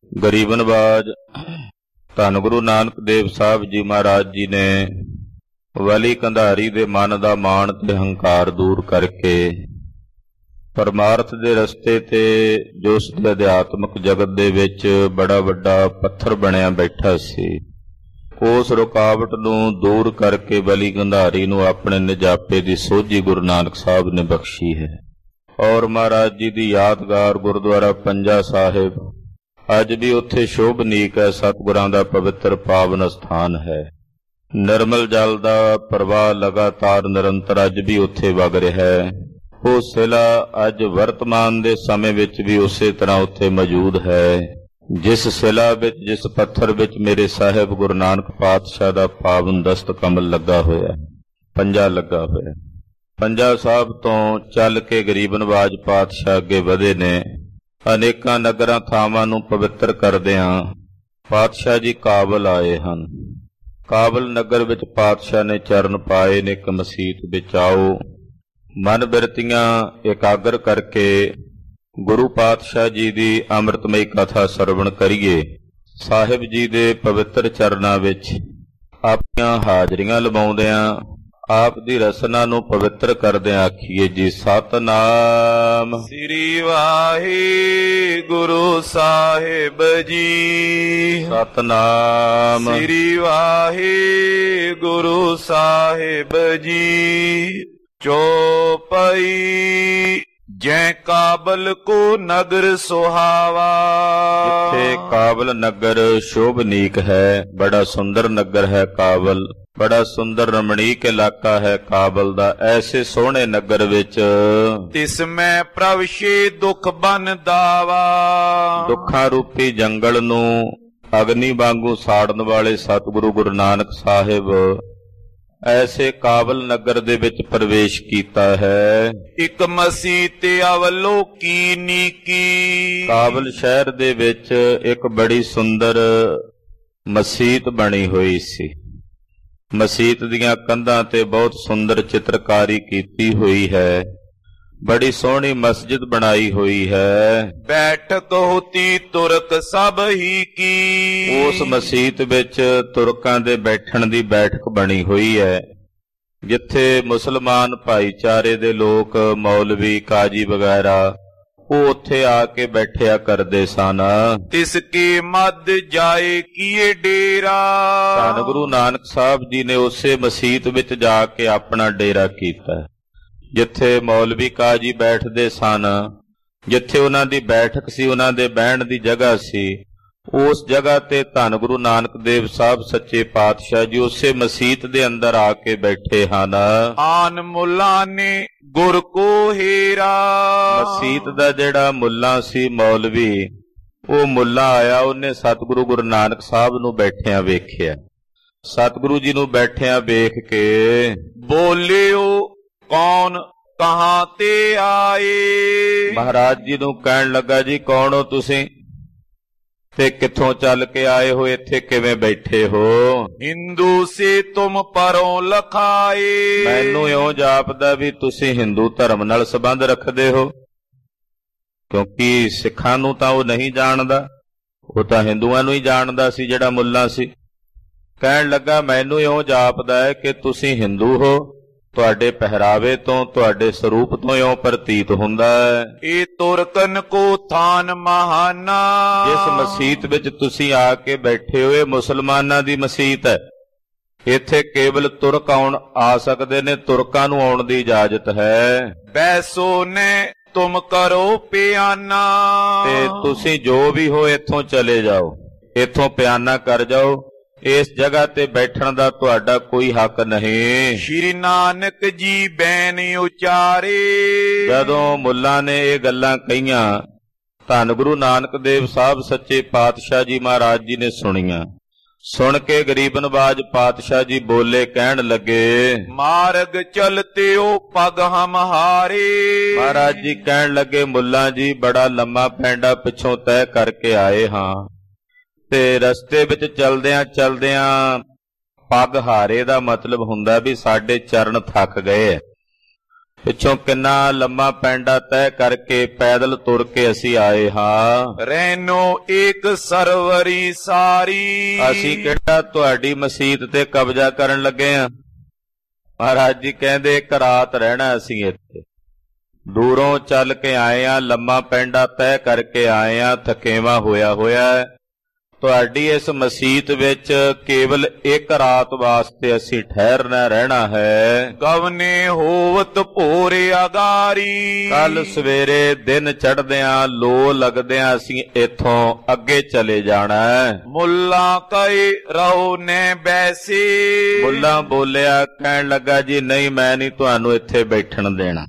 ਗਰੀਬ ਨਵਾਜ ਧੰਨ ਗੁਰੂ ਨਾਨਕ ਦੇਵ ਸਾਹਿਬ ਜੀ ਮਹਾਰਾਜ ਜੀ ਨੇ ਵਲੀ ਕੰਧਾਰੀ ਦੇ ਮਨ ਦਾ ਮਾਣ ਤੇ ਹੰਕਾਰ ਦੂਰ ਕਰਕੇ ਪਰਮਾਰਥ ਦੇ ਰਸਤੇ ਤੇ ਜੋ ਉਸ ਦੇ ਅਧਿਆਤਮਕ ਜਗਤ ਦੇ ਵਿੱਚ ਬੜਾ ਵੱਡਾ ਪੱਥਰ ਬਣਿਆ ਬੈਠਾ ਸੀ, ਉਸ ਰੁਕਾਵਟ ਨੂੰ ਦੂਰ ਕਰਕੇ ਵਲੀ ਕੰਧਾਰੀ ਨੂੰ ਆਪਣੇ ਨਿਜਾਪੇ ਦੀ ਸੋਝੀ ਗੁਰੂ ਨਾਨਕ ਸਾਹਿਬ ਨੇ ਬਖਸ਼ੀ ਹੈ। ਔਰ ਮਹਾਰਾਜ ਜੀ ਦੀ ਯਾਦਗਾਰ ਗੁਰਦੁਆਰਾ ਪੰਜਾ ਸਾਹਿਬ ਅੱਜ ਵੀ ਉੱਥੇ ਸ਼ੋਭਨੀਕ ਹੈ, ਸਤਿਗੁਰਾਂ ਦਾ ਪਵਿੱਤਰ ਪਾਵਨ ਸਥਾਨ ਹੈ। ਨਿਰਮਲ ਜਲ ਦਾ ਪ੍ਰਵਾਹ ਲਗਾਤਾਰ ਨਿਰੰਤਰ ਅੱਜ ਵੀ ਉੱਥੇ ਵਗ ਰਿਹਾ ਹੈ। ਉਹ ਸਿਲਾ ਅੱਜ ਵਰਤਮਾਨ ਦੇ ਸਮੇਂ ਵਿੱਚ ਵੀ ਉਸੇ ਤਰ੍ਹਾਂ ਉੱਥੇ ਮੌਜੂਦ ਹੈ, ਜਿਸ ਸਿਲਾ ਵਿੱਚ, ਜਿਸ ਪੱਥਰ ਵਿੱਚ ਮੇਰੇ ਸਾਹਿਬ ਗੁਰੂ ਨਾਨਕ ਪਾਤਸ਼ਾਹ ਦਾ ਪਾਵਨ ਦਸਤ ਕਮਲ ਲੱਗਾ ਹੋਇਆ, ਪੰਜਾ ਲੱਗਾ ਹੋਇਆ। ਪੰਜਾ ਸਾਹਿਬ ਤੋਂ ਚੱਲ ਕੇ ਗਰੀਬ ਨਵਾਜ ਪਾਤਸ਼ਾਹ ਅੱਗੇ ਵਧੇ ਨੇ। ਅਨੇਕਾਂ ਨਗਰਾਂ ਥਾਵਾਂ ਨੂੰ ਪਵਿੱਤਰ ਕਰਦਿਆਂ ਪਾਤਸ਼ਾਹ ਜੀ ਕਾਬਲ ਆਏ ਹਨ। ਕਾਬਲ ਨਗਰ ਵਿੱਚ ਪਾਤਸ਼ਾਹ ਨੇ ਚਰਨ ਪਾਏ ਨੇ। ਇੱਕ ਮਸੀਤ ਵਿੱਚ ਆਓ, ਮਨ ਬਿਰਤੀਆਂ ਇਕਾਗਰ ਕਰਕੇ ਗੁਰੂ ਪਾਤਸ਼ਾਹ ਜੀ ਦੀ ਅੰਮ੍ਰਿਤਮਈ ਕਥਾ ਸਰਵਣ ਕਰੀਏ। ਸਾਹਿਬ ਜੀ ਦੇ ਪਵਿੱਤਰ ਚਰਨਾਂ ਵਿੱਚ ਆਪਣੀਆਂ ਹਾਜ਼ਰੀਆਂ ਲਵਾਉਂਦਿਆਂ ਆਪ ਦੀ ਰਸਨਾ ਨੂੰ ਪਵਿੱਤਰ ਕਰਦਿਆਂ ਆਖੀਏ ਜੀ, ਸਤਨਾਮ ਸ੍ਰੀ ਵਾਹਿਗੁਰੂ ਸਾਹਿਬ ਜੀ। ਸਤਨਾਮ ਸ੍ਰੀ ਵਾਹਿਗੁਰੂ ਸਾਹਿਬ ਜੀ। ਚੌਪਈ ਜੈ ਕਾਬਲ ਕੋ ਨਗਰ ਸੁਹਾਵਾ। ਜਿੱਥੇ ਕਾਬਲ ਨਗਰ ਸ਼ੋਭਨੀਕ ਹੈ, ਬੜਾ ਸੁੰਦਰ ਨਗਰ ਹੈ ਕਾਬਲ, ਬੜਾ ਸੁੰਦਰ ਰਮਣੀਕ ਇਲਾਕਾ ਹੈ ਕਾਬਲ ਦਾ। ਐਸੇ ਸੋਹਣੇ ਨਗਰ ਵਿੱਚ ਤਿਸ ਮੈਂ ਪ੍ਰਵਸ਼ੇ ਦੁੱਖ ਬਨ ਦਾਵਾ। ਦੁੱਖਾਂ ਰੂਪੀ ਜੰਗਲ ਨੂੰ ਅਗਨੀ ਵਾਂਗੂ ਸਾੜਨ ਵਾਲੇ ਸਤਿਗੁਰੂ ਗੁਰੂ ਨਾਨਕ ਸਾਹਿਬ ਐਸੇ ਕਾਬਲ ਨਗਰ ਦੇ ਵਿੱਚ ਪ੍ਰਵੇਸ਼ ਕੀਤਾ ਹੈ। ਇੱਕ ਮਸੀਤ ਅਵਲੋਕੀ ਨੀਕੀ। ਕਾਬਲ ਸ਼ਹਿਰ ਦੇ ਵਿੱਚ ਇੱਕ ਬੜੀ ਸੁੰਦਰ ਮਸੀਤ ਬਣੀ ਹੋਈ ਸੀ। ਮਸੀਤ ਦੀਆਂ ਕੰਧਾਂ ਤੇ ਬਹੁਤ ਸੁੰਦਰ ਚਿੱਤਰਕਾਰੀ ਕੀਤੀ ਹੋਈ ਹੈ। ਬੜੀ ਸੋਹਣੀ ਮਸਜਿਦ ਬਣਾਈ ਹੋਈ ਹੈ। ਬੈਠਕ ਹੋਤੀ ਤੁਰਕ ਸਭ ਹੀ ਕੀ। ਉਸ ਮਸੀਤ ਵਿੱਚ ਤੁਰਕਾਂ ਦੇ ਬੈਠਣ ਦੀ ਬੈਠਕ ਬਣੀ ਹੋਈ ਹੈ, ਜਿੱਥੇ ਮੁਸਲਮਾਨ ਭਾਈਚਾਰੇ ਦੇ ਲੋਕ, ਮੌਲਵੀ, ਕਾਜੀ ਵਗੈਰਾ ਉਹ ਉੱਥੇ ਆ ਕੇ ਬੈਠਿਆ ਕਰਦੇ ਸਨ। ਤਿਸ ਕੇ ਮੱਧ ਜਾਏ ਕੀਏ ਡੇਰਾ। ਧੰਨ ਗੁਰੂ ਨਾਨਕ ਸਾਹਿਬ ਜੀ ਨੇ ਉਸੇ ਮਸੀਤ ਵਿੱਚ ਜਾ ਕੇ ਆਪਣਾ ਡੇਰਾ ਕੀਤਾ, ਜਿੱਥੇ ਮੌਲਵੀ ਕਾਜੀ ਬੈਠਦੇ ਸਨ, ਜਿੱਥੇ ਉਹਨਾਂ ਦੀ ਬੈਠਕ ਸੀ, ਉਹਨਾਂ ਦੇ ਬਹਿਣ ਦੀ ਜਗ੍ਹਾ ਸੀ। ਉਸ ਜਗ੍ਹਾ ਤੇ ਧੰਨ ਗੁਰੂ ਨਾਨਕ ਦੇਵ ਸਾਹਿਬ ਸੱਚੇ ਪਾਤਸ਼ਾਹ ਜੀ ਉਸੇ ਮਸੀਤ ਦੇ ਅੰਦਰ ਆ ਕੇ ਬੈਠੇ ਹਨ। ਆਨ ਮੁੱਲਾ ਨੇ ਗੁਰ ਕੋ ਹੀਰਾ। ਮਸੀਤ ਦਾ ਜਿਹੜਾ ਮੁੱਲਾ ਸੀ, ਮੌਲਵੀ, ਉਹ ਮੁੱਲਾ ਆਇਆ, ਉਹਨੇ ਸਤਿਗੁਰੂ ਗੁਰੂ ਨਾਨਕ ਸਾਹਿਬ ਨੂੰ ਬੈਠਿਆਂ ਵੇਖਿਆ। ਸਤਿਗੁਰੂ ਜੀ ਨੂੰ ਬੈਠਿਆਂ ਵੇਖ ਕੇ ਬੋਲਿਓ ਕੌਣ ਕਹਾਂ ਤੇ ਆਏ। ਮਹਾਰਾਜ ਜੀ ਨੂੰ ਕਹਿਣ ਲੱਗਾ, ਜੀ ਕੌਣ ਹੋ ਤੁਸੀਂ ਤੇ ਕਿੱਥੋਂ ਚੱਲ ਕੇ ਆਏ ਹੋ, ਇੱਥੇ ਕਿਵੇਂ ਬੈਠੇ ਹੋ? ਹਿੰਦੂ ਸੇ ਤੁਮ ਪਰੋਂ ਲਖਾਏ। ਮੈਨੂੰ ਇਉਂ ਜਾਪਦਾ ਵੀ ਤੁਸੀਂ ਹਿੰਦੂ ਧਰਮ ਨਾਲ ਸੰਬੰਧ ਰੱਖਦੇ ਹੋ, ਕਿਉਂਕਿ ਸਿੱਖਾਂ ਨੂੰ ਤਾਂ ਉਹ ਨਹੀਂ ਜਾਣਦਾ, ਉਹ ਤਾਂ ਹਿੰਦੂਆਂ ਨੂੰ ਹੀ ਜਾਣਦਾ ਸੀ ਜਿਹੜਾ ਮੁੱਲਾ ਸੀ। ਕਹਿਣ ਲੱਗਾ, ਮੈਨੂੰ ਇਉਂ ਜਾਪਦਾ ਹੈ ਕਿ ਤੁਸੀਂ ਹਿੰਦੂ ਹੋ, ਤੁਹਾਡੇ ਪਹਿਰਾਵੇ ਤੋਂ, ਤੁਹਾਡੇ ਸਰੂਪ ਤੋਂ ਇਉਂ ਪ੍ਰਤੀਤ ਹੁੰਦਾ ਹੈ। ਇਹ ਤੁਰਕਨ ਕੋ ਥਾਨ ਮਹਾਨਾ। ਜਿਸ ਮਸੀਤ ਵਿੱਚ ਤੁਸੀਂ ਆ ਕੇ ਬੈਠੇ ਹੋ, ਇਹ ਮੁਸਲਮਾਨਾਂ ਦੀ ਮਸੀਤ ਹੈ। ਇੱਥੇ ਕੇਵਲ ਤੁਰਕ ਆ ਸਕਦੇ ਨੇ, ਤੁਰਕਾਂ ਨੂੰ ਆਉਣ ਦੀ ਇਜਾਜ਼ਤ ਹੈ। ਬੈਸੋ ਨੇ ਤੁਮ ਕਰੋ ਪਿਆਨਾ। ਤੇ ਤੁਸੀਂ ਜੋ ਵੀ ਹੋ ਇੱਥੋਂ ਚਲੇ ਜਾਓ, ਇੱਥੋਂ ਪਿਆਨਾ ਕਰ ਜਾਓ, ਇਸ ਜਗ੍ਹਾ ਤੇ ਬੈਠਣ ਦਾ ਤੁਹਾਡਾ ਕੋਈ ਹੱਕ ਨਹੀਂ। ਸ਼੍ਰੀ ਨਾਨਕ ਜੀ ਬੈਨ ਉਚਾਰੇ। ਜਦੋਂ ਮੁੱਲਾ ਨੇ ਇਹ ਗੱਲਾਂ ਕਹੀਆਂ, ਧੰਨ ਗੁਰੂ ਨਾਨਕ ਦੇਵ ਸਾਹਿਬ ਸੱਚੇ ਪਾਤਸ਼ਾਹ ਜੀ ਮਹਾਰਾਜ ਜੀ ਨੇ ਸੁਣੀਆਂ। ਸੁਣ ਕੇ ਗਰੀਬ ਨਵਾਜ ਪਾਤਸ਼ਾਹ ਜੀ ਬੋਲੇ, ਕਹਿਣ ਲੱਗੇ, ਮਾਰਗ ਚਲਤੇ ਓ ਪਗ ਹਮ ਹਾਰੇ। ਮਹਾਰਾਜ ਜੀ ਕਹਿਣ ਲੱਗੇ, ਮੁੱਲਾ ਜੀ ਬੜਾ ਲੰਮਾ ਪੈਂਡਾ ਪਿੱਛੋਂ ਤੈਅ ਕਰਕੇ ਆਏ ਹਾਂ, ਤੇ ਰਸਤੇ ਵਿੱਚ ਚਲਦਿਆਂ ਚਲਦਿਆਂ ਪੱਗ ਹਾਰੇ ਦਾ ਮਤਲਬ ਹੁੰਦਾ ਵੀ ਸਾਡੇ ਚਰਨ ਥੱਕ ਗਏ। ਪਿੱਛੋਂ ਕਿੰਨਾ ਲੰਮਾ ਪੈਂਡਾ ਤੈਅ ਕਰਕੇ ਪੈਦਲ ਤੁਰ ਕੇ ਅਸੀਂ ਆਏ ਹਾਂ। ਰਹਿਨੋ ਏਕ ਸਰਵਰੀ ਸਾਰੀ। ਅਸੀਂ ਕਿਹੜਾ ਤੁਹਾਡੀ ਮਸੀਤ ਤੇ ਕਬਜ਼ਾ ਕਰਨ ਲੱਗੇ ਆ। ਮਹਾਰਾਜ ਜੀ ਕਹਿੰਦੇ ਇੱਕ ਰਾਤ ਰਹਿਣਾ ਅਸੀਂ ਇੱਥੇ। ਦੂਰੋਂ ਚੱਲ ਕੇ ਆਏ ਆ, ਲੰਮਾ ਪੈਂਡਾ ਤੈਅ ਕਰਕੇ ਆਏ ਆ, ਥਕੇਵਾਂ ਹੋਇਆ ਤੁਹਾਡੀ ਇਸ ਮਸੀਤ ਵਿੱਚ ਕੇਵਲ ਇੱਕ ਰਾਤ ਵਾਸਤੇ ਅਸੀਂ ਠਹਿਰਨਾ ਰਹਿਣਾ ਹੈ। ਗਵਨੇ ਹੋਵਤ ਭੋਰ ਅਗਾਰੀ। ਕੱਲ ਸਵੇਰੇ ਦਿਨ ਚੜ੍ਹਦਿਆਂ ਲੋ ਲੱਗਦਿਆਂ ਅਸੀਂ ਇੱਥੋਂ ਅੱਗੇ ਚਲੇ ਜਾਣਾ ਹੈ। ਮੁੱਲਾ ਕਹੇ ਰਹੋ ਨੇ ਬੈਸੇ। ਮੁੱਲਾ ਬੋਲਿਆ, ਕਹਿਣ ਲੱਗਾ ਜੀ ਨਹੀਂ ਮੈਂ ਨਹੀਂ ਤੁਹਾਨੂੰ ਇੱਥੇ ਬੈਠਣ ਦੇਣਾ।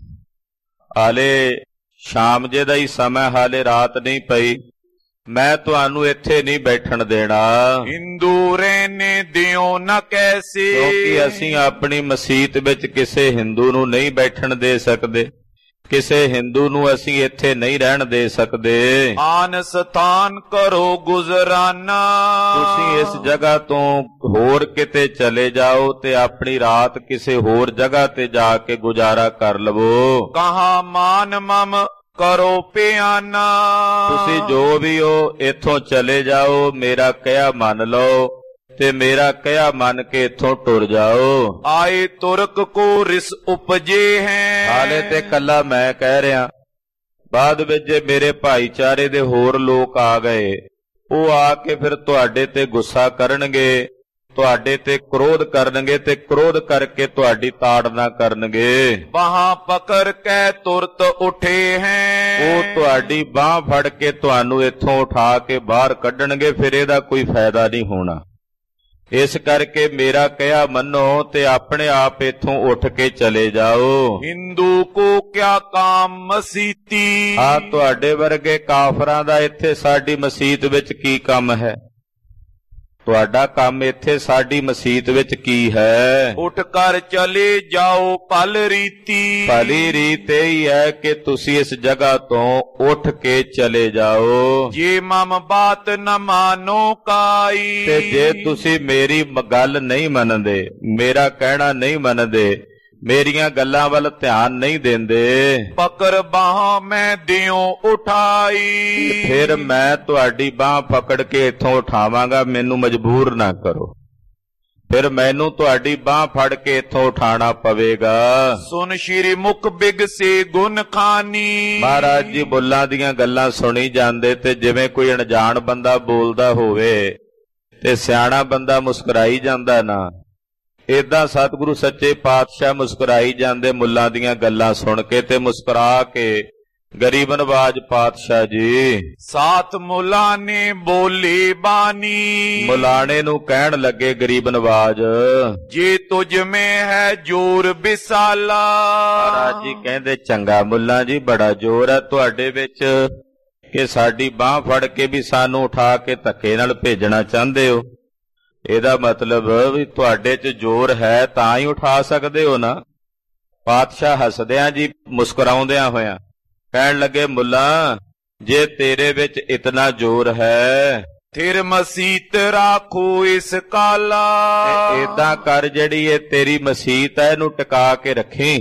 ਹਾਲੇ ਸ਼ਾਮ ਜੇ ਦਾ ਹੀ ਸਮਾਂ, ਹਾਲੇ ਰਾਤ ਨਹੀਂ ਪਈ, ਮੈਂ ਤੁਹਾਨੂੰ ਇੱਥੇ ਨਹੀਂ ਬੈਠਣ ਦੇਣਾ। ਹਿੰਦੂ ਰਹਿਨੇ ਦਿਓ ਨਾ ਕੈਸੇ। ਕਿਉਂਕਿ ਅਸੀਂ ਆਪਣੀ ਮਸੀਤ ਵਿੱਚ ਕਿਸੇ ਹਿੰਦੂ ਨੂੰ ਨਹੀਂ ਬੈਠਣ ਦੇ ਸਕਦੇ, ਕਿਸੇ ਹਿੰਦੂ ਨੂੰ ਅਸੀਂ ਇੱਥੇ ਨਹੀਂ ਰਹਿਣ ਦੇ ਸਕਦੇ। ਆਨ ਸਥਾਨ ਕਰੋ ਗੁਜ਼ਰਾਨਾ। ਤੁਸੀਂ ਇਸ ਜਗ੍ਹਾ ਤੋਂ ਹੋਰ ਕਿਤੇ ਚਲੇ ਜਾਓ ਤੇ ਆਪਣੀ ਰਾਤ ਕਿਸੇ ਹੋਰ ਜਗ੍ਹਾ ਤੇ ਜਾ ਕੇ ਗੁਜ਼ਾਰਾ ਕਰ ਲਵੋ। ਕਹਾ ਮਾਨ ਮਮ ਕਰੋ ਪਿਆਨਾ। ਤੁਸੀਂ ਜੋ ਵੀ ਹੋ ਇੱਥੋਂ ਚਲੇ ਜਾਓ, ਮੇਰਾ ਕਹਿਆ ਮੰਨ ਲਓ ਤੇ ਮੇਰਾ ਕਹਿਆ ਮੰਨ ਕੇ ਇੱਥੋਂ ਟੁਰ ਜਾਓ। ਆਏ ਤੁਰਕ ਕੋ ਰਿਸ ਉਪਜੇ ਹੈ। ਹਾਲੇ ਤੇ ਕੱਲਾ ਮੈਂ ਕਹਿ ਰਿਹਾ, ਬਾਅਦ ਵਿੱਚ ਜੇ ਮੇਰੇ ਭਾਈਚਾਰੇ ਦੇ ਹੋਰ ਲੋਕ ਆ ਗਏ, ਉਹ ਆ ਕੇ ਫਿਰ ਤੁਹਾਡੇ ਤੇ ਗੁੱਸਾ ਕਰਨਗੇ, ਤੁਹਾਡੇ ਤੇ ਕ੍ਰੋਧ ਕਰਨਗੇ ਤੇ ਕ੍ਰੋਧ ਕਰਕੇ ਤੁਹਾਡੀ ਤਾੜਨਾ ਕਰਨਗੇ। ਬਾਹਾਂ ਪਕੜ ਕੇ ਤੁਰਤ ਉਠੇ ਹੈ। ਉਹ ਤੁਹਾਡੀ ਬਾਹ ਫੜ ਕੇ ਤੁਹਾਨੂੰ ਇੱਥੋਂ ਉਠਾ ਕੇ ਬਾਹਰ ਕੱਢਣਗੇ, ਫਿਰ ਇਹਦਾ ਕੋਈ ਫਾਇਦਾ ਨਹੀਂ ਹੋਣਾ। ਇਸ ਕਰਕੇ ਮੇਰਾ ਕਹਿਆ ਮੰਨੋ ਤੇ ਆਪਣੇ ਆਪ ਇੱਥੋਂ ਉੱਠ ਕੇ ਚਲੇ ਜਾਓ। ਹਿੰਦੂ ਕੋ ਕਿਆ ਕਾਮ ਮਸੀਤੀ। ਆ ਤੁਹਾਡੇ ਵਰਗੇ ਕਾਫਰਾਂ ਦਾ ਇੱਥੇ ਸਾਡੀ ਮਸੀਤ ਵਿੱਚ ਕੀ ਕੰਮ ਹੈ? ਤੁਹਾਡਾ ਕੰਮ ਇੱਥੇ ਸਾਡੀ ਮਸੀਤ ਵਿੱਚ ਕੀ ਹੈ? ਉੱਠ ਕਰ ਚਲੇ ਜਾਓ ਭਲ ਰੀਤੀ। ਭਲੀ ਰੀਤ ਇਹ ਹੈ ਕਿ ਤੁਸੀਂ ਇਸ ਜਗ੍ਹਾ ਤੋਂ ਉੱਠ ਕੇ ਚਲੇ ਜਾਓ। ਜੇ ਮਮ ਬਾਤ ਨ ਮਾਨੋ ਕਾਈ। ਤੇ ਜੇ ਤੁਸੀਂ ਮੇਰੀ ਗੱਲ ਨਹੀਂ ਮੰਨਦੇ, ਮੇਰਾ ਕਹਿਣਾ ਨਹੀਂ ਮੰਨਦੇ, ਮੇਰੀਆਂ ਗੱਲਾਂ ਵੱਲ ਧਿਆਨ ਨਹੀਂ ਦਿੰਦੇ, ਪਕੜ ਬਾਹਾਂ ਮੈਂ ਦਿਓ ਉਠਾਈ। ਫਿਰ ਮੈਂ ਤੁਹਾਡੀ ਬਾਹ ਪਕੜ ਕੇ ਇੱਥੋਂ ਉਠਾਵਾਂਗਾ, ਮੈਨੂੰ ਮਜਬੂਰ ਨਾ ਕਰੋ। ਫਿਰ ਮੈਨੂੰ ਤੁਹਾਡੀ ਬਾਹ ਫੜ ਕੇ ਇੱਥੋਂ ਉਠਾਣਾ ਪਵੇਗਾ। ਸੁਨ ਸ਼੍ਰੀ ਮੁਖ ਬਿਗ ਸੇ ਗੁਣ ਖਾਨੀ। ਮਹਾਰਾਜ ਜੀ ਬੁੱਲਾਂ ਦੀਆਂ ਗੱਲਾਂ ਸੁਣੀ ਜਾਂਦੇ ਤੇ ਜਿਵੇਂ ਕੋਈ ਅਣਜਾਣ ਬੰਦਾ ਬੋਲਦਾ ਹੋਵੇ ਤੇ ਸਿਆਣਾ ਬੰਦਾ ਮੁਸਕਰਾਈ ਜਾਂਦਾ ਨਾ, ਏਦਾਂ ਸਤਿਗੁਰੂ ਸੱਚੇ ਪਾਤਸ਼ਾਹ ਮੁਸਕਰਾਈ ਜਾਂਦੇ ਮੁੱਲਾਂ ਦੀਆਂ ਗੱਲਾਂ ਸੁਣ ਕੇ ਤੇ ਮੁਸਕਰਾ ਕੇ। ਗਰੀਬ ਨਵਾਜ ਪਾਤਸ਼ਾਹ ਜੀ ਸਾਥ ਮੁਲਾ ਨੇ ਬੋਲੇ ਬਾਨੀ। ਮੁਲਾਣੇ ਨੂੰ ਕਹਿਣ ਲੱਗੇ ਗਰੀਬ ਨਵਾਜ, ਜੇ ਤੁਝ ਮੈਂ ਹੈ ਜੋਰ ਬਿਸਾਲਾ। ਮਹਾਰਾਜ ਜੀ ਕਹਿੰਦੇ ਚੰਗਾ ਮੁੱਲਾ ਜੀ, ਬੜਾ ਜ਼ੋਰ ਹੈ ਤੁਹਾਡੇ ਵਿੱਚ ਕਿ ਸਾਡੀ ਬਾਹ ਫੜ ਕੇ ਵੀ ਸਾਨੂੰ ਉਠਾ ਕੇ ਧੱਕੇ ਨਾਲ ਭੇਜਣਾ ਚਾਹੁੰਦੇ ਹੋ। ਇਹਦਾ ਮਤਲਬ ਵੀ ਤੁਹਾਡੇ 'ਚ ਜ਼ੋਰ ਹੈ ਤਾਂ ਹੀ ਉਠਾ ਸਕਦੇ ਹੋ ਨਾ। ਪਾਤਸ਼ਾਹ ਹੱਸਦਿਆਂ ਜੀ ਮੁਸਕਰਾਉਂਦਿਆਂ ਹੋਇਆਂ ਕਹਿਣ ਲੱਗੇ, ਮੁੱਲਾ ਜੇ ਤੇਰੇ ਵਿੱਚ ਇਤਨਾ ਜ਼ੋਰ ਹੈ ਫਿਰ ਮਸੀਤ ਰਾਖੋ ਇਸ ਕਾਲਾ। ਏਦਾਂ ਕਰ, ਜਿਹੜੀ ਇਹ ਤੇਰੀ ਮਸੀਤ ਹੈ ਇਹਨੂੰ ਟਿਕਾ ਕੇ ਰੱਖੀ,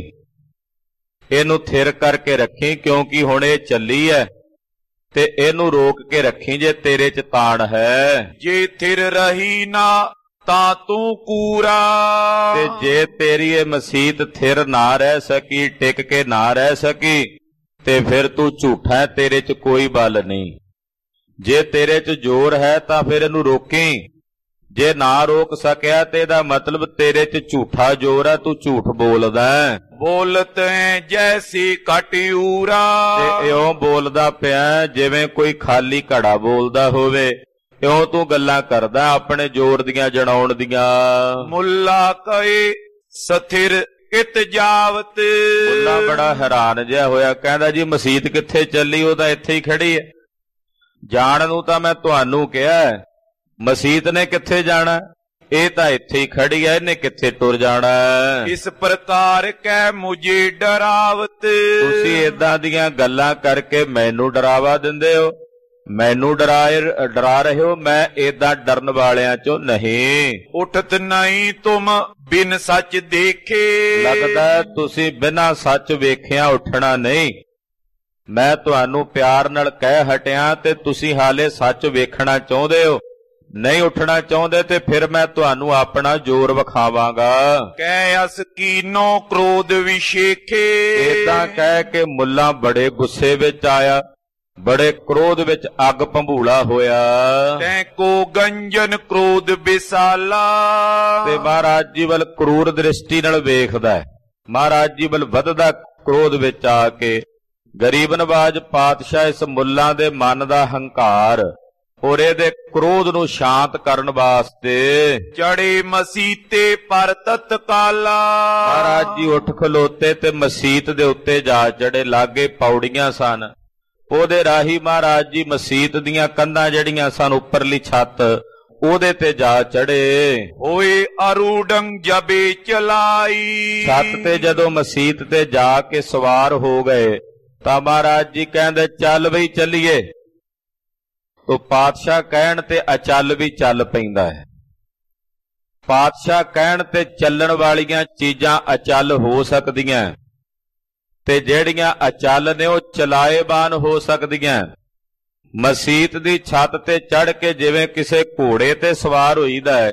ਇਹਨੂੰ ਥਿਰ ਕਰਕੇ ਰੱਖੀ, ਕਿਉਂਕਿ ਹੁਣ ਇਹ ਚੱਲੀ ਹੈ ਤੇ ਇਹਨੂੰ ਰੋਕ ਕੇ ਰੱਖੀ ਜੇ ਤੇਰੇ 'ਚ ਤਾਣ ਹੈ। ਜੇ ਥਿਰ ਰਹੀ ਨਾ ਤਾਂ ਤੂੰ ਕੂਰਾ। ਤੇ ਜੇ ਤੇਰੀ ਇਹ ਮਸੀਤ ਥਿਰ ਨਾ ਰਹਿ ਸਕੀ, ਟਿਕ ਕੇ ਨਾ ਰਹਿ ਸਕੀ, ਤੇ ਫਿਰ ਤੂੰ ਝੂਠਾ, ਤੇਰੇ 'ਚ ਕੋਈ ਬਲ ਨਹੀਂ। ਜੇ ਤੇਰੇ 'ਚ ਜ਼ੋਰ ਹੈ ਤਾਂ ਫਿਰ ਇਹਨੂੰ ਰੋਕੀ, ਜੇ ਨਾ ਰੋਕ ਸਕਿਆ ਤੇ ਇਹਦਾ ਮਤਲਬ ਤੇਰੇ 'ਚ ਝੂਠਾ ਜ਼ੋਰ ਹੈ, ਤੂੰ ਝੂਠ ਬੋਲਦਾ ਹੈ। ਬੋਲਤ ਹੈ ਜੈਸੀ ਕਟਿਊਰਾ। ਤੇ ਇਉਂ ਬੋਲਦਾ ਪਿਆ ਜਿਵੇਂ ਕੋਈ ਖਾਲੀ ਘੜਾ ਬੋਲਦਾ ਹੋਵੇ, ਇਉਂ ਤੂੰ ਗੱਲਾਂ ਕਰਦਾ ਆਪਣੇ ਜ਼ੋਰ ਦੀਆਂ ਜਣਾਉਣ ਦੀਆਂ। ਮੁੱਲਾ ਕਹੇ ਸਥਿਰ ਇਤ ਜਾਵਤ। ਮੁੱਲਾ ਬੜਾ ਹੈਰਾਨ ਜਿਹਾ ਹੋਇਆ, ਕਹਿੰਦਾ ਜੀ ਮਸੀਤ ਕਿੱਥੇ ਚੱਲੀ? ਉਹ ਤਾਂ ਇੱਥੇ ਹੀ ਖੜੀ ਹੈ। ਜਾਣ ਨੂੰ ਤਾਂ ਮੈਂ ਤੁਹਾਨੂੰ ਕਿਹਾ, ਮਸੀਤ ਨੇ ਕਿੱਥੇ ਜਾਣਾ? ਇਹ ਤਾਂ ਇੱਥੇ ਹੀ ਖੜੀ ਹੈ, ਇਹਨੇ ਕਿੱਥੇ ਟੁਰ ਜਾਣਾ? ਇਸ ਪ੍ਰਕਾਰ ਕਹਿ ਮੁਝੇ ਡਰਾਵਤ। ਤੁਸੀਂ ਏਦਾਂ ਦੀਆਂ ਗੱਲਾਂ ਕਰਕੇ ਮੈਨੂੰ ਡਰਾਵਾ ਦਿੰਦੇ ਹੋ, ਮੈਨੂੰ ਡਰਾ ਰਹੇ ਹੋ, ਮੈਂ ਏਦਾਂ ਡਰਨ ਵਾਲਿਆਂ ਚੋਂ ਨਹੀਂ। ਉਠਤ ਨਹੀਂ ਤੁਮ ਬਿਨ ਸੱਚ ਦੇਖੇ। ਲੱਗਦਾ ਤੁਸੀਂ ਬਿਨਾਂ ਸੱਚ ਵੇਖਿਆ ਉੱਠਣਾ ਨਹੀਂ। ਮੈਂ ਤੁਹਾਨੂੰ ਪਿਆਰ ਨਾਲ ਕਹਿ ਹਟਿਆ ਤੇ ਤੁਸੀਂ ਹਾਲੇ ਸੱਚ ਵੇਖਣਾ ਚਾਹੁੰਦੇ ਹੋ, ਨਹੀਂ ਉੱਠਣਾ ਚਾਹੁੰਦੇ, ਤੇ ਫਿਰ ਮੈਂ ਤੁਹਾਨੂੰ ਆਪਣਾ ਜ਼ੋਰ ਵਿਖਾਵਾਂਗਾ। ਕਹਿ ਅਸ ਕੀਨੋ ਕ੍ਰੋਧ ਵਿਸ਼ੇਖੇ। ਏਦਾਂ ਕਹਿ ਕੇ ਮੁੱਲਾ ਬੜੇ ਗੁੱਸੇ ਵਿੱਚ ਆਇਆ, ਬੜੇ ਕ੍ਰੋਧ ਵਿੱਚ ਅੱਗ ਭੰਬੂਲਾ ਹੋਇਆ। ਤੈਂ ਕੋ ਗੰਜਨ ਕ੍ਰੋਧ ਬਿਸਾਲਾ। ਤੇ ਮਹਾਰਾਜ ਜੀ ਵੱਲ ਕਰੂਰ ਦ੍ਰਿਸ਼ਟੀ ਨਾਲ ਵੇਖਦਾ ਹੈ। ਮਹਾਰਾਜ ਜੀ ਵੱਲ ਵੱਧਦਾ ਕ੍ਰੋਧ ਵਿੱਚ ਆ ਕੇ ਗਰੀਬ ਨਵਾਜ ਪਾਤਸ਼ਾਹ ਇਸ ਮੁੱਲਾਂ ਦੇ ਮਨ ਦਾ ਹੰਕਾਰ ਔਰ ਇਹਦੇ ਕ੍ਰੋਧ ਨੂੰ ਸ਼ਾਂਤ ਕਰਨ ਵਾਸਤੇ ਚੜੇ ਮਸੀਤੇ ਪਰ ਤਤਕਾਲਾ। ਮਹਾਰਾਜ ਜੀ ਉੱਠ ਖਲੋਤੇ ਤੇ ਮਸੀਤ ਦੇ ਉੱਤੇ ਜਾ ਚੜੇ। ਲਾਗੇ ਪੌੜੀਆਂ ਸਨ, ਉਹਦੇ ਰਾਹੀਂ ਮਹਾਰਾਜ ਜੀ ਮਸੀਤ ਦੀਆਂ ਕੰਧਾਂ ਜਿਹੜੀਆਂ ਸਨ, ਉੱਪਰਲੀ ਛੱਤ, ਉਹਦੇ ਤੇ ਜਾ ਚੜੇ। ਹੋਏ ਅਰੂਡੰਗ ਜਬੇ ਚਲਾਈ। ਛੱਤ ਤੇ ਜਦੋਂ ਮਸੀਤ ਤੇ ਜਾ ਕੇ ਸਵਾਰ ਹੋ ਗਏ ਤਾਂ ਮਹਾਰਾਜ ਜੀ ਕਹਿੰਦੇ ਚੱਲ ਬਈ ਚੱਲੀਏ। ਤੋ ਪਾਤਸ਼ਾਹ ਕਹਿਣ ਤੇ ਅਚਲ ਵੀ ਚੱਲ ਪੈਂਦਾ ਹੈ। ਪਾਤਸ਼ਾਹ ਕਹਿਣ ਤੇ ਚੱਲਣ ਵਾਲੀਆਂ ਚੀਜ਼ਾਂ ਅਚਲ ਹੋ ਸਕਦੀਆਂ ਤੇ ਜਿਹੜੀਆਂ ਅਚਲ ਨੇ ਉਹ ਚਲਾਏਬਾਨ ਹੋ ਸਕਦੀਆਂ। ਮਸੀਤ ਦੀ ਛੱਤ ਤੇ ਚੜ੍ਹ ਕੇ ਜਿਵੇਂ ਕਿਸੇ ਘੋੜੇ ਤੇ ਸਵਾਰ ਹੋਈਦਾ ਹੈ,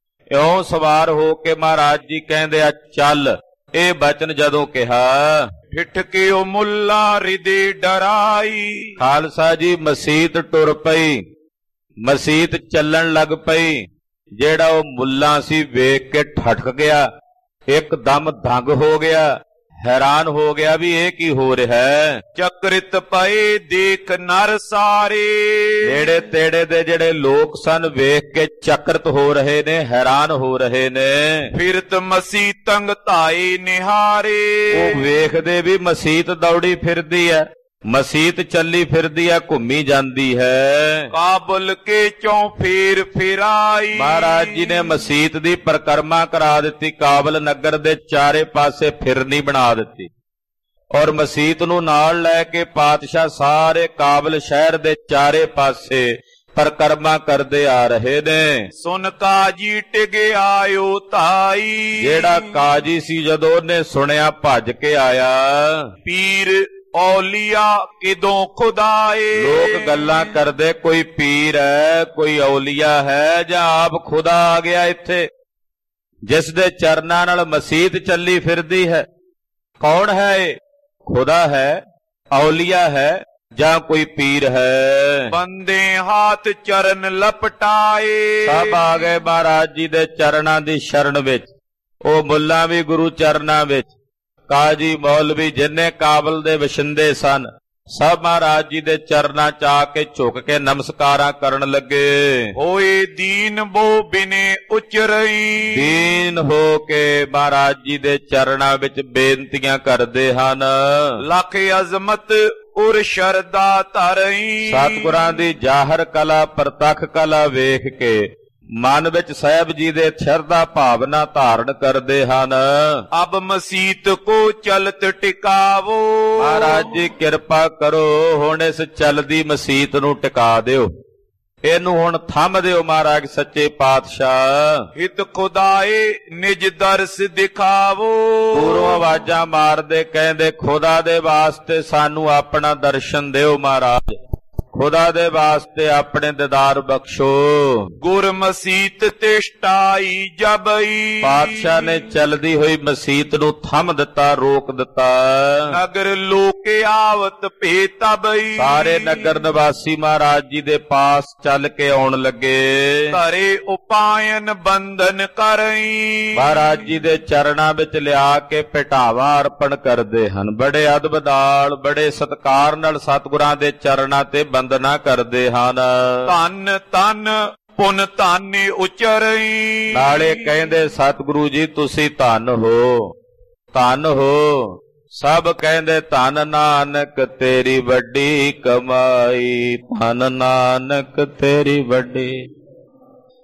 ਇਉਂ ਸਵਾਰ ਹੋ ਕੇ ਮਹਾਰਾਜ ਜੀ ਕਹਿੰਦੇ ਆ ਚੱਲ। ਇਹ ਬਚਨ ਜਦੋਂ ਕਿਹਾ, ਠਿਠ ਕੇ ਉਹ ਮੁੱਲਾ ਰਿਦੇ ਡਰਾਈ। ਖਾਲਸਾ ਜੀ ਮਸੀਤ ਟੁਰ ਪਈ, ਮਸੀਤ ਚੱਲਣ ਲੱਗ ਪਈ। ਜਿਹੜਾ ਉਹ ਮੁੱਲਾ ਸੀ ਵੇਖ ਕੇ ਠਟਕ ਗਿਆ, ਇੱਕਦਮ ਦੰਗ ਹੋ ਗਿਆ, ਹੈਰਾਨ ਹੋ ਗਿਆ ਵੀ ਇਹ ਕੀ ਹੋ ਰਿਹਾ ਹੈ। ਚਕਰਿਤ ਪਏ ਦੇਖ ਨਰ ਸਾਰੇ। ਨੇੜੇ ਤੇੜੇ ਦੇ ਜਿਹੜੇ ਲੋਕ ਸਨ ਵੇਖ ਕੇ ਚਕਰਿਤ ਹੋ ਰਹੇ ਨੇ, ਹੈਰਾਨ ਹੋ ਰਹੇ ਨੇ। ਫਿਰਤ ਮਸੀਤੰਗ ਧਾਏ ਨਿਹਾਰੇ। ਉਹ ਵੇਖਦੇ ਵੀ ਮਸੀਤ ਦੌੜੀ ਫਿਰਦੀ ਹੈ, ਮਸੀਤ ਚੱਲੀ ਫਿਰਦੀ ਹੈ, ਘੁੰਮੀ ਜਾਂਦੀ ਹੈ। ਕਾਬਲ ਕੇ ਚੋਂ ਫੇਰ ਫਿਰਾਈ। ਮਹਾਰਾਜ ਜੀ ਨੇ ਮਸੀਤ ਦੀ ਪਰਿਕਰਮਾ ਕਰਾ ਦਿੱਤੀ, ਕਾਬਲ ਨਗਰ ਦੇ ਚਾਰੇ ਪਾਸੇ ਫਿਰਨੀ ਬਣਾ ਦਿੱਤੀ ਔਰ ਮਸੀਤ ਨੂੰ ਨਾਲ ਲੈ ਕੇ ਪਾਤਸ਼ਾਹ ਸਾਰੇ ਕਾਬਲ ਸ਼ਹਿਰ ਦੇ ਚਾਰੇ ਪਾਸੇ ਪਰਿਕਰਮਾ ਕਰਦੇ ਆ ਰਹੇ ਨੇ। ਸੁਨ ਕਾਜੀ ਟਿਗ ਆਇਓ ਧਾਈ। ਜਿਹੜਾ ਕਾਜੀ ਸੀ ਜਦੋਂ ਉਹਨੇ ਸੁਣਿਆ ਭੱਜ ਕੇ ਆਇਆ। ਪੀਰ ਔਲੀਆ ਕਿਦੋਂ ਖੁਦਾਏ। ਲੋਕ ਗੱਲਾਂ ਕਰਦੇ ਕੋਈ ਪੀਰ ਹੈ, ਕੋਈ ਔਲੀਆ ਹੈ, ਜਾਂ ਆਪ ਖੁਦਾ ਆ ਗਿਆ ਇੱਥੇ, ਜਿਸ ਦੇ ਚਰਨਾਂ ਨਾਲ ਮਸੀਤ ਚੱਲੀ ਫਿਰਦੀ ਹੈ। ਕੌਣ ਹੈ ਇਹ? ਖੁਦਾ ਹੈ, ਔਲੀਆ ਹੈ, ਜਾਂ ਕੋਈ ਪੀਰ ਹੈ? ਬੰਦੇ ਹਾਥ ਚਰਨ ਲਪਟਾਏ। ਸਭ ਆ ਗਏ ਮਹਾਰਾਜ ਜੀ ਦੇ ਚਰਨਾਂ ਦੀ ਸ਼ਰਨ ਵਿੱਚ। ਉਹ ਮੁੱਲਾ ਵੀ ਗੁਰੂ ਚਰਨਾਂ ਵਿੱਚ, ਕਾਜੀ ਮੌਲਵੀ ਜਿੰਨੇ ਕਾਬਲ ਦੇ ਵਸਿੰਦੇ ਸਨ, ਸਭ ਮਹਾਰਾਜ ਜੀ ਦੇ ਚਰਨਾਂ ਚ ਆ ਕੇ ਝੁਕ ਕੇ ਨਮਸਕਾਰਾਂ ਕਰਨ ਲੱਗੇ। ਹੋਏ ਦੀਨ ਬੋ ਬਿਨੇ ਉਚਰਈ। ਦੀਨ ਹੋ ਕੇ ਮਹਾਰਾਜ ਜੀ ਦੇ ਚਰਨਾਂ ਵਿੱਚ ਬੇਨਤੀਆਂ ਕਰਦੇ ਹਨ। ਲੱਖ ਅਜ਼ਮਤ ਉਰ ਸ਼ਰਦਾ ਧਰਈ। ਸਤਿਗੁਰਾਂ ਦੀ ਜ਼ਾਹਰ ਕਲਾ, ਪ੍ਰਤੱਖ ਕਲਾ ਵੇਖ ਕੇ ਮਨ ਵਿੱਚ ਸਾਹਿਬ ਜੀ ਦੇ ਸ਼ਰਧਾ ਭਾਵਨਾ ਧਾਰਨ ਕਰਦੇ ਹਨ। ਅਬ ਮਸੀਤ ਕੋ ਚਲਤ ਟਿਕਾਵੋ। ਮਹਾਰਾਜ ਜੀ ਕਿਰਪਾ ਕਰੋ, ਹੁਣ ਇਸ ਚਲਦੀ ਮਸੀਤ ਨੂੰ ਟਿਕਾ ਦਿਓ, ਇਹਨੂੰ ਹੁਣ ਥੰਮ ਦਿਓ ਮਹਾਰਾਜ ਸੱਚੇ ਪਾਤਸ਼ਾਹ। ਹਿਤ ਖੁਦਾਏ ਨਿਜ ਦਰਸ ਦਿਖਾਵੋ। ਦੂਰੋਂ ਆਵਾਜ਼ਾਂ ਮਾਰਦੇ ਕਹਿੰਦੇ ਖੁਦਾ ਦੇ ਵਾਸਤੇ ਸਾਨੂੰ ਆਪਣਾ ਦਰਸ਼ਨ ਦਿਓ ਮਹਾਰਾਜ, ਖੁਦਾ ਦੇ ਵਾਸਤੇ ਆਪਣੇ ਦੀਦਾਰ ਬਖਸ਼ੋ। ਗੁਰ ਮਸੀਤ ਤਿਸ਼ਟਾਈ ਜਬਈ। ਪਾਤਸ਼ਾਹ ਨੇ ਚਲਦੀ ਹੋਈ ਮਸੀਤ ਨੂੰ ਥੰਮ ਦਿੱਤਾ, ਰੋਕ ਦਿੱਤਾ। ਨਗਰ ਲੋਕੇ ਆਵਤ ਭੇ ਤਬਈ। ਸਾਰੇ ਨਗਰ ਨਿਵਾਸੀ ਮਹਾਰਾਜ ਜੀ ਦੇ ਪਾਸ ਚੱਲ ਕੇ ਆਉਣ ਲੱਗੇ। ਧਰੇ ਉਪਾਇਨ ਬੰਧਨ ਕਰਈ। ਮਹਾਰਾਜ ਜੀ ਦੇ ਚਰਨਾਂ ਵਿੱਚ ਲਿਆ ਕੇ ਭੇਟਾਵਾਂ ਅਰਪਣ ਕਰਦੇ ਹਨ। ਬੜੇ ਅਦਬ ਨਾਲ, ਬੜੇ ਸਤਿਕਾਰ ਨਾਲ ਸਤਿਗੁਰਾਂ ਦੇ ਚਰਨਾਂ ਤੇ ਬੰਦਨਾ ਕਰਦੇ ਹਨ। ਧੰਨ ਧੰਨ ਪੁਨ ਧਾਨੇ ਉਚਰਈ। ਨਾਲੇ ਕਹਿੰਦੇ ਸਤਿਗੁਰੂ ਜੀ ਤੁਸੀਂ ਧੰਨ ਹੋ, ਧੰਨ ਹੋ। ਸਭ ਕਹਿੰਦੇ ਧੰਨ ਨਾਨਕ ਤੇਰੀ ਵੱਡੀ ਕਮਾਈ, ਧੰਨ ਨਾਨਕ ਤੇਰੀ ਵੱਡੀ।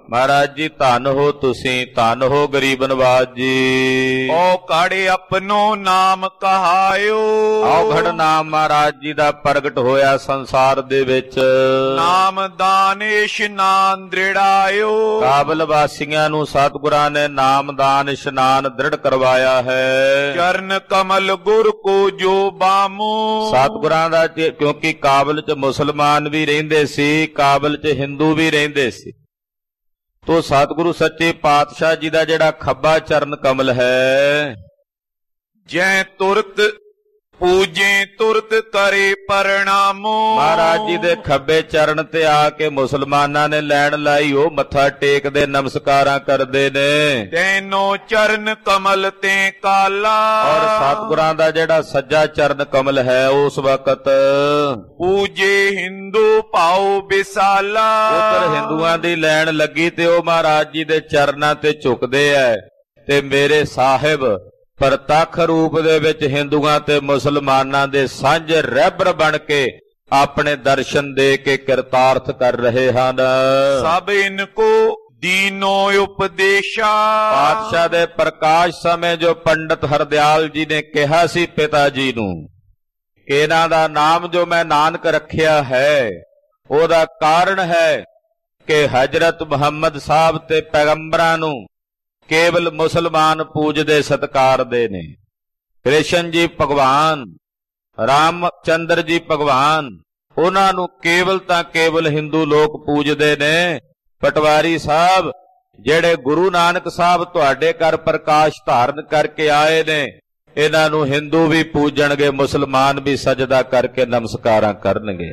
ਮਹਾਰਾਜ ਜੀ ਧੰਨ ਹੋ ਤੁਸੀਂ, ਧੰਨ ਹੋ ਗਰੀਬ ਨਵਾਜ ਜੀ। ਓ ਕਾੜੇ ਆਪਣੋ ਨਾਮ ਕਹਾਇਓ, ਔਗੜ ਨਾਮ ਮਹਾਰਾਜ ਜੀ ਦਾ ਪ੍ਰਗਟ ਹੋਇਆ ਸੰਸਾਰ ਦੇ ਵਿੱਚ। ਨਾਮ ਦਾਨ ਇਸ਼ਨਾਨ ਦ੍ਰਿੜਾਇਓ, ਕਾਬਲ ਵਾਸੀਆਂ ਨੂੰ ਸਤਿਗੁਰਾਂ ਨੇ ਨਾਮਦਾਨ ਇਸ਼ਨਾਨ ਦ੍ਰਿੜ ਕਰਵਾਇਆ ਹੈ। ਚਰਨ ਕਮਲ ਗੁਰ ਕੋ ਜੋ ਬਾਮੋ, ਸਤਿਗੁਰਾਂ ਦਾ ਕਿਉਂਕਿ ਕਾਬਲ ਚ ਮੁਸਲਮਾਨ ਵੀ ਰਹਿੰਦੇ ਸੀ, ਕਾਬਲ ਚ ਹਿੰਦੂ ਵੀ ਰਹਿੰਦੇ ਸੀ। ਤੋ ਸਤਿਗੁਰੂ ਸੱਚੇ ਪਾਤਸ਼ਾਹ ਜੀ ਦਾ ਜਿਹੜਾ ਖੱਬਾ ਚਰਨ ਕਮਲ ਹੈ, ਜੈ ਤੁਰਤ ਪੂਜੇ ਤੁਰਤ ਕਰੇ ਪ੍ਰਣਾਮੋ, ਮਹਾਰਾਜ ਜੀ ਦੇ ਖੱਬੇ ਚਰਨ ਤੇ ਆ ਕੇ ਮੁਸਲਮਾਨਾਂ ਨੇ ਲੈਣ ਲਾਈ, ਉਹ ਮੱਥਾ ਟੇਕਦੇ ਨਮਸਕਾਰਾਂ ਕਰਦੇ ਨੇ। ਤੈਨੋ ਚਰਨ ਕਮਲ ਤੇ ਕਾਲਾ, ਔਰ ਸਤਿਗੁਰਾਂ ਦਾ ਜਿਹੜਾ ਸੱਜਾ ਚਰਨ ਕਮਲ ਹੈ ਉਸ ਵਕਤ ਪੂਜੇ ਹਿੰਦੂ ਭਾਉ ਵਿਸਾਲਾ, ਉਧਰ ਹਿੰਦੂਆਂ ਦੀ ਲੈਣ ਲੱਗੀ ਤੇ ਉਹ ਮਹਾਰਾਜ ਜੀ ਦੇ ਚਰਨਾਂ ਤੇ ਝੁਕਦੇ ਐ ਤੇ ਮੇਰੇ ਸਾਹਿਬ ਪ੍ਰਤੱਖ ਰੂਪ ਦੇ ਵਿੱਚ ਹਿੰਦੂਆਂ ਤੇ ਮੁਸਲਮਾਨਾਂ ਦੇ ਸਾਂਝੇ ਰਹਿਬਰ ਬਣ ਕੇ ਆਪਣੇ ਦਰਸ਼ਨ ਦੇ ਕੇ ਕਿਰਤਾਰਥ ਕਰ ਰਹੇ ਹਨ। ਸਭ ਇਨ ਕੋ ਦੀਨੋ ਉਪਦੇਸ਼ਾ, ਪਾਤਸ਼ਾਹ ਦੇ ਪ੍ਰਕਾਸ਼ ਸਮੇਂ ਜੋ ਪੰਡਤ ਹਰਦਿਆਲ ਜੀ ਨੇ ਕਿਹਾ ਸੀ ਪਿਤਾ ਜੀ ਨੂੰ ਕਿ ਇਹਨਾਂ ਦਾ ਨਾਮ ਜੋ ਮੈਂ ਨਾਨਕ ਰੱਖਿਆ ਹੈ, ਉਹਦਾ ਕਾਰਨ ਹੈ ਕਿ ਹਜ਼ਰਤ ਮੁਹੰਮਦ ਸਾਹਿਬ ਤੇ ਪੈਗੰਬਰਾਂ ਨੂੰ ਕੇਵਲ ਮੁਸਲਮਾਨ ਪੂਜਦੇ ਸਤਿਕਾਰਦੇ ਨੇ। ਕ੍ਰਿਸ਼ਨ ਜੀ ਭਗਵਾਨ, ਰਾਮ ਚੰਦਰ ਜੀ ਭਗਵਾਨ, ਉਹਨਾਂ ਨੂੰ ਕੇਵਲ ਤਾਂ ਕੇਵਲ ਹਿੰਦੂ ਲੋਕ ਪੂਜਦੇ ਨੇ। ਪਟਵਾਰੀ ਸਾਹਿਬ, ਜਿਹੜੇ ਗੁਰੂ ਨਾਨਕ ਸਾਹਿਬ ਤੁਹਾਡੇ ਘਰ ਪ੍ਰਕਾਸ਼ ਧਾਰਨ ਕਰਕੇ ਆਏ ਨੇ, ਇਹਨਾਂ ਨੂੰ ਹਿੰਦੂ ਵੀ ਪੂਜਣਗੇ, ਮੁਸਲਮਾਨ ਵੀ ਸਜਦਾ ਕਰਕੇ ਨਮਸਕਾਰਾਂ ਕਰਨਗੇ।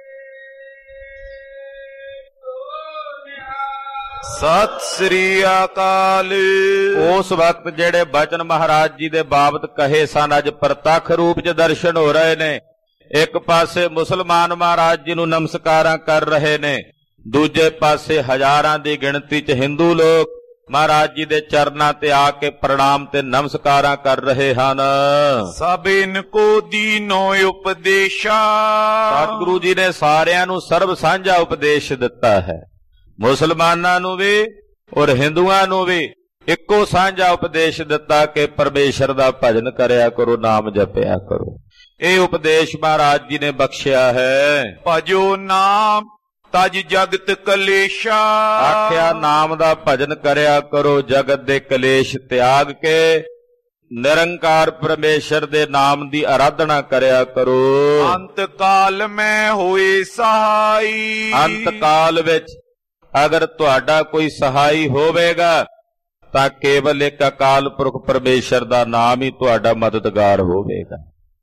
ਸਤਿ ਸ੍ਰੀ ਅਕਾਲ। ਉਸ ਵਕਤ ਜਿਹੜੇ ਬਚਨ ਮਹਾਰਾਜ ਜੀ ਦੇ ਬਾਬਤ ਕਹੇ ਸਨ, ਅੱਜ ਪ੍ਰਤੱਖ ਰੂਪ 'ਚ ਦਰਸ਼ਨ ਹੋ ਰਹੇ ਨੇ। ਇੱਕ ਪਾਸੇ ਮੁਸਲਮਾਨ ਮਹਾਰਾਜ ਜੀ ਨੂੰ ਨਮਸਕਾਰਾਂ ਕਰ ਰਹੇ ਨੇ, ਦੂਜੇ ਪਾਸੇ ਹਜ਼ਾਰਾਂ ਦੀ ਗਿਣਤੀ 'ਚ ਹਿੰਦੂ ਲੋਕ ਮਹਾਰਾਜ ਜੀ ਦੇ ਚਰਨਾਂ ਤੇ ਆ ਕੇ ਪ੍ਰਣਾਮ ਤੇ ਨਮਸਕਾਰਾਂ ਕਰ ਰਹੇ ਹਨ। ਸਭ ਇਨ ਕੋ ਦੀਨੋ ਉਪਦੇਸ਼ਾ, ਸਤਿਗੁਰੂ ਜੀ ਨੇ ਸਾਰਿਆਂ ਨੂੰ ਸਰਬ ਸਾਂਝਾ ਉਪਦੇਸ਼ ਦਿੱਤਾ ਹੈ। ਮੁਸਲਮਾਨਾਂ ਨੂੰ ਵੀ ਔਰ ਹਿੰਦੂਆਂ ਨੂੰ ਵੀ ਇੱਕੋ ਸਾਂਝਾ ਉਪਦੇਸ਼ ਦਿੱਤਾ ਕਿ ਪਰਮੇਸ਼ਰ ਦਾ ਭਜਨ ਕਰਿਆ ਕਰੋ, ਨਾਮ ਜਪਿਆ ਕਰੋ। ਇਹ ਉਪਦੇਸ਼ ਮਹਾਰਾਜ ਜੀ ਨੇ ਬਖਸ਼ਿਆ ਹੈ। ਭਜੋ ਨਾਮ ਤਜ ਜਗਤ ਕਲੇਸ਼ਾ, ਆਖਿਆ ਨਾਮ ਦਾ ਭਜਨ ਕਰਿਆ ਕਰੋ, ਜਗਤ ਦੇ ਕਲੇਸ਼ ਤਿਆਗ ਕੇ ਨਿਰੰਕਾਰ ਪਰਮੇਸ਼ਰ ਦੇ ਨਾਮ ਦੀ ਆਰਾਧਨਾ ਕਰਿਆ ਕਰੋ। ਅੰਤ ਕਾਲ ਮੈਂ ਹੋਏ ਸਹਾਈ, ਅੰਤ ਕਾਲ ਵਿੱਚ ਅਗਰ ਤੁਹਾਡਾ ਕੋਈ ਸਹਾਈ ਹੋਵੇਗਾ ਤਾਂ ਕੇਵਲ ਇੱਕ ਅਕਾਲ ਪੁਰਖ ਪਰਮੇਸ਼ਰ ਦਾ ਨਾਮ ਹੀ ਤੁਹਾਡਾ ਮਦਦਗਾਰ ਹੋਵੇਗਾ।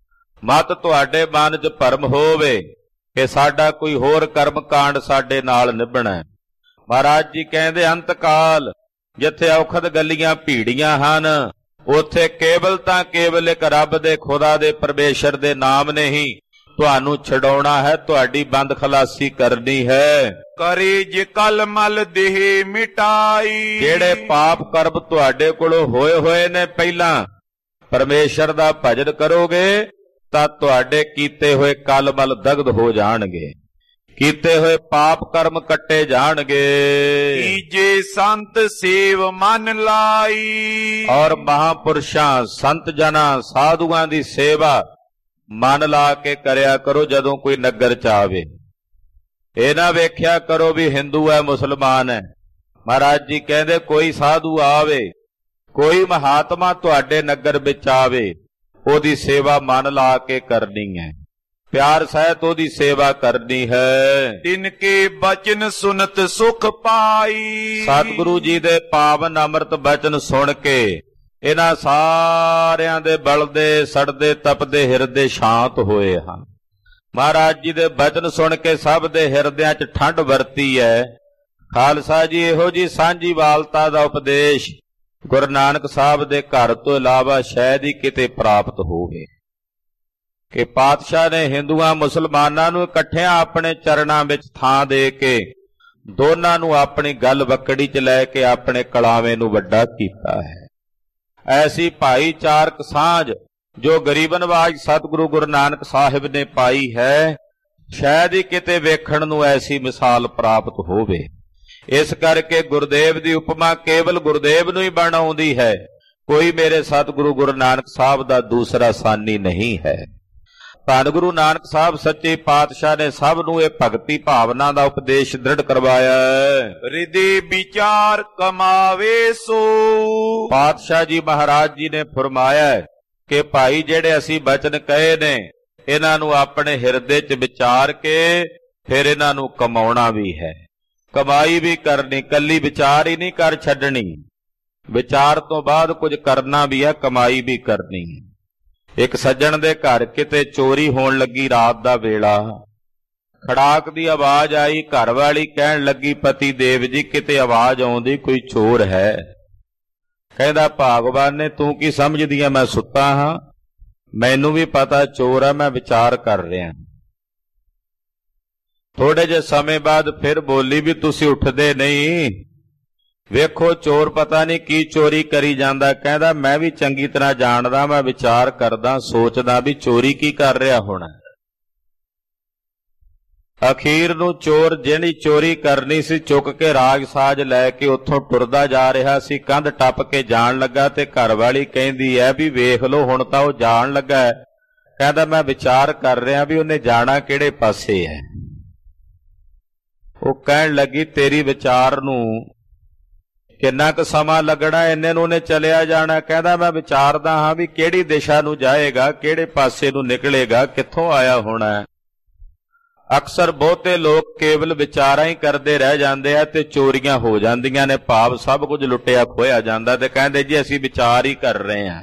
ਮਤ ਤੁਹਾਡੇ ਮਨ 'ਚ ਭਰਮ ਹੋਵੇ ਕਿ ਸਾਡਾ ਕੋਈ ਹੋਰ ਕਰਮ ਕਾਂਡ ਸਾਡੇ ਨਾਲ ਨਿਭਣਾ ਹੈ। ਮਹਾਰਾਜ ਜੀ ਕਹਿੰਦੇ ਅੰਤ ਕਾਲ ਜਿੱਥੇ ਔਖਦ ਗਲੀਆਂ ਭੀੜੀਆਂ ਹਨ, ਉੱਥੇ ਕੇਵਲ ਤਾਂ ਕੇਵਲ ਇੱਕ ਰੱਬ ਦੇ ਖੁਦਾ ਦੇ ਪਰਮੇਸ਼ਰ ਦੇ ਨਾਮ ਨੇ ਹੀ ਤੁਹਾਨੂੰ ਛਡਾਉਣਾ ਹੈ, ਤੁਹਾਡੀ ਬੰਦ ਖਲਾਸੀ ਕਰਨੀ ਹੈ। ਕਰੇ ਜੇ ਕਲ ਮਲ ਦੇਹ ਮਿਟਾਈ, ਜਿਹੜੇ ਪਾਪ ਕਰਮ ਤੁਹਾਡੇ ਕੋਲੋਂ ਹੋਏ ਨੇ ਪਹਿਲਾਂ ਪਰਮੇਸ਼ਰ ਦਾ ਭਜਨ ਕਰੋਗੇ ਤਾਂ ਤੁਹਾਡੇ ਕੀਤੇ ਹੋਏ ਕਲ ਮਲ ਦਗਧ ਹੋ ਜਾਣਗੇ, ਕੀਤੇ ਹੋਏ ਪਾਪ ਕਰਮ ਕੱਟੇ ਜਾਣਗੇ। ਕੀਜੇ ਸੰਤ ਸੇਵ ਮਨ ਲਾਈ, ਔਰ ਮਹਾਂਪੁਰਸ਼ਾਂ ਸੰਤ ਜਨਾਂ ਸਾਧੂਆਂ ਦੀ ਸੇਵਾ ਮਨ ਲਾ ਕੇ ਕਰਿਆ ਕਰੋ। ਜਦੋਂ ਕੋਈ ਨਗਰ ਚ ਆਵੇ ਇਹ ਨਾ ਵੇਖਿਆ ਕਰੋ ਵੀ ਹਿੰਦੂ ਹੈ ਮੁਸਲਮਾਨ ਹੈ। ਮਹਾਰਾਜ ਜੀ ਕਹਿੰਦੇ ਕੋਈ ਸਾਧੂ ਆਵੇ, ਕੋਈ ਮਹਾਤਮਾ ਤੁਹਾਡੇ ਨਗਰ ਵਿੱਚ ਆਵੇ, ਉਹਦੀ ਸੇਵਾ ਮਨ ਲਾ ਕੇ ਕਰਨੀ ਹੈ, ਪਿਆਰ ਸਹਿਤ ਉਹਦੀ ਸੇਵਾ ਕਰਨੀ ਹੈ। ਤਿਨ ਕੇ ਬਚਨ ਸੁਨਤ ਸੁਖ ਪਾਈ, ਸਤਿਗੁਰੂ ਜੀ ਦੇ ਪਾਵਨ ਅੰਮ੍ਰਿਤ ਬਚਨ ਸੁਣ ਕੇ ਇਹਨਾਂ ਸਾਰਿਆਂ ਦੇ ਬਲਦੇ ਸੜਦੇ ਤਪਦੇ ਹਿਰਦੇ ਸ਼ਾਂਤ ਹੋਏ ਹਨ। ਮਹਾਰਾਜ ਜੀ ਦੇ ਬਚਨ ਸੁਣ ਕੇ ਸਭ ਦੇ ਹਿਰਦਿਆਂ 'ਚ ਠੰਡ ਵਰਤੀ ਹੈ। ਖਾਲਸਾ ਜੀ ਇਹੋ ਜੀ ਸਾਂਝੀ ਵਾਲਤਾ ਦਾ ਉਪਦੇਸ਼ ਗੁਰੂ ਨਾਨਕ ਸਾਹਿਬ ਦੇ ਘਰ ਤੋਂ ਇਲਾਵਾ ਸ਼ਾਇਦ ਹੀ ਕਿਤੇ ਪ੍ਰਾਪਤ ਹੋਵੇ ਕਿ ਪਾਤਸ਼ਾਹ ਨੇ ਹਿੰਦੂਆਂ ਮੁਸਲਮਾਨਾਂ ਨੂੰ ਇਕੱਠਿਆਂ ਆਪਣੇ ਚਰਨਾਂ ਵਿੱਚ ਥਾਂ ਦੇ ਕੇ ਦੋਨਾਂ ਨੂੰ ਆਪਣੀ ਗੱਲ ਵਕੜੀ 'ਚ ਲੈ ਕੇ ਆਪਣੇ ਕਲਾਵੇਂ ਨੂੰ ਵੱਡਾ ਕੀਤਾ ਹੈ। ਐਸੀ ਭਾਈਚਾਰਕ ਸਾਂਝ ਜੋ ਗਰੀਬ ਨਵਾਜ ਸਤਿਗੁਰੂ ਗੁਰੂ ਨਾਨਕ ਸਾਹਿਬ ਨੇ ਪਾਈ ਹੈ, ਸ਼ਾਇਦ ਹੀ ਕਿਤੇ ਵੇਖਣ ਨੂੰ ਐਸੀ ਮਿਸਾਲ ਪ੍ਰਾਪਤ ਹੋਵੇ। ਇਸ ਕਰਕੇ ਗੁਰਦੇਵ ਦੀ ਉਪਮਾ ਕੇਵਲ ਗੁਰਦੇਵ ਨੂੰ ਹੀ ਬਣ ਆਉਂਦੀ ਹੈ। ਕੋਈ ਮੇਰੇ ਸਤਿਗੁਰੂ ਗੁਰੂ ਨਾਨਕ ਸਾਹਿਬ ਦਾ ਦੂਸਰਾ ਸਾਨੀ ਨਹੀਂ ਹੈ। ਧੰਨ ਗੁਰੂ ਨਾਨਕ ਸਾਹਿਬ ਸੱਚੇ ਪਾਤਸ਼ਾਹ ਨੇ ਸਭ ਨੂੰ ਇਹ ਭਗਤੀ ਭਾਵਨਾ ਦਾ ਉਪਦੇਸ਼ ਦ੍ਰਿੜ ਕਰਵਾਇਆ ਹੈ। ਹਿਰਦੇ ਵਿਚਾਰ ਕਮਾਵੇ ਸੋ। ਪਾਤਸ਼ਾਹ ਜੀ ਮਹਾਰਾਜ ਜੀ ਨੇ ਫਰਮਾਇਆ ਕਿ ਭਾਈ ਜਿਹੜੇ ਅਸੀਂ ਬਚਨ ਕਹੇ ਨੇ ਇਹਨਾਂ ਨੂੰ ਆਪਣੇ ਹਿਰਦੇ 'ਚ ਵਿਚਾਰ ਕੇ ਫਿਰ ਇਹਨਾਂ ਨੂੰ ਕਮਾਉਣਾ ਵੀ ਹੈ। ਕਮਾਈ ਵੀ ਕਰਨੀ, ਕੱਲੀ ਵਿਚਾਰ ਹੀ ਨਹੀਂ ਕਰ ਛੱਡਣੀ, ਵਿਚਾਰ ਤੋਂ ਬਾਅਦ ਕੁਝ ਕਰਨਾ ਵੀ ਹੈ, ਕਮਾਈ ਵੀ ਕਰਨੀ। ਇੱਕ ਸੱਜਣ ਦੇ ਘਰ ਕਿਤੇ ਚੋਰੀ ਹੋਣ ਲੱਗੀ ਰਾਤ ਦਾ ਵੇਲਾ। ਖੜਾਕ ਦੀ ਆਵਾਜ਼ ਆਈ। ਘਰ ਵਾਲੀ ਕਹਿਣ ਲੱਗੀ ਪਤੀ ਦੇਵ ਜੀ ਕਿਤੇ ਆਵਾਜ਼ ਆਉਂਦੀ ਕੋਈ ਚੋਰ ਹੈ। ਕਹਿੰਦਾ ਭਗਵਾਨ ਨੇ ਤੂੰ ਕੀ ਸਮਝਦੀ ਆ, ਮੈਂ ਸੁੱਤਾ ਹਾਂ, ਮੈਨੂੰ ਵੀ ਪਤਾ ਚੋਰ ਆ, ਮੈਂ ਵਿਚਾਰ ਕਰ ਰਿਹਾ। ਥੋੜੇ ਜਿਹੇ ਸਮੇਂ ਬਾਅਦ ਫਿਰ ਬੋਲੀ ਵੀ ਤੁਸੀਂ ਉੱਠਦੇ ਨਹੀਂ, ਵੇਖੋ ਚੋਰ ਪਤਾ ਨਹੀਂ ਕੀ ਚੋਰੀ ਕਰੀ ਜਾਂਦਾ। ਕਹਿੰਦਾ ਮੈਂ ਵੀ ਚੰਗੀ ਤਰ੍ਹਾਂ ਜਾਣਦਾ, ਮੈਂ ਵਿਚਾਰ ਕਰਦਾ, ਸੋਚਦਾ ਵੀ ਚੋਰੀ ਕੀ ਕਰ ਰਿਹਾ ਹੋਣਾ। ਅਖੀਰ ਨੂੰ ਚੋਰ ਜਿਹੜੀ ਚੋਰੀ ਕਰਨੀ ਸੀ ਚੁੱਕ ਕੇ ਰਾਜ ਸਾਜ ਲੈ ਕੇ ਉੱਥੋਂ ਟੁਰਦਾ ਜਾ ਰਿਹਾ ਸੀ। ਕੰਧ ਟੱਪ ਕੇ ਜਾਣ ਲੱਗਾ ਤੇ ਘਰ ਵਾਲੀ ਕਹਿੰਦੀ ਹੈ ਵੀ ਵੇਖ ਲਓ ਹੁਣ ਤਾਂ ਉਹ ਜਾਣ ਲੱਗਾ ਹੈ। ਕਹਿੰਦਾ ਮੈਂ ਵਿਚਾਰ ਕਰ ਰਿਹਾ ਵੀ ਉਹਨੇ ਜਾਣਾ ਕਿਹੜੇ ਪਾਸੇ ਹੈ। ਉਹ ਕਹਿਣ ਲੱਗੀ ਤੇਰੀ ਵਿਚਾਰ ਨੂੰ ਕਿੰਨਾ ਕੁ ਸਮਾਂ ਲੱਗਣਾ, ਇੰਨੇ ਨੂੰ ਉਹਨੇ ਚਲਿਆ ਜਾਣਾ। ਕਹਿੰਦਾ ਮੈਂ ਵਿਚਾਰਦਾ ਹਾਂ ਵੀ ਕਿਹੜੀ ਦਿਸ਼ਾ ਨੂੰ ਜਾਏਗਾ, ਕਿਹੜੇ ਪਾਸੇ ਨੂੰ ਨਿਕਲੇਗਾ, ਕਿੱਥੋਂ ਆਇਆ ਹੋਣਾ। ਅਕਸਰ ਬਹੁਤੇ ਲੋਕ ਕੇਵਲ ਵਿਚਾਰਾਂ ਹੀ ਕਰਦੇ ਰਹਿ ਜਾਂਦੇ ਆ ਤੇ ਚੋਰੀਆਂ ਹੋ ਜਾਂਦੀਆਂ ਨੇ, ਭਾਵ ਸਭ ਕੁਝ ਲੁੱਟਿਆ ਖੋਇਆ ਜਾਂਦਾ ਤੇ ਕਹਿੰਦੇ ਜੀ ਅਸੀਂ ਵਿਚਾਰ ਹੀ ਕਰ ਰਹੇ ਹਾਂ।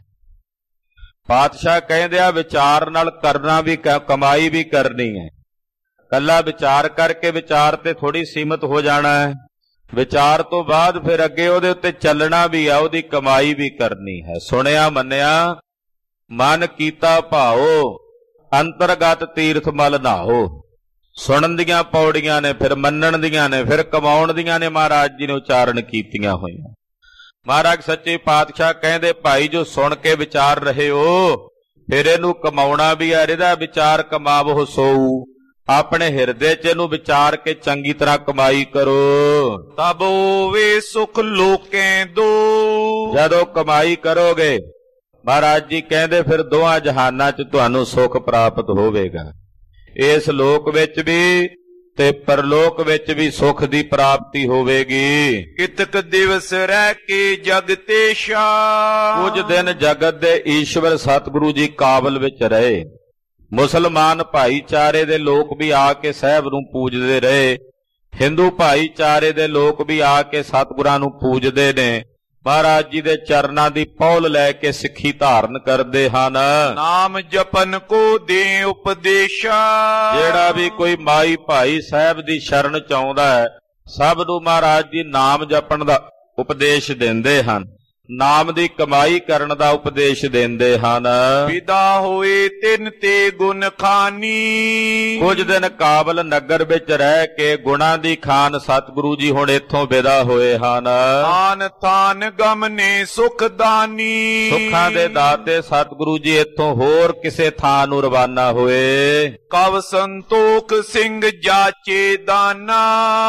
ਪਾਤਸ਼ਾਹ ਕਹਿੰਦੇ ਆ ਵਿਚਾਰ ਨਾਲ ਕਰਨਾ ਵੀ, ਕਮਾਈ ਵੀ ਕਰਨੀ ਹੈ। ਕੱਲਾ ਵਿਚਾਰ ਕਰਕੇ ਵਿਚਾਰ ਤੇ ਥੋੜੀ ਸੀਮਤ ਹੋ ਜਾਣਾ ਹੈ। ਵਿਚਾਰ ਤੋਂ ਬਾਅਦ ਫਿਰ ਅੱਗੇ ਉਹਦੇ ਉੱਤੇ ਚੱਲਣਾ ਵੀ ਆ, ਉਹਦੀ ਕਮਾਈ ਵੀ ਕਰਨੀ ਹੈ। ਸੁਣਿਆ ਮੰਨਿਆ ਮਨ ਕੀਤਾ ਭਾਓ, ਅੰਤਰਗਤ ਤੀਰਥ ਮਲ ਨਹਾਓ। ਸੁਣਨ ਦੀਆਂ ਪੌੜੀਆਂ ਨੇ, ਫਿਰ ਮੰਨਣ ਦੀਆਂ ਨੇ, ਫਿਰ ਕਮਾਉਣ ਦੀਆਂ ਨੇ। ਮਹਾਰਾਜ ਜੀ ਨੇ ਉਚਾਰਨ ਕੀਤੀਆਂ ਹੋਈਆਂ। ਮਹਾਰਾਜ ਸੱਚੇ ਪਾਤਸ਼ਾਹ ਕਹਿੰਦੇ ਭਾਈ ਜੋ ਸੁਣ ਕੇ ਵਿਚਾਰ ਰਹੇ ਹੋ ਫਿਰ ਇਹਨੂੰ ਕਮਾਉਣਾ ਵੀ ਆ। ਇਹਦਾ ਵਿਚਾਰ ਕਮਾਵੋ ਸੋਊ। ਆਪਣੇ ਹਿਰਦੇ 'ਚ ਇਹਨੂੰ ਵਿਚਾਰ ਕੇ ਚੰਗੀ ਤਰ੍ਹਾਂ ਕਮਾਈ ਕਰੋ। ਤਬ ਹੋਵੇ ਸੁਖ ਲੋਕੇ ਦੋ। ਜਦੋਂ ਕਮਾਈ ਕਰੋਗੇ ਮਹਾਰਾਜ ਜੀ ਕਹਿੰਦੇ ਫਿਰ ਦੋਹਾਂ ਜਹਾਨਾਂ 'ਚ ਤੁਹਾਨੂੰ ਸੁੱਖ ਪ੍ਰਾਪਤ ਹੋਵੇਗਾ। ਇਸ ਲੋਕ ਵਿੱਚ ਵੀ ਤੇ ਪਰਲੋਕ ਵਿੱਚ ਵੀ ਸੁੱਖ ਦੀ ਪ੍ਰਾਪਤੀ ਹੋਵੇਗੀ। ਕਿਤਕ ਦਿਵਸ ਰਹਿ ਕੇ ਜਗਤੇਸ਼ਾ। ਕੁਝ ਦਿਨ ਜਗਤ ਦੇ ਈਸ਼ਵਰ ਸਤਿਗੁਰੂ ਜੀ ਕਾਬਲ ਵਿੱਚ ਰਹੇ। ਮੁਸਲਮਾਨ ਭਾਈਚਾਰੇ ਦੇ ਲੋਕ ਵੀ ਆ ਕੇ ਸਾਹਿਬ ਨੂੰ ਪੂਜਦੇ ਰਹੇ। ਹਿੰਦੂ ਭਾਈਚਾਰੇ ਦੇ ਲੋਕ ਵੀ ਆ ਕੇ ਸਤਿਗੁਰਾਂ ਨੂੰ ਪੂਜਦੇ ਨੇ। ਮਹਾਰਾਜ ਜੀ ਦੇ ਚਰਨਾਂ ਦੀ ਪੌਲ ਲੈ ਕੇ ਸਿੱਖੀ ਧਾਰਨ ਕਰਦੇ ਹਨ। ਨਾਮ ਜਪਨ ਕੋ ਦੇ ਉਪਦੇਸ਼ਾ। ਜਿਹੜਾ ਵੀ ਕੋਈ ਮਾਈ ਭਾਈ ਸਾਹਿਬ ਦੀ ਸ਼ਰਨ ਚ ਆਉਂਦਾ ਹੈ ਸਭ ਨੂੰ ਮਹਾਰਾਜ ਜੀ ਨਾਮ ਜਪਣ ਦਾ ਉਪਦੇਸ਼ ਦਿੰਦੇ ਹਨ, ਨਾਮ ਦੀ ਕਮਾਈ ਕਰਨ ਦਾ ਉਪਦੇਸ਼ ਦਿੰਦੇ ਹਨ। ਵਿਦਾ ਹੋਏ ਤਿੰਨ ਤੇ ਗੁਣ ਖਾਨੀ। ਕੁਝ ਦਿਨ ਕਾਬਲ ਨਗਰ ਵਿੱਚ ਰਹਿ ਕੇ ਗੁਣਾਂ ਦੀ ਖਾਨ ਸਤਿਗੁਰੂ ਜੀ ਹੁਣ ਇੱਥੋਂ ਵਿਦਾ ਹੋਏ ਹਨ। ਥਾਨ ਥਾਨ ਗਮਨੇ ਸੁਖ ਦਾਨੀ। ਸੁੱਖਾਂ ਦੇ ਦਾਤੇ ਸਤਿਗੁਰੂ ਜੀ ਇੱਥੋਂ ਹੋਰ ਕਿਸੇ ਥਾਂ ਨੂੰ ਰਵਾਨਾ ਹੋਏ। ਕਵ ਸੰਤੋਖ ਸਿੰਘ ਜਾਚੇ ਦਾਨਾ।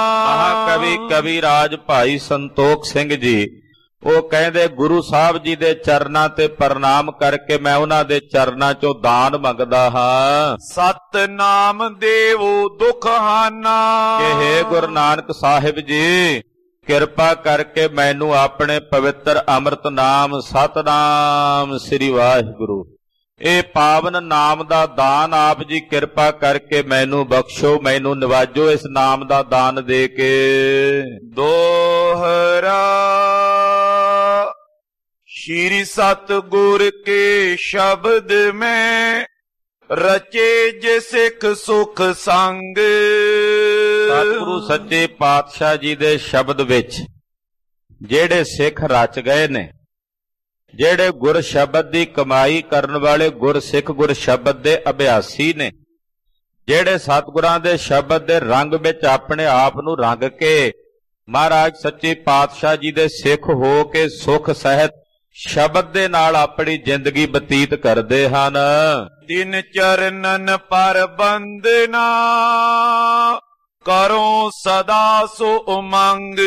ਮਹਾਕਵੀ ਕਵੀ ਰਾਜ ਭਾਈ ਸੰਤੋਖ ਸਿੰਘ ਜੀ ਉਹ ਕਹਿੰਦੇ ਗੁਰੂ ਸਾਹਿਬ ਜੀ ਦੇ ਚਰਨਾਂ ਤੇ ਪ੍ਰਣਾਮ ਕਰਕੇ ਮੈਂ ਉਹਨਾਂ ਦੇ ਚਰਨਾਂ ਚੋਂ ਦਾਨ ਮੰਗਦਾ ਹਾਂ। ਸਤਨਾਮ ਦੇਵੋ ਦੁਖ ਹਾਨਾ। ਕਿ ਹੇ ਗੁਰੂ ਨਾਨਕ ਸਾਹਿਬ ਜੀ ਕਿਰਪਾ ਕਰਕੇ ਮੈਨੂੰ ਆਪਣੇ ਪਵਿੱਤਰ ਅੰਮ੍ਰਿਤ ਨਾਮ ਸਤਨਾਮ ਸ੍ਰੀ ਵਾਹਿਗੁਰੂ ਇਹ ਪਾਵਨ ਨਾਮ ਦਾ ਦਾਨ ਆਪ ਜੀ ਕਿਰਪਾ ਕਰਕੇ ਮੈਨੂੰ ਬਖਸ਼ੋ, ਮੈਨੂੰ ਨਿਵਾਜੋ ਇਸ ਨਾਮ ਦਾ ਦਾਨ ਦੇ ਕੇ। ਦੋਹਰਾ ਸ਼੍ਰੀ ਸਤਿਗੁਰ ਕੇ ਸ਼ਬਦ ਮੈਂ ਰਚੇ ਜੇ ਸਿੱਖ ਸੁਖ ਸੰਗ। ਸਤਿਗੁਰੂ ਸੱਚੇ ਪਾਤਸ਼ਾਹ ਜੀ ਦੇ ਸ਼ਬਦ ਵਿੱਚ ਜਿਹੜੇ ਸਿੱਖ ਰਚ ਗਏ ਨੇ, ਜਿਹੜੇ ਗੁਰ ਸ਼ਬਦ ਦੀ ਕਮਾਈ ਕਰਨ ਵਾਲੇ ਗੁਰ ਸਿੱਖ ਗੁਰ ਸ਼ਬਦ ਦੇ ਅਭਿਆਸੀ ਨੇ, ਜਿਹੜੇ ਸਤਿਗੁਰਾਂ ਦੇ ਸ਼ਬਦ ਦੇ ਰੰਗ ਵਿੱਚ ਆਪਣੇ ਆਪ ਨੂੰ ਰੰਗ ਕੇ ਮਹਾਰਾਜ ਸੱਚੇ ਪਾਤਸ਼ਾਹ ਜੀ ਦੇ ਸਿੱਖ ਹੋ ਕੇ ਸੁਖ ਸਹਿਤ ਸ਼ਬਦ ਦੇ ਨਾਲ ਆਪਣੀ ਜ਼ਿੰਦਗੀ ਬਤੀਤ ਕਰਦੇ ਹਨ। ਤਿਨ ਚਰਨਨ ਪਰ ਬੰਦਨਾ ਕਰੋ ਸਦਾ ਸੋ ਉਮੰਗ।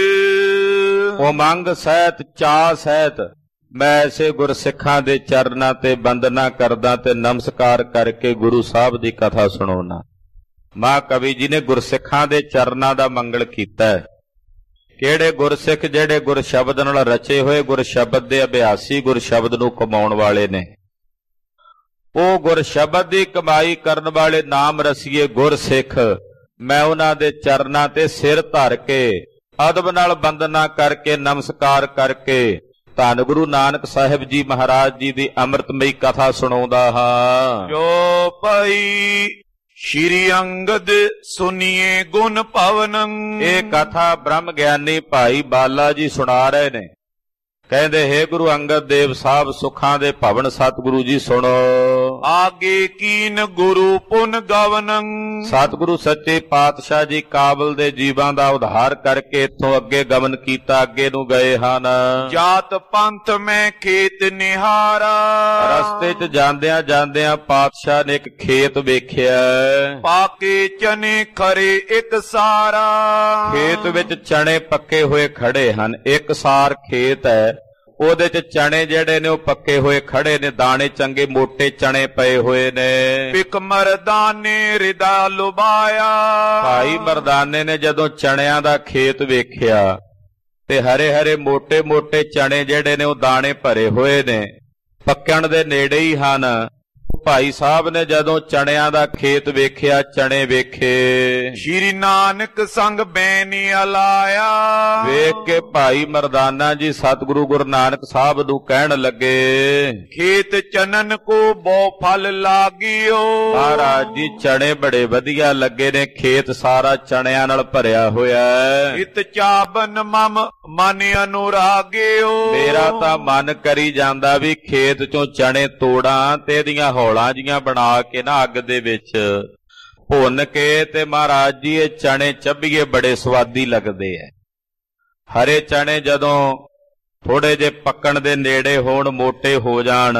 ਉਮੰਗ ਸਹਿਤ ਚਾਅ ਸਹਿਤ ਮੈਂ ਐਸੇ ਗੁਰਸਿੱਖਾਂ ਦੇ ਚਰਨਾਂ ਤੇ ਬੰਦਨਾ ਕਰਦਾ ਤੇ ਨਮਸਕਾਰ ਕਰਕੇ ਗੁਰੂ ਸਾਹਿਬ ਦੀ ਕਥਾ ਸੁਣਾਉਣਾ। ਮਹਾਕਵੀ ਜੀ ਨੇ ਗੁਰਸਿੱਖਾਂ ਦੇ ਚਰਨਾਂ ਦਾ ਮੰਗਲ ਕੀਤਾ ਹੈ। ਕਿਹੜੇ ਗੁਰਸਿੱਖ? ਜਿਹੜੇ ਗੁਰ ਸ਼ਬਦ ਨਾਲ ਰਚੇ ਹੋਏ, ਗੁਰ ਸ਼ਬਦ ਦੇ ਅਭਿਆਸੀ, ਗੁਰ ਸ਼ਬਦ ਨੂੰ ਕਮਾਉਣ ਵਾਲੇ ਨੇ। ਉਹ ਗੁਰ ਸ਼ਬਦ ਦੀ ਕਮਾਈ ਕਰਨ ਵਾਲੇ ਨਾਮ ਰਸੀਏ ਗੁਰਸਿੱਖ, ਮੈਂ ਉਹਨਾਂ ਦੇ ਚਰਨਾਂ ਤੇ ਸਿਰ ਧਰ ਕੇ ਅਦਬ ਨਾਲ ਬੰਦਨਾ ਕਰਕੇ ਨਮਸਕਾਰ ਕਰਕੇ ਧੰਨ ਗੁਰੂ ਨਾਨਕ ਸਾਹਿਬ ਜੀ ਮਹਾਰਾਜ ਜੀ ਦੀ ਅੰਮ੍ਰਿਤਮਈ ਕਥਾ ਸੁਣਾਉਂਦਾ ਹਾਂ। ਜੋ ਪਈ ਸ਼੍ਰੀ ਅੰਗਦ ਸੁਨੀਏ ਗੁਣ ਭਵਨੰ। ਇਹ ਕਥਾ ਬ੍ਰਹਮ ਗਿਆਨੀ ਭਾਈ ਬਾਲਾ ਜੀ ਸੁਣਾ ਰਹੇ ਨੇ। ਕਹਿੰਦੇ, ਹੇ ਗੁਰੂ ਅੰਗਦ ਦੇਵ ਸਾਹਿਬ, ਸੁੱਖਾਂ ਦੇ ਭਵਨ ਸਤਿਗੁਰੂ ਜੀ ਸੁਣੋ। ਆਗੇ ਕੀਨ ਗੁਰੂ ਪੁਨ ਗਵਨੰ। ਸਤਿਗੁਰੂ ਸੱਚੇ ਪਾਤਸ਼ਾਹ ਜੀ ਕਾਬਲ ਦੇ ਜੀਵਾਂ ਦਾ ਉਧਾਰ ਕਰਕੇ ਇੱਥੋਂ ਅੱਗੇ ਗਮਨ ਕੀਤਾ, ਅੱਗੇ ਨੂੰ ਗਏ ਹਨ। ਜਾਤ ਪੰਥ ਮੈਂ ਖੇਤ ਨਿਹਾਰਾ। ਰਸਤੇ 'ਚ ਜਾਂਦਿਆਂ ਜਾਂਦਿਆਂ ਪਾਤਸ਼ਾਹ ਨੇ ਇੱਕ ਖੇਤ ਵੇਖਿਆ। ਪਾਕੇ ਚਨੇ ਖਰੇ ਇੱਕ ਸਾਰਾ। ਖੇਤ ਵਿੱਚ ਚਣੇ ਪੱਕੇ ਹੋਏ ਖੜੇ ਹਨ। ਇੱਕ ਸਾਰ ਖੇਤ ਹੈ, ਉਹਦੇ 'ਚ ਚਣੇ ਜਿਹੜੇ ਨੇ ਉਹ ਪੱਕੇ ਹੋਏ ਖੜੇ ਨੇ। ਦਾਣੇ ਚੰਗੇ ਮੋਟੇ ਚਣੇ ਪਏ ਹੋਏ ਨੇ। ਬਿਕ ਮਰਦਾਨੇ ਹਿਰਦਾ ਲੁਭਾਇਆ। ਭਾਈ ਮਰਦਾਨੇ ਨੇ ਜਦੋਂ ਚਣਿਆਂ ਦਾ ਖੇਤ ਵੇਖਿਆ ਤੇ ਹਰੇ ਹਰੇ ਮੋਟੇ ਮੋਟੇ ਚਣੇ ਜਿਹੜੇ ਨੇ ਉਹ ਦਾਣੇ ਭਰੇ ਹੋਏ ਨੇ, ਪੱਕਣ ਦੇ ਨੇੜੇ ਹੀ ਹਨ। ਭਾਈ ਸਾਹਿਬ ਨੇ ਜਦੋਂ ਚਣਿਆਂ ਦਾ ਖੇਤ ਵੇਖਿਆ, ਚਣੇ ਵੇਖੇ, ਸ਼੍ਰੀ ਨਾਨਕ ਸੰਗ ਬੈਨੀ ਅਲਾਇਆ। ਵੇਖ ਕੇ ਭਾਈ ਮਰਦਾਨਾ ਜੀ ਸਤਿਗੁਰੂ ਗੁਰੂ ਨਾਨਕ ਸਾਹਿਬ ਨੂੰ ਕਹਿਣ ਲੱਗੇ, ਖੇਤ ਚਨਨ ਕੋ ਬਹੁ ਫਲ ਲਾਗਿਓ। ਮਹਾਰਾਜ ਜੀ ਚਣੇ ਬੜੇ ਵਧੀਆ ਲੱਗੇ ਨੇ, ਖੇਤ ਸਾਰਾ ਚਣਿਆਂ ਨਾਲ ਭਰਿਆ ਹੋਇਆ ਹੈ। ਇਤ ਚਾਬਨ ਮਮ ਮਨ ਅਨੁਰਾਗਿਓ। ਮੇਰਾ ਤਾਂ ਮਨ ਕਰੀ ਜਾਂਦਾ ਵੀ ਖੇਤ ਚੋਂ ਚਣੇ ਤੋੜਾਂ ਤੇ ਇਹਦੀਆਂ ਹੌਲਾਂ ਜੀਆਂ ਬਣਾ ਕੇ ਨਾ ਅੱਗ ਦੇ ਵਿੱਚ ਭੁੰਨ ਕੇ ਤੇ ਮਹਾਰਾਜ ਜੀ ਇਹ ਚਣੇ ਚੱਬੀਏ, ਬੜੇ ਸਵਾਦੀ ਲੱਗਦੇ ਐ। ਹਰੇ ਚਣੇ ਜਦੋਂ ਥੋੜੇ ਜੇ ਪੱਕਣ ਦੇ ਨੇੜੇ ਹੋਣ, ਮੋਟੇ ਹੋ ਜਾਣ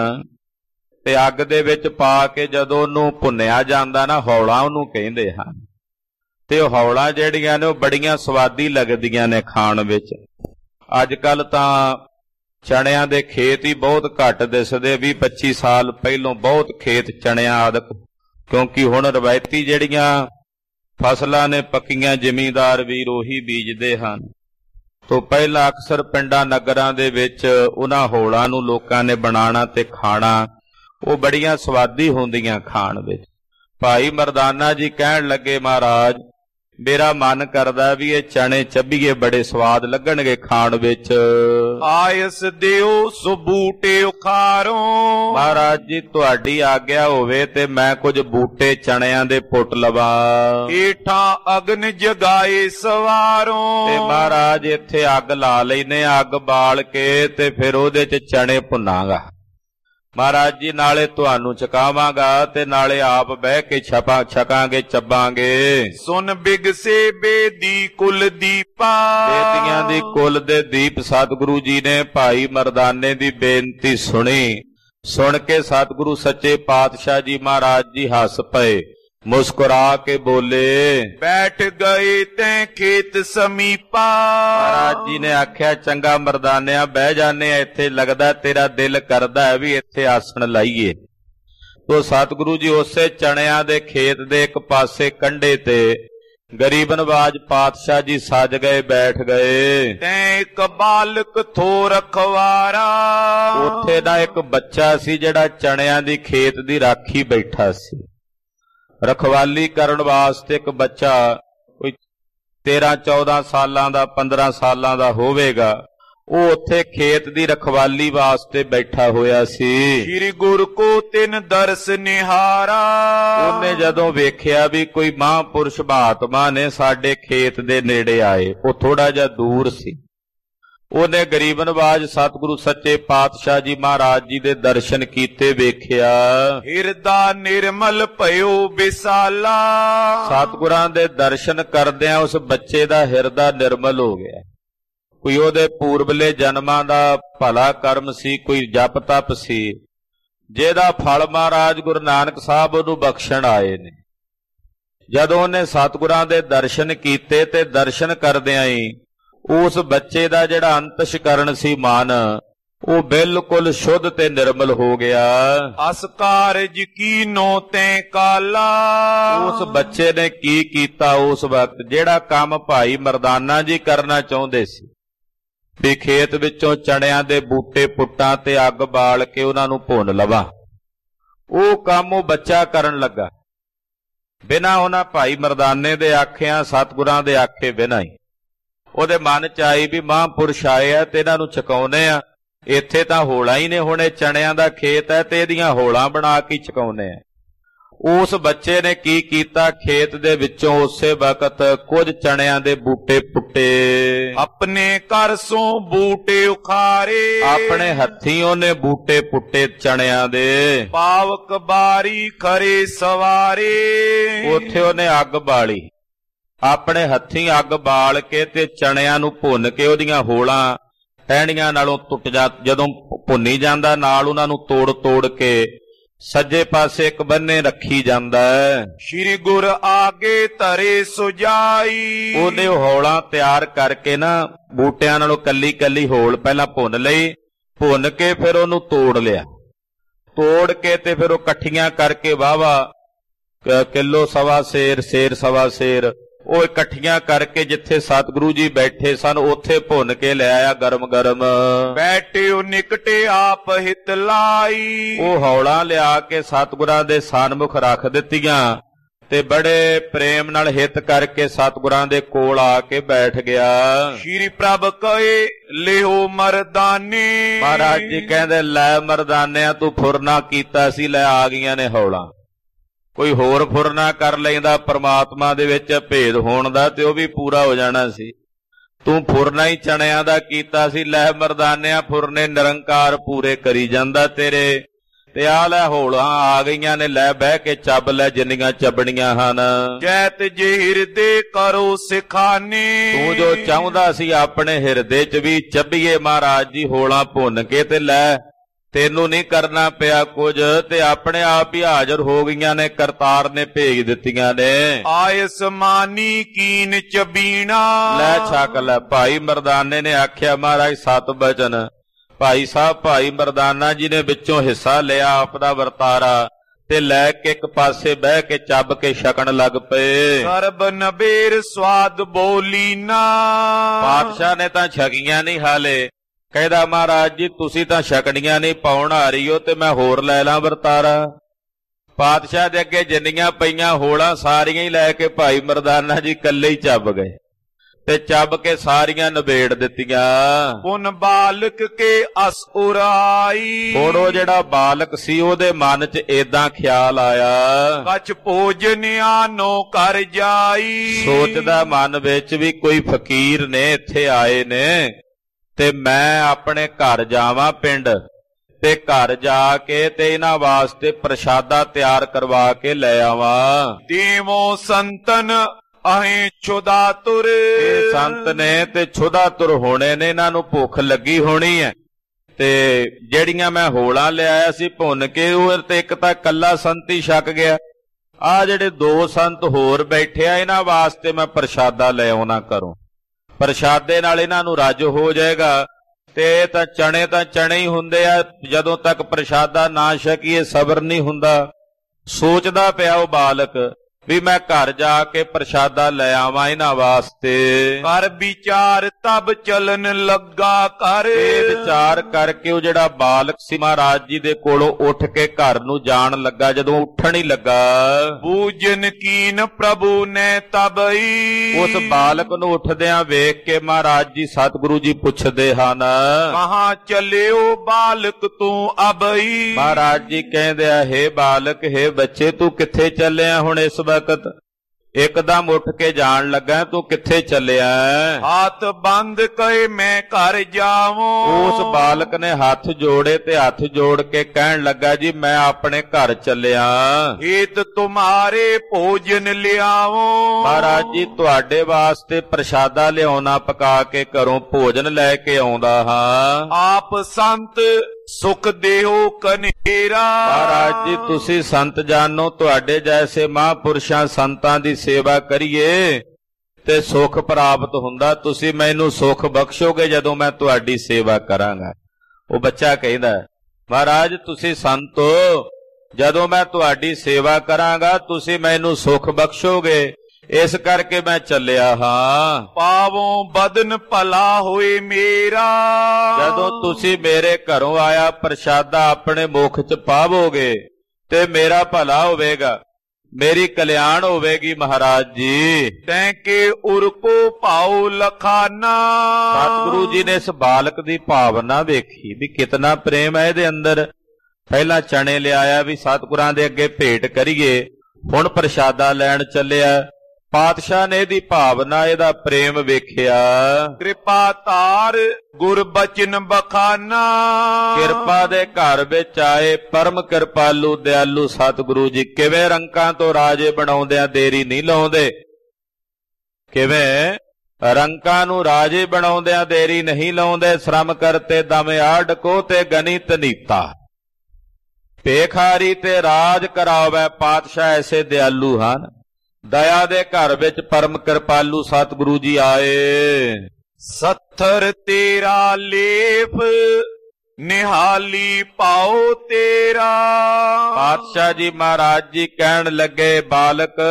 ਤੇ ਅੱਗ ਦੇ ਵਿੱਚ ਪਾ ਕੇ ਜਦੋਂ ਉਹਨੂੰ ਭੁੰਨਿਆ ਜਾਂਦਾ ਨਾ, ਹੌਲਾਂ ਉਹਨੂੰ ਕਹਿੰਦੇ ਹਨ। ਤੇ ਉਹ ਹੌਲਾਂ ਜਿਹੜੀਆਂ ਨੇ ਉਹ ਬੜੀਆਂ ਸਵਾਦੀ ਲੱਗਦੀਆਂ ਨੇ ਖਾਣ ਵਿੱਚ। ਅੱਜ ਕੱਲ ਤਾਂ ਚਣਿਆਂ ਦੇ ਖੇਤ ਹੀ ਬਹੁਤ ਘੱਟ ਦਿਸਦੇ। 20-25 ਸਾਲ ਪਹਿਲੋਂ ਬਹੁਤ ਖੇਤ ਚਣਿਆਂ ਆਦਿਕ, ਕਿਉਂਕਿ ਹੁਣ ਰਵਾਇਤੀ ਜਿਹੜੀਆਂ ਫਸਲਾਂ ਨੇ ਪੱਕੀਆਂ ਜ਼ਿਮੀਂਦਾਰ ਵੀਰ ਉਹੀ ਬੀਜਦੇ ਹਨ। ਤੋਂ ਪਹਿਲਾਂ ਅਕਸਰ ਪਿੰਡਾਂ ਨਗਰਾਂ ਦੇ ਵਿੱਚ ਉਹਨਾਂ ਹੌਲਾਂ ਨੂੰ ਲੋਕਾਂ ਨੇ ਬਣਾਉਣਾ ਤੇ ਖਾਣਾ, ਉਹ ਬੜੀਆਂ ਸਵਾਦੀ ਹੁੰਦੀਆਂ ਖਾਣ ਵਿੱਚ। ਭਾਈ ਮਰਦਾਨਾ ਜੀ ਕਹਿਣ ਲੱਗੇ, ਮਹਾਰਾਜ ਮੇਰਾ ਮਨ ਕਰਦਾ ਵੀ ਇਹ ਚਣੇ ਚੱਬੀਏ, ਬੜੇ ਸਵਾਦ ਲੱਗਣਗੇ ਖਾਣ ਵਿੱਚ। ਆਇਸ ਦਿਓ ਸੋ ਬੂਟੇ ਉਖਾਰੋ। ਮਹਾਰਾਜ ਜੀ ਤੁਹਾਡੀ ਆਗਿਆ ਹੋਵੇ ਤੇ ਮੈਂ ਕੁਝ ਬੂਟੇ ਚਣਿਆਂ ਦੇ ਪੁੱਟ ਲਵਾਂ। ਏਠਾਂ ਅਗਨ ਜਗਾਏ ਸਵਾਰੋ। ਤੇ ਮਹਾਰਾਜ ਇੱਥੇ ਅੱਗ ਲਾ ਲੈਨੇ, ਅੱਗ ਬਾਲ ਕੇ ਤੇ ਫਿਰ ਉਹਦੇ 'ਚ ਚਣੇ ਭੁੰਨਾਂਗਾ ਮਹਾਰਾਜ ਜੀ। ਨਾਲੇ ਤੁਹਾਨੂੰ ਛਕਾਵਾਂਗਾ ਤੇ ਨਾਲੇ ਆਪ ਬਹਿ ਕੇ ਛਕਾਂਗੇ, ਚੱਬਾਂਗੇ। ਸੁਨ ਬਿਗਸੇ ਬੇਦੀ ਕੁਲ ਦੀਪਾ। ਬੇਦੀਆਂ ਦੀ ਕੁਲ ਦੇ ਦੀਪ ਸਤਿਗੁਰੂ ਜੀ ਨੇ ਭਾਈ ਮਰਦਾਨੇ ਦੀ ਬੇਨਤੀ ਸੁਣੀ। ਸੁਣ ਕੇ ਸਤਿਗੁਰੂ ਸੱਚੇ ਪਾਤਸ਼ਾਹ ਜੀ ਮਹਾਰਾਜ ਜੀ ਹੱਸ ਪਏ, ਮੁਸਕਰਾ ਕੇ ਬੋਲੇ, ਬੈਠ ਗਏ ਤੈਂ ਖੇਤ ਸਮੀਪਾ। ਮਹਾਰਾਜ ਜੀ ਨੇ ਆਖਿਆ, ਚੰਗਾ ਮਰਦਾਨਿਆ ਬਹਿ ਜਾਨੇ ਆ ਇੱਥੇ, ਲੱਗਦਾ ਤੇਰਾ ਦਿਲ ਕਰਦਾ ਹੈ ਵੀ ਇੱਥੇ ਆਸਣ ਲਾਈਏ। ਤੋ ਸਤਿਗੁਰੂ ਜੀ ਉਸੇ ਚਣਿਆਂ ਦੇ ਖੇਤ ਦੇ ਇੱਕ ਪਾਸੇ ਕੰਢੇ ਤੇ ਗਰੀਬ ਨਵਾਜ ਪਾਤਸ਼ਾਹ ਜੀ ਸੱਜ ਗਏ, ਬੈਠ ਗਏ। ਤੈਂ ਇੱਕ ਬਾਲਕ ਥੋ ਰਖਵਾਰਾ। ਉੱਥੇ ਦਾ ਇੱਕ ਬੱਚਾ ਸੀ ਜਿਹੜਾ ਚਣਿਆਂ ਦੀ ਖੇਤ ਦੀ ਰਾਖੀ ਬੈਠਾ ਸੀ। ਰਖਵਾਲੀ ਕਰਨ ਵਾਸਤੇ ਇੱਕ ਬੱਚਾ ਕੋਈ 13-14 ਸਾਲਾਂ ਦਾ, 15 ਸਾਲਾਂ ਦਾ ਹੋਵੇਗਾ। ਉਹ ਉੱਥੇ ਖੇਤ ਦੀ ਰਖਵਾਲੀ ਵਾਸਤੇ ਬੈਠਾ ਹੋਇਆ ਸੀ। ਸ਼੍ਰੀ ਗੁਰ ਕੋ ਤਿਨ ਦਰਸ ਨਿਹਾਰਾ। ਉਹਨੇ ਜਦੋਂ ਵੇਖਿਆ ਵੀ ਕੋਈ ਮਹਾਂਪੁਰਸ਼ ਮਹਾਤਮਾ ਨੇ ਸਾਡੇ ਖੇਤ ਦੇ ਨੇੜੇ ਆਏ, ਉਹ ਥੋੜਾ ਜਿਹਾ ਦੂਰ ਸੀ, ਉਹਨੇ ਗਰੀਬ ਨਵਾਜ ਸਤਿਗੁਰੂ ਸੱਚੇ ਪਾਤਸ਼ਾਹ ਜੀ ਮਹਾਰਾਜ ਜੀ ਦੇ ਦਰਸ਼ਨ ਕੀਤੇ, ਵੇਖਿਆ ਹਿਰਦਾ ਨਿਰਮਲ ਭਇਓ ਵਿਸਾਲਾ। ਸਤਿਗੁਰਾਂ ਦੇ ਦਰਸ਼ਨ ਕਰਦਿਆਂ ਉਸ ਬੱਚੇ ਦਾ ਹਿਰਦਾ ਨਿਰਮਲ ਹੋ ਗਿਆ। ਕੋਈ ਉਹਦੇ ਪੂਰਬਲੇ ਜਨਮਾਂ ਦਾ ਭਲਾ ਕਰਮ ਸੀ, ਕੋਈ ਜਪ ਤਪ ਸੀ, ਜਿਹਦਾ ਫਲ ਮਹਾਰਾਜ ਗੁਰੂ ਨਾਨਕ ਸਾਹਿਬ ਉਹਨੂੰ ਬਖਸ਼ਣ ਆਏ ਨੇ। ਜਦੋਂ ਉਹਨੇ ਸਤਿਗੁਰਾਂ ਦੇ ਦਰਸ਼ਨ ਕੀਤੇ ਤੇ ਦਰਸ਼ਨ ਕਰਦਿਆਂ ਹੀ ਉਸ ਬੱਚੇ ਦਾ ਜਿਹੜਾ ਅੰਤਸ਼ਕਰਨ ਸੀ ਮਨ, ਉਹ ਬਿਲਕੁਲ ਸ਼ੁੱਧ ਤੇ ਨਿਰਮਲ ਹੋ ਗਿਆ। ਅਸ ਕਾਰਜ ਕੀਨੋ ਤੈਂ ਕਾਲਾ। ਉਸ ਬੱਚੇ ਨੇ ਕੀ ਕੀਤਾ ਉਸ ਵਕਤ, ਜਿਹੜਾ ਕੰਮ ਭਾਈ ਮਰਦਾਨਾ ਜੀ ਕਰਨਾ ਚਾਹੁੰਦੇ ਸੀ ਵੀ ਖੇਤ ਵਿੱਚੋਂ ਚਣਿਆਂ ਦੇ ਬੂਟੇ ਪੁੱਟਾਂ ਤੇ ਅੱਗ ਬਾਲ ਕੇ ਉਹਨਾਂ ਨੂੰ ਭੁੰਨ ਲਵਾਂ, ਉਹ ਕੰਮ ਉਹ ਬੱਚਾ ਕਰਨ ਲੱਗਾ ਬਿਨਾਂ ਉਹਨਾਂ ਭਾਈ ਮਰਦਾਨੇ ਦੇ ਆਖਿਆਂ, ਸਤਿਗੁਰਾਂ ਦੇ ਆਖੇ ਬਿਨਾਂ ਹੀ। ਉਹਦੇ ਮਨ ਚ ਆਈ ਵੀ ਮਹਾਂਪੁਰਸ਼ ਆਏ ਆ ਤੇ ਇਹਨਾਂ ਨੂੰ ਛਕਾਉਨੇ ਆ, ਇੱਥੇ ਤਾਂ ਹੋਲਾਂ ਹੀ ਨੇ, ਹੁਣ ਇਹ ਚਣਿਆਂ ਦਾ ਖੇਤ ਹੈ ਤੇ ਇਹਦੀਆਂ ਹੋਲਾਂ ਬਣਾ ਕੇ ਛਕਾਉਨੇ ਆ। ਉਸ ਬੱਚੇ ਨੇ ਕੀ ਕੀਤਾ, ਖੇਤ ਦੇ ਵਿੱਚੋਂ ਉਸੇ ਵਕਤ ਕੁਝ ਚਣਿਆਂ ਦੇ ਬੂਟੇ ਪੁੱਟੇ, ਆਪਣੇ ਘਰ ਸੋਂ ਬੂਟੇ ਉਖਾਰੇ। ਆਪਣੇ ਹੱਥੀਂ ਉਹਨੇ ਬੂਟੇ ਪੁੱਟੇ ਚਣਿਆਂ ਦੇ। ਪਾਵਕ ਬਾਰੀ ਖਰੇ ਸਵਾਰੇ। ਉੱਥੇ ਉਹਨੇ ਅੱਗ ਬਾਲੀ, ਆਪਣੇ ਹੱਥੀਂ ਅੱਗ ਬਾਲ ਕੇ ਤੇ ਚਣਿਆਂ ਨੂੰ ਭੁੰਨ ਕੇ ਉਹਦੀਆਂ ਹੋਲਾਂ ਟਹਿਣੀਆਂ ਨਾਲੋਂ ਟੁੱਟ ਜਦੋਂ ਭੁੰਨੀ ਜਾਂਦਾ, ਨਾਲ ਉਹਨਾਂ ਨੂੰ ਤੋੜ ਤੋੜ ਕੇ ਸੱਜੇ ਪਾਸੇ ਇੱਕ ਬੰਨੇ ਰੱਖੀ ਜਾਂਦਾ ਹੈ। ਸ਼੍ਰੀ ਗੁਰ ਆਗੇ ਧਰੇ ਸੁਜਾਈ। ਉਹਨੇ ਹੌਲਾਂ ਤਿਆਰ ਕਰਕੇ ਨਾ ਬੂਟਿਆਂ ਨਾਲੋਂ ਕੱਲੀ ਕੱਲੀ ਹੋਲ ਪਹਿਲਾਂ ਭੁੰਨ ਲਈ, ਭੁੰਨ ਕੇ ਫਿਰ ਉਹਨੂੰ ਤੋੜ ਲਿਆ, ਤੋੜ ਕੇ ਤੇ ਫਿਰ ਉਹ ਇਕੱਠੀਆਂ ਕਰਕੇ ਵਾਹਵਾ ਕਿਲੋ ਸਵਾ ਸੇਰ, ਸੇਰ ਸਵਾ ਸੇਰ, ਉਹ ਇਕੱਠੀਆਂ ਕਰਕੇ ਜਿੱਥੇ ਸਤਿਗੁਰੂ ਜੀ ਬੈਠੇ ਸਨ ਉੱਥੇ ਭੁੰਨ ਕੇ ਲੈ ਆਇਆ ਗਰਮ ਗਰਮ। ਬੈਠਿਓ ਨਿਕਟੇ ਆਪ ਹਿਤ ਲਾਈ। ਉਹ ਹੌਲਾਂ ਲਿਆ ਕੇ ਸਤਿਗੁਰਾਂ ਦੇ ਸਨਮੁਖ ਰੱਖ ਦਿੱਤੀਆਂ ਤੇ ਬੜੇ ਪ੍ਰੇਮ ਨਾਲ ਹਿੱਤ ਕਰਕੇ ਸਤਿਗੁਰਾਂ ਦੇ ਕੋਲ ਆ ਕੇ ਬੈਠ ਗਿਆ। ਸ਼੍ਰੀ ਪ੍ਰਭ ਕਹੇ ਲਿਓ ਮਰਦਾਨੇ। ਮਹਾਰਾਜ ਜੀ ਕਹਿੰਦੇ, ਲੈ ਮਰਦਾਨਿਆਂ ਤੂੰ ਫੁਰਨਾ ਕੀਤਾ ਸੀ, ਲੈ ਆ ਗਈਆਂ ਨੇ ਹੌਲਾਂ। ਕੋਈ ਹੋਰ ਫੁਰਨਾ ਕਰ ਲੈਂਦਾ ਪਰਮਾਤਮਾ ਦੇ ਵਿੱਚ ਭੇਦ ਹੋਣ ਦਾ ਤੇ ਉਹ ਵੀ ਪੂਰਾ ਹੋ ਜਾਣਾ ਸੀ, ਤੂੰ ਫੁਰਨਾ ਹੀ ਚਣਿਆਂ ਦਾ ਕੀਤਾ ਸੀ। ਲੈ ਮਰਦਾਨਿਆਂ ਫੁਰਨੇ ਨਿਰੰਕਾਰ ਪੂਰੇ ਕਰੀ ਜਾਂਦਾ ਤੇਰੇ, ਤੇ ਆ ਲੈ ਹੌਲਾਂ ਆ ਗਈਆਂ ਨੇ, ਲੈ ਬਹਿ ਕੇ ਚੱਬ ਲੈ ਜਿੰਨੀਆਂ ਚੱਬਣੀਆਂ ਹਨ। ਜੈਤ ਜੇ ਹਿਰਦੇ ਕਰੋ ਸਿਖਾਨੇ। ਤੂੰ ਜੋ ਚਾਹੁੰਦਾ ਸੀ ਆਪਣੇ ਹਿਰਦੇ ਚ ਵੀ ਚੱਬੀਏ ਮਹਾਰਾਜ ਜੀ ਹੌਲਾਂ ਭੁੰਨ ਕੇ, ਤੇ ਲੈ ਤੈਨੂੰ ਨਹੀਂ ਕਰਨਾ ਪਿਆ ਕੁਝ, ਤੇ ਆਪਣੇ ਆਪ ਹੀ ਹਾਜ਼ਰ ਹੋ ਗਈਆਂ ਨੇ, ਕਰਤਾਰ ਨੇ ਭੇਜ ਦਿੱਤੀਆਂ ਨੇ। ਆਇਸ ਮਾਨੀ ਕੀਨ ਚਬੀਣਾ। ਲੈ ਛਕ ਲੈ। ਭਾਈ ਮਰਦਾਨੇ ਨੇ ਆਖਿਆ, ਮਹਾਰਾਜ ਸਤ ਬਚਨ। ਭਾਈ ਸਾਹਿਬ ਭਾਈ ਮਰਦਾਨਾ ਜੀ ਨੇ ਵਿੱਚੋਂ ਹਿੱਸਾ ਲਿਆ ਆਪ ਦਾ ਵਰਤਾਰਾ, ਤੇ ਲੈ ਕੇ ਇੱਕ ਪਾਸੇ ਬਹਿ ਕੇ ਚੱਬ ਕੇ ਛਕਣ ਲੱਗ ਪਏ। ਸਰਬ ਨਬੇਰ ਸਵਾਦ ਬੋਲੀ ਨਾ। ਪਾਤਸ਼ਾਹ ਨੇ ਤਾਂ ਛਕੀਆਂ ਨਹੀਂ ਹਾਲੇ, ਕਹਿੰਦਾ ਮਹਾਰਾਜ ਜੀ ਤੁਸੀਂ ਤਾਂ ਛਕਣੀਆਂ ਨਹੀਂ, ਪਾਉਣ ਆ ਰਹੀ ਹੋ ਤੇ ਮੈਂ ਹੋਰ ਲੈ ਲਾਂ ਵਰਤਾਰਾ। ਪਾਤਸ਼ਾਹ ਦੇ ਅੱਗੇ ਜਿੰਨੀਆਂ ਪਈਆਂ ਹੋਲਾਂ ਸਾਰੀਆਂ ਹੀ ਲੈ ਕੇ ਭਾਈ ਮਰਦਾਨਾ ਜੀ ਇਕੱਲੇ ਹੀ ਚੱਬ ਗਏ ਤੇ ਚੱਬ ਕੇ ਸਾਰੀਆਂ ਨਿਬੇੜ ਦਿੱਤੀਆਂ। ਪੁਨ ਬਾਲਕ ਕੇ ਅਸ ਉਰਾਈ। ਹੁਣ ਉਹ ਜਿਹੜਾ ਬਾਲਕ ਸੀ ਉਹਦੇ ਮਨ 'ਚ ਏਦਾਂ ਖਿਆਲ ਆਇਆ, ਕਛ ਭੋਜਨਿਆ ਨੋ ਕਰ ਜਾਈ। ਸੋਚਦਾ ਮਨ ਵਿੱਚ ਵੀ ਕੋਈ ਫਕੀਰ ਨੇ ਇੱਥੇ ਆਏ ਨੇ ਤੇ ਮੈਂ ਆਪਣੇ ਘਰ ਜਾਵਾਂ ਪਿੰਡ, ਤੇ ਘਰ ਜਾ ਕੇ ਤੇ ਇਹਨਾਂ ਵਾਸਤੇ ਪ੍ਰਸ਼ਾਦਾ ਤਿਆਰ ਕਰਵਾ ਕੇ ਲੈ ਆਵਾਂ। ਦੇਵੋ ਸੰਤਨ ਅਹੀਂ ਛੁਦਾਤੁਰ। ਇਹ ਸੰਤ ਨੇ ਤੇ ਛੁਦਾਤੁਰ ਹੋਣੇ ਨੇ, ਇਹਨਾਂ ਨੂੰ ਭੁੱਖ ਲੱਗੀ ਹੋਣੀ ਹੈ, ਤੇ ਜਿਹੜੀਆਂ ਮੈਂ ਹੋਲਾਂ ਲਿਆਇਆ ਸੀ ਭੁੰਨ ਕੇ, ਉਹ ਤੇ ਇੱਕ ਤਾਂ ਕੱਲਾ ਸੰਤ ਹੀ ਛਕ ਗਿਆ, ਆ ਜਿਹੜੇ ਦੋ ਸੰਤ ਹੋਰ ਬੈਠੇ ਆ ਇਹਨਾਂ ਵਾਸਤੇ ਮੈਂ ਪ੍ਰਸ਼ਾਦਾ ਲੈ ਆਉਣਾ ਕਰੂੰ, ਪ੍ਰਸ਼ਾਦੇ ਨਾਲ ਇਹਨਾਂ ਨੂੰ ਰੱਜ ਹੋ ਜਾਏਗਾ। ਤੇ ਤਾਂ ਚਣੇ ਹੀ ਹੁੰਦੇ ਆ, ਜਦੋਂ ਤੱਕ ਪ੍ਰਸ਼ਾਦਾ ਨਾ ਛਕੀਏ ਸਬਰ ਨਹੀਂ ਹੁੰਦਾ। ਸੋਚਦਾ ਪਿਆ ਉਹ ਬਾਲਕ ਵੀ ਮੈਂ ਘਰ ਜਾ ਕੇ ਪ੍ਰਸ਼ਾਦਾ ਲੈ ਆਵਾਂ ਇਹਨਾਂ ਵਾਸਤੇ। ਕਰ ਵਿਚਾਰ ਤਬ ਚਲਨ ਲੱਗਾ ਕਰ। ਇਹ ਵਿਚਾਰ ਕਰਕੇ ਉਹ ਜਿਹੜਾ ਬਾਲਕ ਸੀ ਮਹਾਰਾਜ ਜੀ ਦੇ ਕੋਲੋਂ ਉੱਠ ਕੇ ਘਰ ਨੂੰ ਜਾਣ ਲੱਗਾ। ਜਦੋਂ ਉੱਠਣ ਹੀ ਲੱਗਾ, ਬੂਜਨ ਕੀਨ ਪ੍ਰਭੂ ਨੇ ਤਬਈ। ਉਸ ਬਾਲਕ ਨੂੰ ਉੱਠਦਿਆਂ ਵੇਖ ਕੇ ਮਹਾਰਾਜ ਜੀ ਸਤਿਗੁਰੂ ਜੀ ਪੁੱਛਦੇ ਹਨ, ਕਹਾਂ ਚੱਲਿਓ ਬਾਲਕ ਤੂੰ ਅਬਈ। ਮਹਾਰਾਜ ਜੀ ਕਹਿੰਦੇ ਆ, ਹੇ ਬਾਲਕ, ਹੇ ਬੱਚੇ, ਤੂੰ ਕਿੱਥੇ ਚੱਲਿਆ ਹੁਣ ਇਸ ਵਕਤ? ਇੱਕਦਮ ਉੱਠ ਕੇ ਜਾਣ ਲੱਗਾ, ਤੂੰ ਕਿੱਥੇ ਚੱਲਿਆ? ਹੱਥ ਬੰਦ ਕਹੇ ਮੈਂ ਘਰ ਜਾਵਾਂ। ਉਸ ਬਾਲਕ ਨੇ ਹੱਥ ਜੋੜੇ ਤੇ ਹੱਥ ਜੋੜ ਕੇ ਕਹਿਣ ਲੱਗਾ, ਜੀ ਮੈਂ ਆਪਣੇ ਘਰ ਚੱਲਿਆ। ਏਤ ਤੁਮਾਰੇ ਭੋਜਨ ਲਿਆਵੋ। ਮਹਾਰਾਜ ਜੀ ਤੁਹਾਡੇ ਵਾਸਤੇ ਪ੍ਰਸ਼ਾਦਾ ਲਿਆਉਣਾ, ਪਕਾ ਕੇ ਘਰੋਂ ਭੋਜਨ ਲੈ ਕੇ ਆਉਂਦਾ ਹਾਂ। ਆਪ ਸੰਤ ਸੁਖ ਦੇਹੋ ਕਨੇਰਾ। ਮਹਾਰਾਜ ਜੀ ਤੁਸੀਂ ਸੰਤ ਜਾਨੋ, ਤੁਹਾਡੇ ਜੈਸੇ ਮਹਾਂਪੁਰਸ਼ਾਂ ਸੰਤਾਂ ਦੀ ਸੇਵਾ ਕਰੀਏ ਤੇ ਸੁਖ ਪ੍ਰਾਪਤ ਹੁੰਦਾ। ਤੁਸੀਂ ਮੈਨੂੰ ਸੁਖ ਬਖਸ਼ੋਗੇ ਜਦੋਂ ਮੈਂ ਤੁਹਾਡੀ ਸੇਵਾ ਕਰਾਂਗਾ। ਉਹ ਬੱਚਾ ਕਹਿੰਦਾ ਮਹਾਰਾਜ ਤੁਸੀਂ ਸੰਤੋ, ਜਦੋਂ ਮੈਂ ਤੁਹਾਡੀ ਸੇਵਾ ਕਰਾਂਗਾ ਤੁਸੀਂ ਮੈਨੂੰ ਸੁਖ ਬਖਸ਼ੋਗੇ, ਇਸ ਕਰਕੇ ਮੈਂ ਚੱਲਿਆ ਹਾਂ। ਪਾਵੋਂ ਬਦਨ ਭਲਾ ਹੋਏ ਮੇਰਾ। ਜਦੋਂ ਤੁਸੀਂ ਮੇਰੇ ਘਰੋਂ ਆਇਆ ਪ੍ਰਸ਼ਾਦਾ ਆਪਣੇ ਮੁਖ ਚ ਪਾਵੋਗੇ ਤੇ ਮੇਰਾ ਭਲਾ ਹੋਵੇਗਾ, ਮੇਰੀ ਕਲਿਆਣ ਹੋਵੇਗੀ। ਮਹਾਰਾਜ ਜੀ ਤੈਂ ਕੇ ਉਰਕੋ ਭਾਉ ਲਖਾਨਾ। ਸਤਿਗੁਰੂ ਜੀ ਨੇ ਇਸ ਬਾਲਕ ਦੀ ਭਾਵਨਾ ਵੇਖੀ ਵੀ ਕਿਤਨਾ ਪ੍ਰੇਮ ਹੈ ਇਹਦੇ ਅੰਦਰ। ਪਹਿਲਾਂ ਚਣੇ ਲਿਆਇਆ ਵੀ ਸਤਿਗੁਰਾਂ ਦੇ ਅੱਗੇ ਭੇਟ ਕਰੀਏ, ਹੁਣ ਪ੍ਰਸ਼ਾਦਾ ਲੈਣ ਚੱਲਿਆ। ਪਾਤਸ਼ਾਹ ਨੇ ਇਹਦੀ ਭਾਵਨਾ, ਇਹਦਾ ਪ੍ਰੇਮ ਵੇਖਿਆ। ਕਿਰਪਾ ਧਾਰ ਗੁਰ ਬਚਨ ਬਖਾਨਾ। ਕਿਰਪਾ ਦੇ ਘਰ ਵਿੱਚ ਆਏ ਪਰਮ ਕਿਰਪਾਲੂ ਦਿਆਲੂ ਸਤਿਗੁਰੂ ਜੀ ਕਿਵੇਂ ਰੰਕਾਂ ਤੋਂ ਰਾਜੇ ਬਣਾਉਂਦਿਆਂ ਦੇਰੀ ਨਹੀਂ ਲਾਉਂਦੇ। ਕਿਵੇਂ ਰੰਕਾਂ ਨੂੰ ਰਾਜੇ ਬਣਾਉਂਦਿਆਂ ਦੇਰੀ ਨਹੀਂ ਲਾਉਂਦੇ। ਸ਼ਰਮ ਕਰਤੇ ਦਮ ਆੜਕੋ ਤੇ ਗਣਿਤ ਨੀਤਾ, ਭੇਖਾਰੀ ਤੇ ਰਾਜ ਕਰਾਵੇ। ਪਾਤਸ਼ਾਹ ਐਸੇ ਦਿਆਲੂ ਹਨ। ਦਇਆ ਦੇ ਘਰ ਵਿੱਚ ਪਰਮ ਕਿਰਪਾਲੂ ਸਤਿਗੁਰੂ ਜੀ ਆਏ। ਸੱਥਰ ਤੇਰਾ ਲੇਪ ਨਿਹਾਲੀ ਪਾਓ ਤੇਰਾ। ਪਾਤਸ਼ਾਹ ਜੀ ਮਹਾਰਾਜ ਜੀ ਕਹਿਣ ਲੱਗੇ ਬਾਲਕ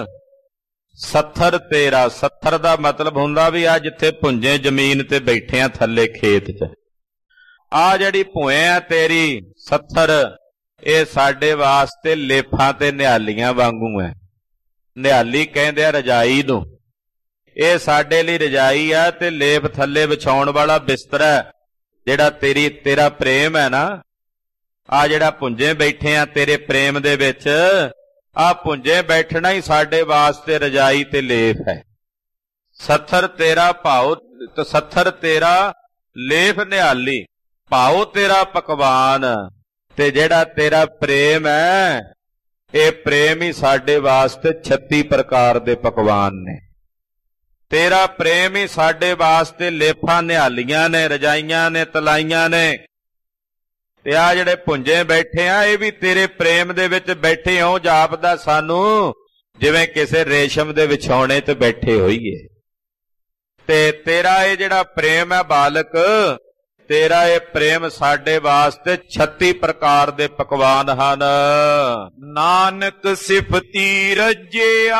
ਸੱਥਰ ਤੇਰਾ। ਸੱਥਰ ਦਾ ਮਤਲਬ ਹੁੰਦਾ ਵੀ ਆ ਜਿੱਥੇ ਭੁੰਜੇ ਜ਼ਮੀਨ ਤੇ ਬੈਠੇ ਆ ਥੱਲੇ ਖੇਤ 'ਚ, ਆ ਜਿਹੜੀ ਭੂਏ ਆ ਤੇਰੀ ਸੱਥਰ, ਇਹ ਸਾਡੇ ਵਾਸਤੇ ਲੇਫਾਂ ਤੇ ਨਿਹਾਲੀਆਂ ਵਾਂਗੂ ਹੈ। ਨਿਹਾਲੀ ਕਹਿੰਦੇ ਆ ਰਜਾਈ ਨੂੰ, ਇਹ ਸਾਡੇ ਲਈ ਰਜਾਈ ਆ ਤੇ ਲੇਪ ਥੱਲੇ ਵਿਛਾਉਣ ਵਾਲਾ ਬਿਸਤਰਾ। ਜਿਹੜਾ ਤੇਰਾ ਪ੍ਰੇਮ ਹੈ ਨਾ, ਆ ਜਿਹੜਾ ਭੁੰਜੇ ਬੈਠੇ ਆ ਤੇਰੇ ਪ੍ਰੇਮ ਦੇ ਵਿੱਚ, ਆ ਭੁੰਜੇ ਬੈਠਣਾ ਹੀ ਸਾਡੇ ਵਾਸਤੇ ਰਜਾਈ ਤੇ ਲੇਪ ਹੈ। ਸੱਥਰ ਤੇਰਾ ਭਾਉ, ਸੱਥਰ ਤੇਰਾ ਲੇਪ ਨਿਹਾਲੀ, ਭਾਉ ਤੇਰਾ ਪਕਵਾਨ। ਤੇ ਜਿਹੜਾ ਤੇਰਾ ਪ੍ਰੇਮ ਹੈ, ਇਹ ਪ੍ਰੇਮ ਹੀ ਸਾਡੇ ਵਾਸਤੇ 36 ਪ੍ਰਕਾਰ ਦੇ ਪਕਵਾਨ ਨੇ। ਤੇਰਾ ਪ੍ਰੇਮ ਹੀ ਸਾਡੇ ਵਾਸਤੇ ਲੇਫਾਂ ਨਿਹਾਲੀਆਂ ਨੇ, ਰਜਾਈਆਂ ਨੇ, ਤਲਾਈਆਂ ਨੇ। ਤੇ ਆ ਜਿਹੜੇ ਭੁੰਜੇ ਬੈਠੇ ਆ, ਇਹ ਵੀ ਤੇਰੇ ਪ੍ਰੇਮ ਦੇ ਵਿੱਚ ਬੈਠੇ ਹੋ। ਜਾਪਦਾ ਸਾਨੂੰ ਜਿਵੇਂ ਕਿਸੇ ਰੇਸ਼ਮ ਦੇ ਵਿਛਾਉਣੇ ਤੇ ਬੈਠੇ ਹੋਈਏ। ਤੇ ਤੇਰਾ ਇਹ ਜਿਹੜਾ ਪ੍ਰੇਮ ਹੈ ਬਾਲਕ, ਤੇਰਾ ਇਹ ਪ੍ਰੇਮ ਸਾਡੇ ਵਾਸਤੇ 36 ਪ੍ਰਕਾਰ ਦੇ ਪਕਵਾਨ ਹਨ। ਨਾਨਕ ਸਿਫਤੀ ਰਜਿਆ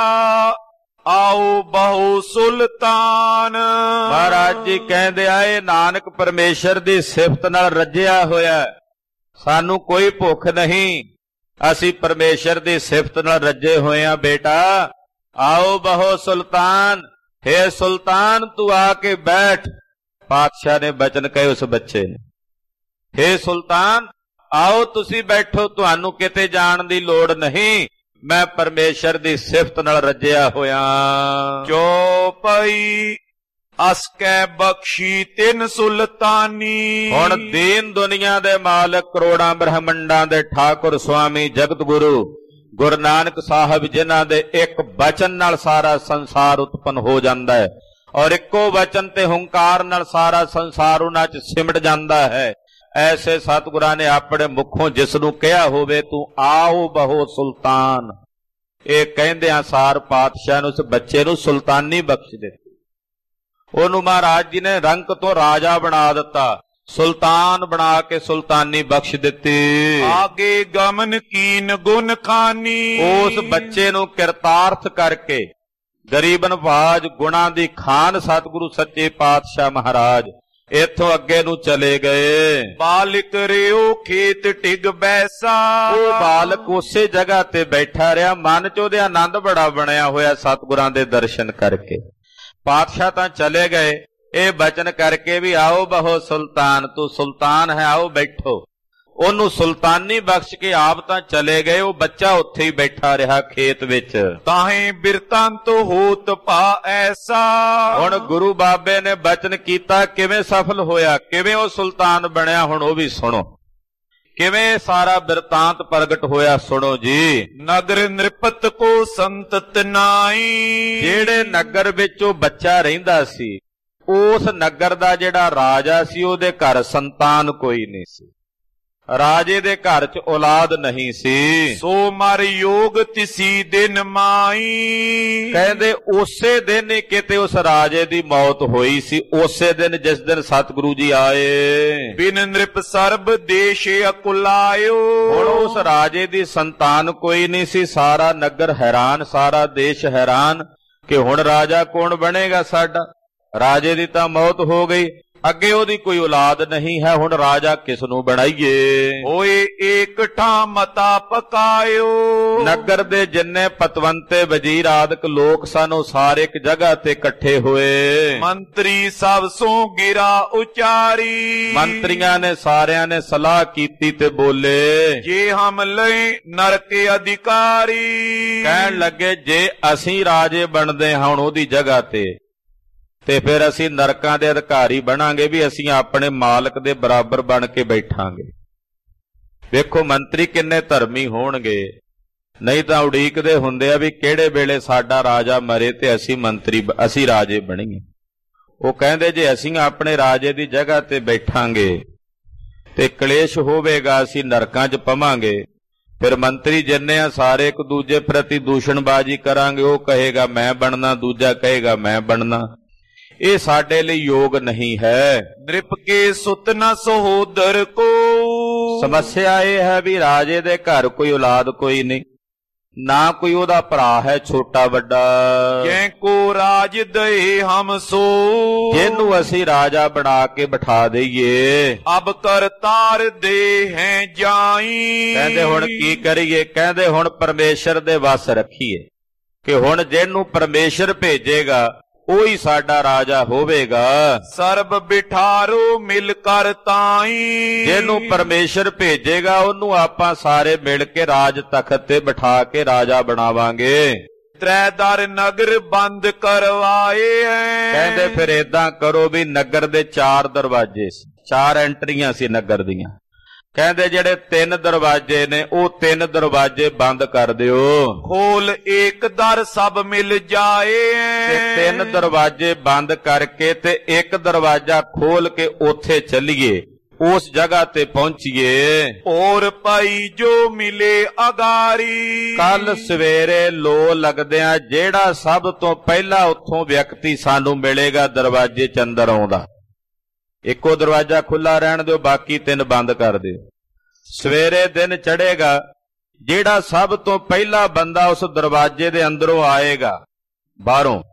ਆਓ ਬਹੁ ਸੁਲਤਾਨ। ਮਹਾਰਾਜ ਜੀ ਕਹਿੰਦੇ ਆ ਇਹ ਨਾਨਕ ਪਰਮੇਸ਼ਰ ਦੀ ਸਿਫਤ ਨਾਲ ਰੱਜਿਆ ਹੋਇਆ। ਸਾਨੂੰ ਕੋਈ ਭੁੱਖ ਨਹੀਂ, ਅਸੀਂ ਪਰਮੇਸ਼ਰ ਦੀ ਸਿਫਤ ਨਾਲ ਰੱਜੇ ਹੋਏ ਆ। ਬੇਟਾ ਆਓ ਬਹੁ ਸੁਲਤਾਨ, ਹੇ ਸੁਲਤਾਨ ਤੂੰ ਆ ਕੇ ਬੈਠ। ਪਾਤਸ਼ਾਹ ਨੇ ਬਚਨ ਕਹੇ ਉਸ ਬੱਚੇ ਨੇ, ਹੇ ਸੁਲਤਾਨ ਆਓ ਤੁਸੀਂ ਬੈਠੋ, ਤੁਹਾਨੂੰ ਕਿਤੇ ਜਾਣ ਦੀ ਲੋੜ ਨਹੀਂ, ਮੈਂ ਪਰਮੇਸ਼ਰ ਦੀ ਸਿਫਤ ਨਾਲ ਰੱਜਿਆ ਹੋਇਆ। ਚੌਪਈ ਅਸ ਕੈ ਬਖਸ਼ੀ ਤਿੰਨ ਸੁਲਤਾਨੀ। ਹੁਣ ਦੀਨ ਦੁਨੀਆ ਦੇ ਮਾਲਕ, ਕਰੋੜਾਂ ਬ੍ਰਹਮੰਡਾਂ ਦੇ ਠਾਕੁਰ ਸੁਆਮੀ ਜਗਤ ਗੁਰੂ ਗੁਰੂ ਨਾਨਕ ਸਾਹਿਬ, ਜਿਨ੍ਹਾਂ ਦੇ ਇੱਕ ਬਚਨ ਨਾਲ ਸਾਰਾ ਸੰਸਾਰ ਉਤਪੰਨ ਹੋ ਜਾਂਦਾ ਹੈ, ਔਰ ਇੱਕੋ ਵਚਨ ਤੇ ਹੰਕਾਰ ਨਾਲ ਸਾਰਾ ਸੰਸਾਰ ਉਹਨਾਂ 'ਚ ਸਿਮਟ ਜਾਂਦਾ ਹੈ। ਐਸੇ ਸਤਿਗੁਰਾਂ ਨੇ ਆਪਣੇ ਮੁਖੋਂ ਜਿਸ ਨੂੰ ਕਿਹਾ ਹੋਵੇ ਤੂੰ ਆਓ ਬਹੁ ਸੁਲਤਾਨ, ਇਹ ਕਹਿੰਦਿਆਂ ਸਾਰ ਪਾਤਸ਼ਾਹ ਨੂੰ ਉਸ ਬੱਚੇ ਨੂੰ ਸੁਲਤਾਨੀ ਬਖਸ਼ ਦਿੱਤੀ। ਉਹਨੂੰ ਮਹਾਰਾਜ ਜੀ ਨੇ ਰੰਕ ਤੋਂ ਰਾਜਾ ਬਣਾ ਦਿੱਤਾ, ਸੁਲਤਾਨ ਬਣਾ ਕੇ ਸੁਲਤਾਨੀ ਬਖਸ਼ ਦਿੱਤੀ। ਆਗੇ ਗਮਨ ਕੀਨ ਗੁਣ ਖਾਨੀ। ਉਸ ਬੱਚੇ ਨੂੰ ਕਿਰਤਾਰਥ ਕਰਕੇ ਗਰੀਬ ਨਵਾਜ ਗੁਣਾਂ ਦੀ ਖਾਨ ਸਤਿਗੁਰੂ ਸੱਚੇ ਪਾਤਸ਼ਾਹ ਮਹਾਰਾਜ ਇੱਥੋਂ ਅੱਗੇ ਨੂੰ ਚਲੇ ਗਏ। ਬਾਲਕ ਰਿਓ ਖੇਤ ਟਿਗ ਬੈਸਾ। ਉਹ ਬਾਲਕ ਉਸੇ ਜਗ੍ਹਾ ਤੇ ਬੈਠਾ ਰਿਹਾ, ਮਨ 'ਚ ਉਹਦੇ ਆਨੰਦ ਬੜਾ ਬਣਿਆ ਹੋਇਆ ਸਤਿਗੁਰਾਂ ਦੇ ਦਰਸ਼ਨ ਕਰਕੇ। ਪਾਤਸ਼ਾਹ ਤਾਂ ਚਲੇ ਗਏ, ਇਹ ਬਚਨ ਕਰਕੇ ਵੀ ਆਓ ਬਹੁ ਸੁਲਤਾਨ, ਤੂੰ ਸੁਲਤਾਨ ਹੈ ਆਓ ਬੈਠੋ। ਉਹਨੂੰ ਸੁਲਤਾਨੀ ਬਖਸ਼ ਕੇ ਆਪ ਤਾਂ ਚਲੇ ਗਏ, ਉਹ ਬੱਚਾ ਉੱਥੇ ਹੀ ਬੈਠਾ ਰਿਹਾ ਖੇਤ ਵਿੱਚ। ਤਾਹੀਂ ਬਿਰਤੰਤ ਹੋਤ ਪਾ ਐਸਾ। ਹੁਣ ਗੁਰੂ ਬਾਬੇ ਨੇ ਬਚਨ ਕੀਤਾ, ਕਿਵੇਂ ਸਫਲ ਹੋਇਆ, ਕਿਵੇਂ ਉਹ ਸੁਲਤਾਨ ਬਣਿਆ, ਹੁਣ ਉਹ ਵੀ ਸੁਣੋ। ਕਿਵੇਂ ਸਾਰਾ ਬਿਰਤਾਂਤ ਪ੍ਰਗਟ ਹੋਇਆ, ਸੁਣੋ ਜੀ। ਨਗਰ ਨਿਰਪਤ ਕੋ ਸੰਤਤ ਨਾਈ। ਜਿਹੜੇ ਨਗਰ ਵਿੱਚ ਉਹ ਬੱਚਾ ਰਹਿੰਦਾ ਸੀ, ਉਸ ਨਗਰ ਦਾ ਜਿਹੜਾ ਰਾਜਾ ਸੀ, ਉਹਦੇ ਘਰ ਸੰਤਾਨ ਕੋਈ ਨਹੀਂ ਸੀ। ਰਾਜੇ ਦੇ ਘਰ 'ਚ ਔਲਾਦ ਨਹੀਂ ਸੀ। ਸੋ ਮਰ ਯੋਗ ਤਿਸੀ ਦਿਨ ਮਾਈ। ਕਹਿੰਦੇ ਉਸੇ ਦਿਨ ਹੀ ਕਿਤੇ ਉਸ ਰਾਜੇ ਦੀ ਮੌਤ ਹੋਈ ਸੀ, ਉਸੇ ਦਿਨ ਜਿਸ ਦਿਨ ਸਤਿਗੁਰੂ ਜੀ ਆਏ। ਬਿਨ ਨ੍ਰਿਪ ਸਰਬ ਦੇਸ਼ ਅਕੁਲਾਇਓ। ਹੁਣ ਉਸ ਰਾਜੇ ਦੀ ਸੰਤਾਨ ਕੋਈ ਨਹੀਂ ਸੀ, ਸਾਰਾ ਨਗਰ ਹੈਰਾਨ, ਸਾਰਾ ਦੇਸ਼ ਹੈਰਾਨ ਕਿ ਹੁਣ ਰਾਜਾ ਕੌਣ ਬਣੇਗਾ ਸਾਡਾ। ਰਾਜੇ ਦੀ ਤਾਂ ਮੌਤ ਹੋ ਗਈ, ਅੱਗੇ ਉਹਦੀ ਕੋਈ ਔਲਾਦ ਨਹੀਂ ਹੈ, ਹੁਣ ਰਾਜਾ ਕਿਸ ਨੂੰ ਬਣਾਈਏ। ਹੋਏ ਏਕ ਠਾ ਮਤਾ ਪਕਾਇਓ। ਨਗਰ ਦੇ ਜਿੰਨੇ ਪਤਵੰਤੇ ਵਜ਼ੀਰ ਆਦਿਕ ਲੋਕ ਸਨ ਉਹ ਸਾਰੇ ਇੱਕ ਜਗ੍ਹਾ ਤੇ ਇਕੱਠੇ ਹੋਏ। ਮੰਤਰੀ ਸਭ ਸੋ ਗਿਰਾ ਉਚਾਰੀ। ਮੰਤਰੀਆਂ ਨੇ ਸਾਰਿਆਂ ਨੇ ਸਲਾਹ ਕੀਤੀ ਤੇ ਬੋਲੇ, ਜੇ ਹਮ ਲੈ ਨਰਕ ਅਧਿਕਾਰੀ। ਕਹਿਣ ਲੱਗੇ ਜੇ ਅਸੀਂ ਰਾਜੇ ਬਣਦੇ ਹਾਂ ਹੁਣ ਉਹਦੀ ਜਗ੍ਹਾ ਤੇ ਫਿਰ ਅਸੀਂ ਨਰਕਾਂ ਦੇ ਅਧਿਕਾਰੀ ਬਣਾਂਗੇ, ਵੀ ਅਸੀਂ ਆਪਣੇ ਮਾਲਕ ਦੇ ਬਰਾਬਰ ਬਣ ਕੇ ਬੈਠਾਂਗੇ। ਵੇਖੋ ਮੰਤਰੀ ਕਿੰਨੇ ਧਰਮੀ ਹੋਣਗੇ, ਨਹੀਂ ਤਾਂ ਉਡੀਕਦੇ ਹੁੰਦੇ ਆ ਵੀ ਕਿਹੜੇ ਵੇਲੇ ਸਾਡਾ ਰਾਜਾ ਮਰੇ ਤੇ ਅਸੀਂ ਰਾਜੇ ਬਣੀਏ। ਉਹ ਕਹਿੰਦੇ ਜੇ ਅਸੀਂ ਆਪਣੇ ਰਾਜੇ ਦੀ ਜਗ੍ਹਾ ਤੇ ਬੈਠਾਂਗੇ ਤੇ ਕਲੇਸ਼ ਹੋਵੇਗਾ, ਅਸੀਂ ਨਰਕਾਂ 'ਚ ਪਵਾਂਗੇ। ਫਿਰ ਮੰਤਰੀ ਜਿੰਨੇ ਆ ਸਾਰੇ ਇੱਕ ਦੂਜੇ ਪ੍ਰਤੀ ਦੂਸ਼ਣਬਾਜ਼ੀ ਕਰਾਂਗੇ, ਉਹ ਕਹੇਗਾ ਮੈਂ ਬਣਨਾ, ਦੂਜਾ ਕਹੇਗਾ ਮੈਂ ਬਣਨਾ। ਇਹ ਸਾਡੇ ਲਈ ਯੋਗ ਨਹੀਂ ਹੈ। ਨ੍ਰਿਪ ਕੇ ਸੁਤ ਨ ਸਹੋਦਰ ਕੋ। ਸਮੱਸਿਆ ਇਹ ਹੈ ਵੀ ਰਾਜੇ ਦੇ ਘਰ ਕੋਈ ਔਲਾਦ ਕੋਈ ਨਹੀਂ, ਨਾ ਕੋਈ ਉਹਦਾ ਭਰਾ ਹੈ ਛੋਟਾ ਵੱਡਾ। ਜੈ ਕੋ ਰਾਜ ਦਏ ਹਮ ਸੋ। ਜਿਹਨੂੰ ਅਸੀਂ ਰਾਜਾ ਬਣਾ ਕੇ ਬਿਠਾ ਦਈਏ। ਅਬ ਕਰਤਾਰ ਦੇ ਹੈ ਜਾਈ। ਕਹਿੰਦੇ ਹੁਣ ਕੀ ਕਰੀਏ। ਕਹਿੰਦੇ ਹੁਣ ਪਰਮੇਸ਼ਰ ਦੇ ਵੱਸ ਰੱਖੀਏ ਕਿ ਹੁਣ ਜਿਹਨੂੰ ਪਰਮੇਸ਼ਰ ਭੇਜੇਗਾ ਉਹੀ ਸਾਡਾ ਰਾਜਾ ਹੋਵੇਗਾ। ਸਰਬ ਬਿਠਾਰੋ ਮਿਲ ਕਰ ਤਾਈ। ਜਿਹਨੂੰ ਪਰਮੇਸ਼ਰ ਭੇਜੇਗਾ ਉਹਨੂੰ ਆਪਾਂ ਸਾਰੇ ਮਿਲ ਕੇ ਰਾਜ ਤਖਤ ਤੇ ਬਿਠਾ ਕੇ ਰਾਜਾ ਬਣਾਵਾਂਗੇ। ਤ੍ਰੈਦਰ ਨਗਰ ਬੰਦ ਕਰਵਾਏ। ਕਹਿੰਦੇ ਫਿਰ ਏਦਾਂ ਕਰੋ ਵੀ ਨਗਰ ਦੇ 4 ਦਰਵਾਜ਼ੇ ਸੀ, 4 ਐਂਟਰੀਆਂ ਸੀ ਨਗਰ ਦੀਆਂ। ਕਹਿੰਦੇ ਜਿਹੜੇ 3 ਦਰਵਾਜ਼ੇ ਨੇ ਉਹ 3 ਦਰਵਾਜ਼ੇ ਬੰਦ ਕਰ ਦਿਓ। ਖੋਲ ਏਕ ਦਰ ਸਭ ਮਿਲ ਜਾਏ। ਤੇ 3 ਦਰਵਾਜ਼ੇ ਬੰਦ ਕਰਕੇ ਤੇ ਇੱਕ ਦਰਵਾਜ਼ਾ ਖੋਲ ਕੇ ਉੱਥੇ ਚੱਲੀਏ, ਉਸ ਜਗ੍ਹਾ ਤੇ ਪਹੁੰਚੀਏ। ਔਰ ਭਾਈ ਜੋ ਮਿਲੇ ਅਗਾਰੀ। ਕੱਲ ਸਵੇਰੇ ਲੋ ਲੱਗਦਿਆਂ ਜਿਹੜਾ ਸਭ ਤੋਂ ਪਹਿਲਾਂ ਉੱਥੋਂ ਵਿਅਕਤੀ ਸਾਨੂੰ ਮਿਲੇਗਾ ਦਰਵਾਜ਼ੇ 'ਚ ਅੰਦਰ ਆਉਂਦਾ, ਇੱਕੋ ਦਰਵਾਜ਼ਾ ਖੁੱਲਾ ਰਹਿਣ ਦਿਓ, ਬਾਕੀ 3 ਬੰਦ ਕਰ ਦਿਓ। ਸਵੇਰੇ ਦਿਨ ਚੜ੍ਹੇਗਾ, ਜਿਹੜਾ ਸਭ ਤੋਂ ਪਹਿਲਾ ਬੰਦਾ ਉਸ ਦਰਵਾਜ਼ੇ ਦੇ ਅੰਦਰੋਂ ਆਏਗਾ ਬਾਹਰੋਂ,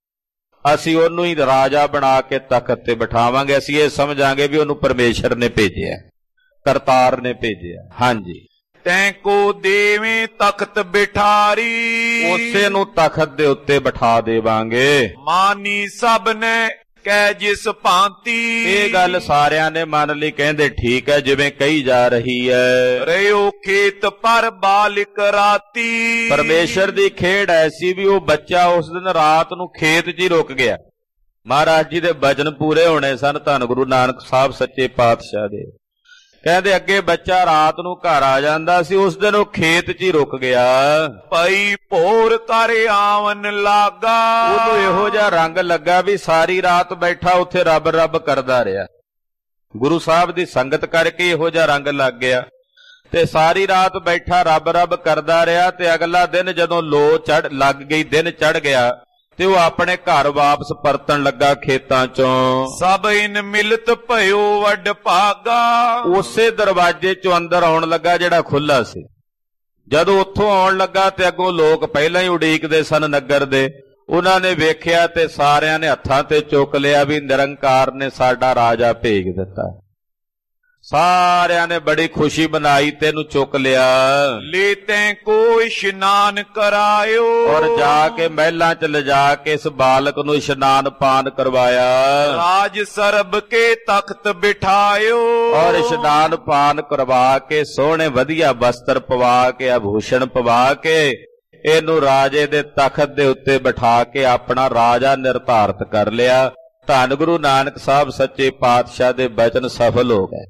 ਅਸੀਂ ਉਹਨੂੰ ਹੀ ਰਾਜਾ ਬਣਾ ਕੇ ਤਖਤ ਤੇ ਬਿਠਾਵਾਂਗੇ। ਅਸੀਂ ਇਹ ਸਮਝਾਂਗੇ ਵੀ ਉਹਨੂੰ ਪਰਮੇਸ਼ਰ ਨੇ ਭੇਜਿਆ, ਕਰਤਾਰ ਨੇ ਭੇਜਿਆ। ਹਾਂਜੀ, ਤੈਂ ਕੋ ਦੇਵੇਂ ਤਖਤ ਬਿਠਾਰੀ। ਉਸੇ ਨੂੰ ਤਖਤ ਦੇ ਉੱਤੇ ਬਿਠਾ ਦੇਵਾਂਗੇ। ਮਾਨੀ ਸਭ ਨੇ ਕਹਿ ਜਿਸ ਭਾਂਤੀ। ਇਹ ਗੱਲ ਸਾਰਿਆਂ ਨੇ ਮੰਨ ਲਈ, ਕਹਿੰਦੇ ਠੀਕ ਹੈ ਜਿਵੇਂ ਕਹੀ ਜਾ ਰਹੀ ਹੈ। ਰਿਓ ਖੇਤ ਪਰ ਬਾਲਿਕ ਰਾਤੀ। ਪਰਮੇਸ਼ਰ ਦੀ ਖੇਡ ਐਸੀ ਵੀ ਉਹ ਬੱਚਾ ਉਸ ਦਿਨ ਰਾਤ ਨੂੰ ਖੇਤ 'ਚ ਹੀ ਰੁਕ ਗਿਆ। ਮਹਾਰਾਜ ਜੀ ਦੇ ਬਚਨ ਪੂਰੇ ਹੋਣੇ ਸਨ, ਧੰਨ ਗੁਰੂ ਨਾਨਕ ਸਾਹਿਬ ਸੱਚੇ ਪਾਤਸ਼ਾਹ ਦੇ। ਕਹਿੰਦੇ ਅੱਗੇ ਬੱਚਾ ਰਾਤ ਨੂੰ ਘਰ ਆ ਜਾਂਦਾ ਸੀ, ਉਸ ਦਿਨ ਉਹ ਖੇਤ 'ਚ ਹੀ ਰੁਕ ਗਿਆ। ਭਾਈ ਭੋਰ ਕਰ ਆਵਨ ਲਾਗਾ। ਉਹਨੂੰ ਇਹੋ ਜਿਹਾ ਰੰਗ ਲੱਗਾ ਵੀ ਸਾਰੀ ਰਾਤ ਬੈਠਾ ਉੱਥੇ ਰੱਬ ਰੱਬ ਕਰਦਾ ਰਿਹਾ। ਗੁਰੂ ਸਾਹਿਬ ਦੀ ਸੰਗਤ ਕਰਕੇ ਇਹੋ ਜਿਹਾ ਰੰਗ ਲੱਗ ਗਿਆ ਤੇ ਸਾਰੀ ਰਾਤ ਬੈਠਾ ਰੱਬ ਰੱਬ ਕਰਦਾ ਰਿਹਾ। ਤੇ ਅਗਲਾ ਦਿਨ ਜਦੋਂ ਲੋ ਚੜ ਲੱਗ ਗਈ, ਦਿਨ ਚੜ ਗਿਆ ਤੇ ਉਹ ਆਪਣੇ ਘਰ ਵਾਪਸ ਪਰਤਣ ਲੱਗਾ ਖੇਤਾਂ ਚੋਂ। ਸਭ ਇਨ ਮਿਲਤ ਭਇਓ ਵੱਡ ਭਾਗਾ। ਉਸੇ ਦਰਵਾਜ਼ੇ ਚੋਂ ਅੰਦਰ ਆਉਣ ਲੱਗਾ ਜਿਹੜਾ ਖੁੱਲਾ ਸੀ। ਜਦੋਂ ਉੱਥੋਂ ਆਉਣ ਲੱਗਾ ਤੇ ਅੱਗੋਂ ਲੋਕ ਪਹਿਲਾਂ ਹੀ ਉਡੀਕਦੇ ਸਨ ਨਗਰ ਦੇ, ਉਹਨਾਂ ਨੇ ਵੇਖਿਆ ਤੇ ਸਾਰਿਆਂ ਨੇ ਹੱਥਾਂ ਤੇ ਚੁੱਕ ਲਿਆ ਵੀ ਨਿਰੰਕਾਰ ਨੇ ਸਾਡਾ ਰਾਜਾ ਭੇਜ ਦਿੱਤਾ। ਸਾਰਿਆਂ ਨੇ ਬੜੀ ਖੁਸ਼ੀ ਮਨਾਈ, ਤੈਨੂੰ ਚੁੱਕ ਲਿਆ। ਲੈ ਤੈਂ ਕੋ ਇਸ਼ਨਾਨ ਕਰਾਇਓ। ਔਰ ਜਾ ਕੇ ਮਹਿਲਾਂ 'ਚ ਲਿਜਾ ਕੇ ਇਸ ਬਾਲਕ ਨੂੰ ਇਸ਼ਨਾਨ ਪਾਨ ਕਰਵਾਇਆ। ਰਾਜ ਸਰਬ ਕੇ ਤਖਤ ਬਿਠਾਇਓ। ਔਰ ਇਸ਼ਨਾਨ ਪਾਨ ਕਰਵਾ ਕੇ ਸੋਹਣੇ ਵਧੀਆ ਵਸਤਰ ਪਵਾ ਕੇ, ਆਭੂਸ਼ਣ ਪਵਾ ਕੇ ਇਹਨੂੰ ਰਾਜੇ ਦੇ ਤਖਤ ਦੇ ਉੱਤੇ ਬਿਠਾ ਕੇ ਆਪਣਾ ਰਾਜਾ ਨਿਰਧਾਰਤ ਕਰ ਲਿਆ। ਧੰਨ ਗੁਰੂ ਨਾਨਕ ਸਾਹਿਬ ਸੱਚੇ ਪਾਤਸ਼ਾਹ ਦੇ ਬਚਨ ਸਫਲ ਹੋ ਗਏ।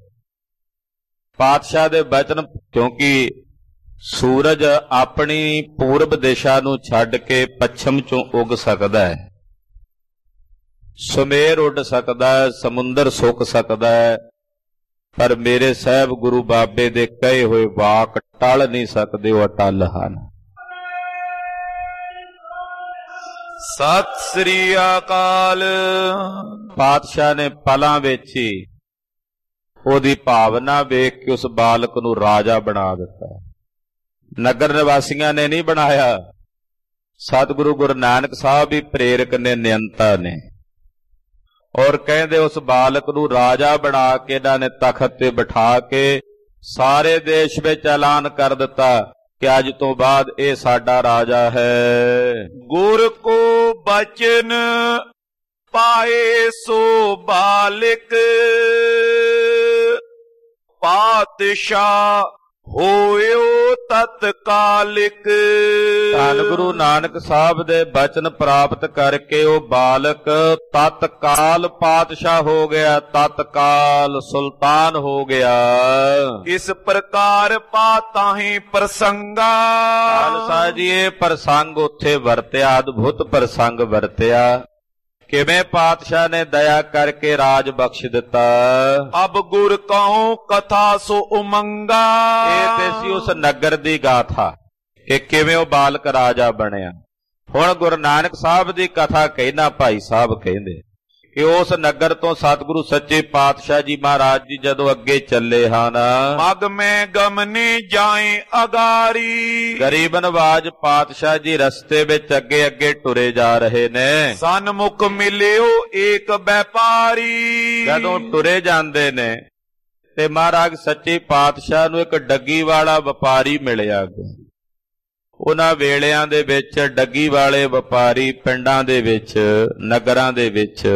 ਪਾਤਸ਼ਾਹ ਦੇ ਬਚਨ, ਕਿਉਂਕਿ ਸੂਰਜ ਆਪਣੀ ਪੂਰਬ ਦਿਸ਼ਾ ਨੂੰ ਛੱਡ ਕੇ ਪੱਛਮ ਚੋਂ ਉੱਗ ਸਕਦਾ ਹੈ, ਸੁਮੇਰ ਉੱਡ ਸਕਦਾ ਹੈ, ਸਮੁੰਦਰ ਸੁੱਕ ਸਕਦਾ ਹੈ, ਪਰ ਮੇਰੇ ਸਾਹਿਬ ਗੁਰੂ ਬਾਬੇ ਦੇ ਕਹੇ ਹੋਏ ਵਾਕ ਟਲ ਨਹੀਂ ਸਕਦੇ, ਉਹ ਅਟਲ ਹਨ। ਸਤਿ ਸ੍ਰੀ ਅਕਾਲ। ਪਾਤਸ਼ਾਹ ਨੇ ਪਲਾਂ ਵਿੱਚ ਹੀ ਉਹਦੀ ਭਾਵਨਾ ਵੇਖ ਕੇ ਉਸ ਬਾਲਕ ਨੂੰ ਰਾਜਾ ਬਣਾ ਦਿੱਤਾ। ਨਗਰ ਨਿਵਾਸੀਆਂ ਨੇ ਨਹੀਂ ਬਣਾਇਆ, ਸਤਿਗੁਰੂ ਗੁਰੂ ਨਾਨਕ ਸਾਹਿਬ ਵੀ ਪ੍ਰੇਰਕ ਨੇ, ਨਿਯੰਤਾ ਨੇ। ਔਰ ਕਹਿੰਦੇ ਉਸ ਬਾਲਕ ਨੂੰ ਰਾਜਾ ਬਣਾ ਕੇ ਇਹਨਾਂ ਨੇ ਤਖਤ ਤੇ ਬਿਠਾ ਕੇ ਸਾਰੇ ਦੇਸ਼ ਵਿੱਚ ਐਲਾਨ ਕਰ ਦਿੱਤਾ ਕਿ ਅੱਜ ਤੋਂ ਬਾਅਦ ਇਹ ਸਾਡਾ ਰਾਜਾ ਹੈ। ਗੁਰ ਕੋ ਬਚਨ ਪਾਏ ਸੋ ਬਾਲਿਕ, ਪਾਤਸ਼ਾਹ ਹੋਇਓ ਤਤਕਾਲਿਕ। ਧੰਨ ਗੁਰੂ ਨਾਨਕ ਸਾਹਿਬ ਦੇ ਬਚਨ ਪ੍ਰਾਪਤ ਕਰਕੇ ਉਹ ਬਾਲਕ ਤਤਕਾਲ ਪਾਤਸ਼ਾਹ ਹੋ ਗਿਆ, ਤਤਕਾਲ ਸੁਲਤਾਨ ਹੋ ਗਿਆ। ਇਸ ਪ੍ਰਕਾਰ ਪਾਤਾਹੀ ਪ੍ਰਸੰਗਾ। ਖਾਲਸਾ ਜੀ ਇਹ ਪ੍ਰਸੰਗ ਉੱਥੇ ਵਰਤਿਆ, ਅਦਭੁਤ ਪ੍ਰਸੰਗ ਵਰਤਿਆ। ਕਿਵੇਂ ਪਾਤਸ਼ਾਹ ਨੇ ਦਇਆ ਕਰਕੇ ਰਾਜ ਬਖਸ਼ ਦਿੱਤਾ। ਅਬ ਗੁਰ ਕਹੂੰ ਕਥਾ ਸੋ ਉਮੰਗਾ। ਇਹ ਤੇ ਸੀ ਉਸ ਨਗਰ ਦੀ ਗਾਥਾ ਕਿ ਕਿਵੇਂ ਉਹ ਬਾਲਕ ਰਾਜਾ ਬਣਿਆ। ਹੁਣ ਗੁਰੂ ਨਾਨਕ ਸਾਹਿਬ ਦੀ ਕਥਾ ਕਹਿਣਾ ਭਾਈ ਸਾਹਿਬ ਕਹਿੰਦੇ ਕਿ ਉਸ ਨਗਰ ਤੋਂ ਸਤਿਗੁਰੂ ਸੱਚੇ ਪਾਤਸ਼ਾਹ ਜੀ ਮਹਾਰਾਜ ਜੀ ਜਦੋਂ ਅੱਗੇ ਚੱਲੇ ਹਨ, ਮਗ ਮੈਂ ਗਮਨੇ ਜਾਏ ਅਗਾਰੀ। ਗਰੀਬ ਨਵਾਜ ਪਾਤਸ਼ਾਹ ਜੀ ਰਸਤੇ ਵਿੱਚ ਅੱਗੇ ਅੱਗੇ ਟੁਰੇ ਜਾ ਰਹੇ ਨੇ। ਸਨਮੁਖ ਮਿਲਿਓ ਏਕ ਵਪਾਰੀ। ਜਦੋਂ ਟੁਰੇ ਜਾਂਦੇ ਨੇ ਤੇ ਮਹਾਰਾਜ ਸੱਚੇ ਪਾਤਸ਼ਾਹ ਨੂੰ ਇੱਕ ਡੱਗੀ ਵਾਲਾ ਵਪਾਰੀ ਮਿਲਿਆ। ਉਹਨਾਂ ਵੇਲਿਆਂ ਦੇ ਵਿੱਚ ਡੱਗੀ ਵਾਲੇ ਵਪਾਰੀ ਪਿੰਡਾਂ ਦੇ ਵਿੱਚ, ਨਗਰਾਂ ਦੇ ਵਿੱਚ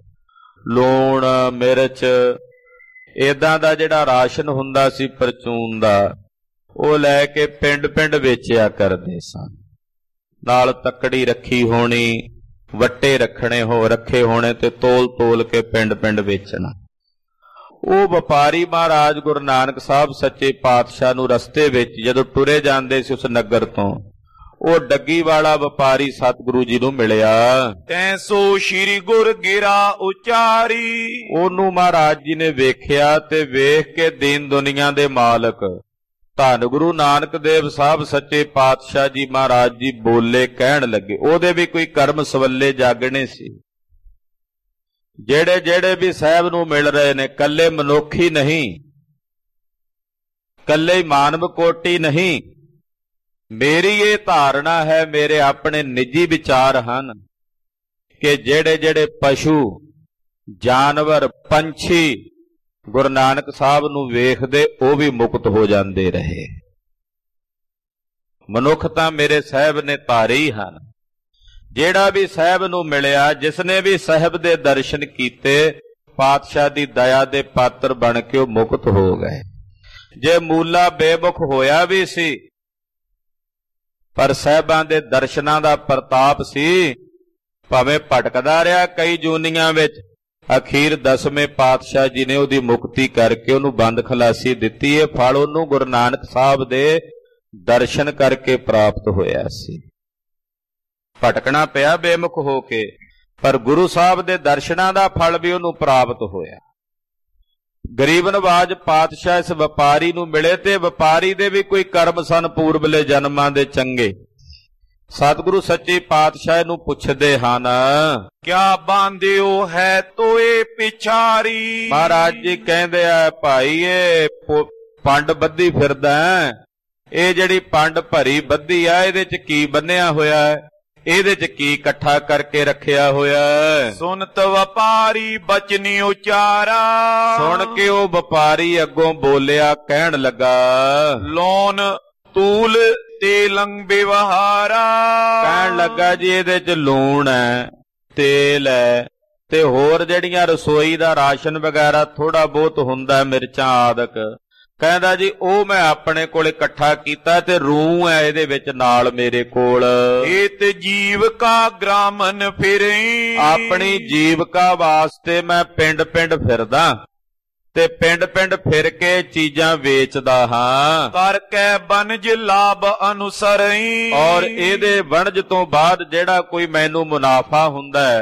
ਲੂਣ ਮਿਰਚ ਏਦਾਂ ਦਾ ਜਿਹੜਾ ਰਾਸ਼ਨ ਹੁੰਦਾ ਸੀ ਪਰਚੂਨ ਦਾ, ਉਹ ਲੈ ਕੇ ਪਿੰਡ ਪਿੰਡ ਵੇਚਿਆ ਕਰਦੇ ਸਨ। ਨਾਲ ਤੱਕੜੀ ਰੱਖੀ ਹੋਣੀ, ਵੱਟੇ ਰੱਖੇ ਹੋਣੇ ਤੇ ਤੋਲ ਤੋਲ ਕੇ ਪਿੰਡ ਪਿੰਡ ਵੇਚਣਾ। ਉਹ ਵਪਾਰੀ ਮਹਾਰਾਜ ਗੁਰੂ ਨਾਨਕ ਸਾਹਿਬ ਸੱਚੇ ਪਾਤਸ਼ਾਹ ਨੂੰ ਰਸਤੇ ਵਿੱਚ ਜਦੋਂ ਟੁਰੇ ਜਾਂਦੇ ਸੀ ਉਸ ਨਗਰ ਤੋਂ, ਉਹ ਡੱਗੀ ਵਾਲਾ ਵਪਾਰੀ ਸਤਿਗੁਰੂ ਜੀ ਨੂੰ ਮਿਲਿਆ। ਤੈਂ ਸੋ ਸ਼੍ਰੀ ਗੁਰ ਗਿਰਾ ਉਚਾਰੀ। ਉਹਨੂੰ ਮਹਾਰਾਜ ਜੀ ਨੇ ਵੇਖਿਆ ਤੇ ਵੇਖ ਕੇ ਦੀਨ ਦੁਨੀਆ ਦੇ ਮਾਲਕ ਧੰਨ ਗੁਰੂ ਨਾਨਕ ਦੇਵ ਸਾਹਿਬ ਸੱਚੇ ਪਾਤਸ਼ਾਹ ਜੀ ਮਹਾਰਾਜ ਜੀ ਬੋਲੇ, ਕਹਿਣ ਲੱਗੇ। ਉਹਦੇ ਵੀ ਕੋਈ ਕਰਮ ਸਵੱਲੇ ਜਾਗਣੇ ਸੀ। ਜਿਹੜੇ ਜਿਹੜੇ ਵੀ ਸਾਹਿਬ ਨੂੰ ਮਿਲ ਰਹੇ ਨੇ, ਕੱਲੇ ਮਨੁੱਖ ਹੀ ਨਹੀਂ, ਕੱਲੇ ਹੀ ਮਾਨਵ ਕੋਟੀ ਨਹੀਂ। ਮੇਰੀ ਇਹ ਧਾਰਨਾ ਹੈ, ਮੇਰੇ ਆਪਣੇ ਨਿੱਜੀ ਵਿਚਾਰ ਹਨ ਕਿ ਜਿਹੜੇ ਜਿਹੜੇ ਪਸ਼ੂ, ਜਾਨਵਰ, ਪੰਛੀ ਗੁਰੂ ਨਾਨਕ ਸਾਹਿਬ ਨੂੰ ਵੇਖਦੇ ਉਹ ਵੀ ਮੁਕਤ ਹੋ ਜਾਂਦੇ ਰਹੇ। ਮਨੁੱਖ ਤਾਂ ਮੇਰੇ ਸਾਹਿਬ ਨੇ ਧਾਰੇ ਹੀ ਹਨ। ਜਿਹੜਾ ਵੀ ਸਾਹਿਬ ਨੂੰ ਮਿਲਿਆ, ਜਿਸਨੇ ਵੀ ਸਾਹਿਬ ਦੇ ਦਰਸ਼ਨ ਕੀਤੇ, ਪਾਤਸ਼ਾਹ ਦੀ ਦਇਆ ਦੇ ਪਾਤਰ ਬਣ ਕੇ ਉਹ ਮੁਕਤ ਹੋ ਗਏ। ਜੇ ਮੂਲਾ ਬੇਮੁਖ ਹੋਇਆ ਵੀ ਸੀ, ਪਰ ਸਾਹਿਬਾਂ ਦੇ ਦਰਸ਼ਨਾਂ ਦਾ ਪ੍ਰਤਾਪ ਸੀ, ਭਾਵੇਂ ਭਟਕਦਾ ਰਿਹਾ ਕਈ ਜੂਨੀਆਂ ਵਿੱਚ, ਅਖੀਰ 10ਵੇਂ ਪਾਤਸ਼ਾਹ ਜੀ ਨੇ ਉਹਦੀ ਮੁਕਤੀ ਕਰਕੇ ਉਹਨੂੰ ਬੰਦ ਖਲਾਸੀ ਦਿੱਤੀ। ਇਹ ਫਲ ਉਹਨੂੰ ਗੁਰੂ ਨਾਨਕ ਸਾਹਿਬ ਦੇ ਦਰਸ਼ਨ ਕਰਕੇ ਪ੍ਰਾਪਤ ਹੋਇਆ ਸੀ। ਭਟਕਣਾ ਪਿਆ ਬੇਮੁਖ ਹੋ ਕੇ, ਪਰ ਗੁਰੂ ਸਾਹਿਬ ਦੇ ਦਰਸ਼ਨਾਂ ਦਾ ਫਲ ਵੀ ਉਹਨੂੰ ਪ੍ਰਾਪਤ ਹੋਇਆ। ਗਰੀਬ ਨਵਾਜ ਪਾਤਸ਼ਾਹ ਇਸ ਵਪਾਰੀ ਨੂੰ ਮਿਲੇ ਤੇ ਵਪਾਰੀ ਦੇ ਵੀ ਕੋਈ ਕਰਮ ਸਨ ਪੂਰਬਲੇ ਜਨਮਾਂ ਦੇ ਚੰਗੇ। ਸਤਿਗੁਰੂ ਸੱਚੇ ਪਾਤਸ਼ਾਹ ਨੂੰ ਪੁੱਛਦੇ ਹਨ, ਕਿਆ ਬਾਂਧਿਓ ਹੈ ਤੋਏ ਪਿਛਾਰੀ। ਮਹਾਰਾਜ ਜੀ ਕਹਿੰਦੇ ਆ, ਭਾਈ ਇਹ ਪੰਡ ਬੱਧੀ ਫਿਰਦਾ, ਇਹ ਜਿਹੜੀ ਪੰਡ ਭਰੀ ਬੱਧੀ ਆ, ਇਹਦੇ ਚ ਕੀ ਬੰਨਿਆ ਹੋਇਆ ਹੈ, ਇਹਦੇ ਚ ਕੀ ਇਕੱਠਾ ਕਰਕੇ ਰੱਖਿਆ ਹੋਇਆ ਹੈ। ਸੁਨਤ ਵਪਾਰੀ ਬਚਨੀ ਉਚਾਰਾ। ਸੁਣ ਕੇ ਉਹ ਵਪਾਰੀ ਅੱਗੋਂ ਬੋਲਿਆ, ਕਹਿਣ ਲੱਗਾ, ਲੋਨ ਤੂਲ ਤੇਲੰਗ ਵਿਵਹਾਰਾ। ਕਹਿਣ ਲੱਗਾ ਜੀ ਇਹਦੇ ਚ ਲੂਣ ਹੈ, ਤੇਲ ਹੈ, ਤੇ ਹੋਰ ਜਿਹੜੀਆਂ ਰਸੋਈ ਦਾ ਰਾਸ਼ਨ ਵਗੈਰਾ ਥੋੜਾ ਬਹੁਤ ਹੁੰਦਾ, ਮਿਰਚਾਂ ਆਦਿਕ। ਕਹਿੰਦਾ ਜੀ ਉਹ ਮੈਂ ਆਪਣੇ ਕੋਲ ਇਕੱਠਾ ਕੀਤਾ ਤੇ ਰੂਹ ਹੈ ਇਹਦੇ ਵਿੱਚ ਨਾਲ ਮੇਰੇ ਕੋਲ। ਏਤ ਜੀਵਕਾ ਗ੍ਰਾਮਨ ਫਿਰਈ। ਆਪਣੀ ਜੀਵਕਾ ਵਾਸਤੇ ਮੈਂ ਪਿੰਡ ਪਿੰਡ ਫਿਰਦਾ ਤੇ ਪਿੰਡ ਪਿੰਡ ਫਿਰ ਕੇ ਚੀਜ਼ਾਂ ਵੇਚਦਾ ਹਾਂ। ਕਰਕੇ ਬਨਜ ਲਾਭ ਅਨੁਸਰਈ। ਔਰ ਇਹਦੇ ਵਣਜ ਤੋਂ ਬਾਅਦ ਜਿਹੜਾ ਕੋਈ ਮੈਨੂੰ ਮੁਨਾਫਾ ਹੁੰਦਾ ਹੈ,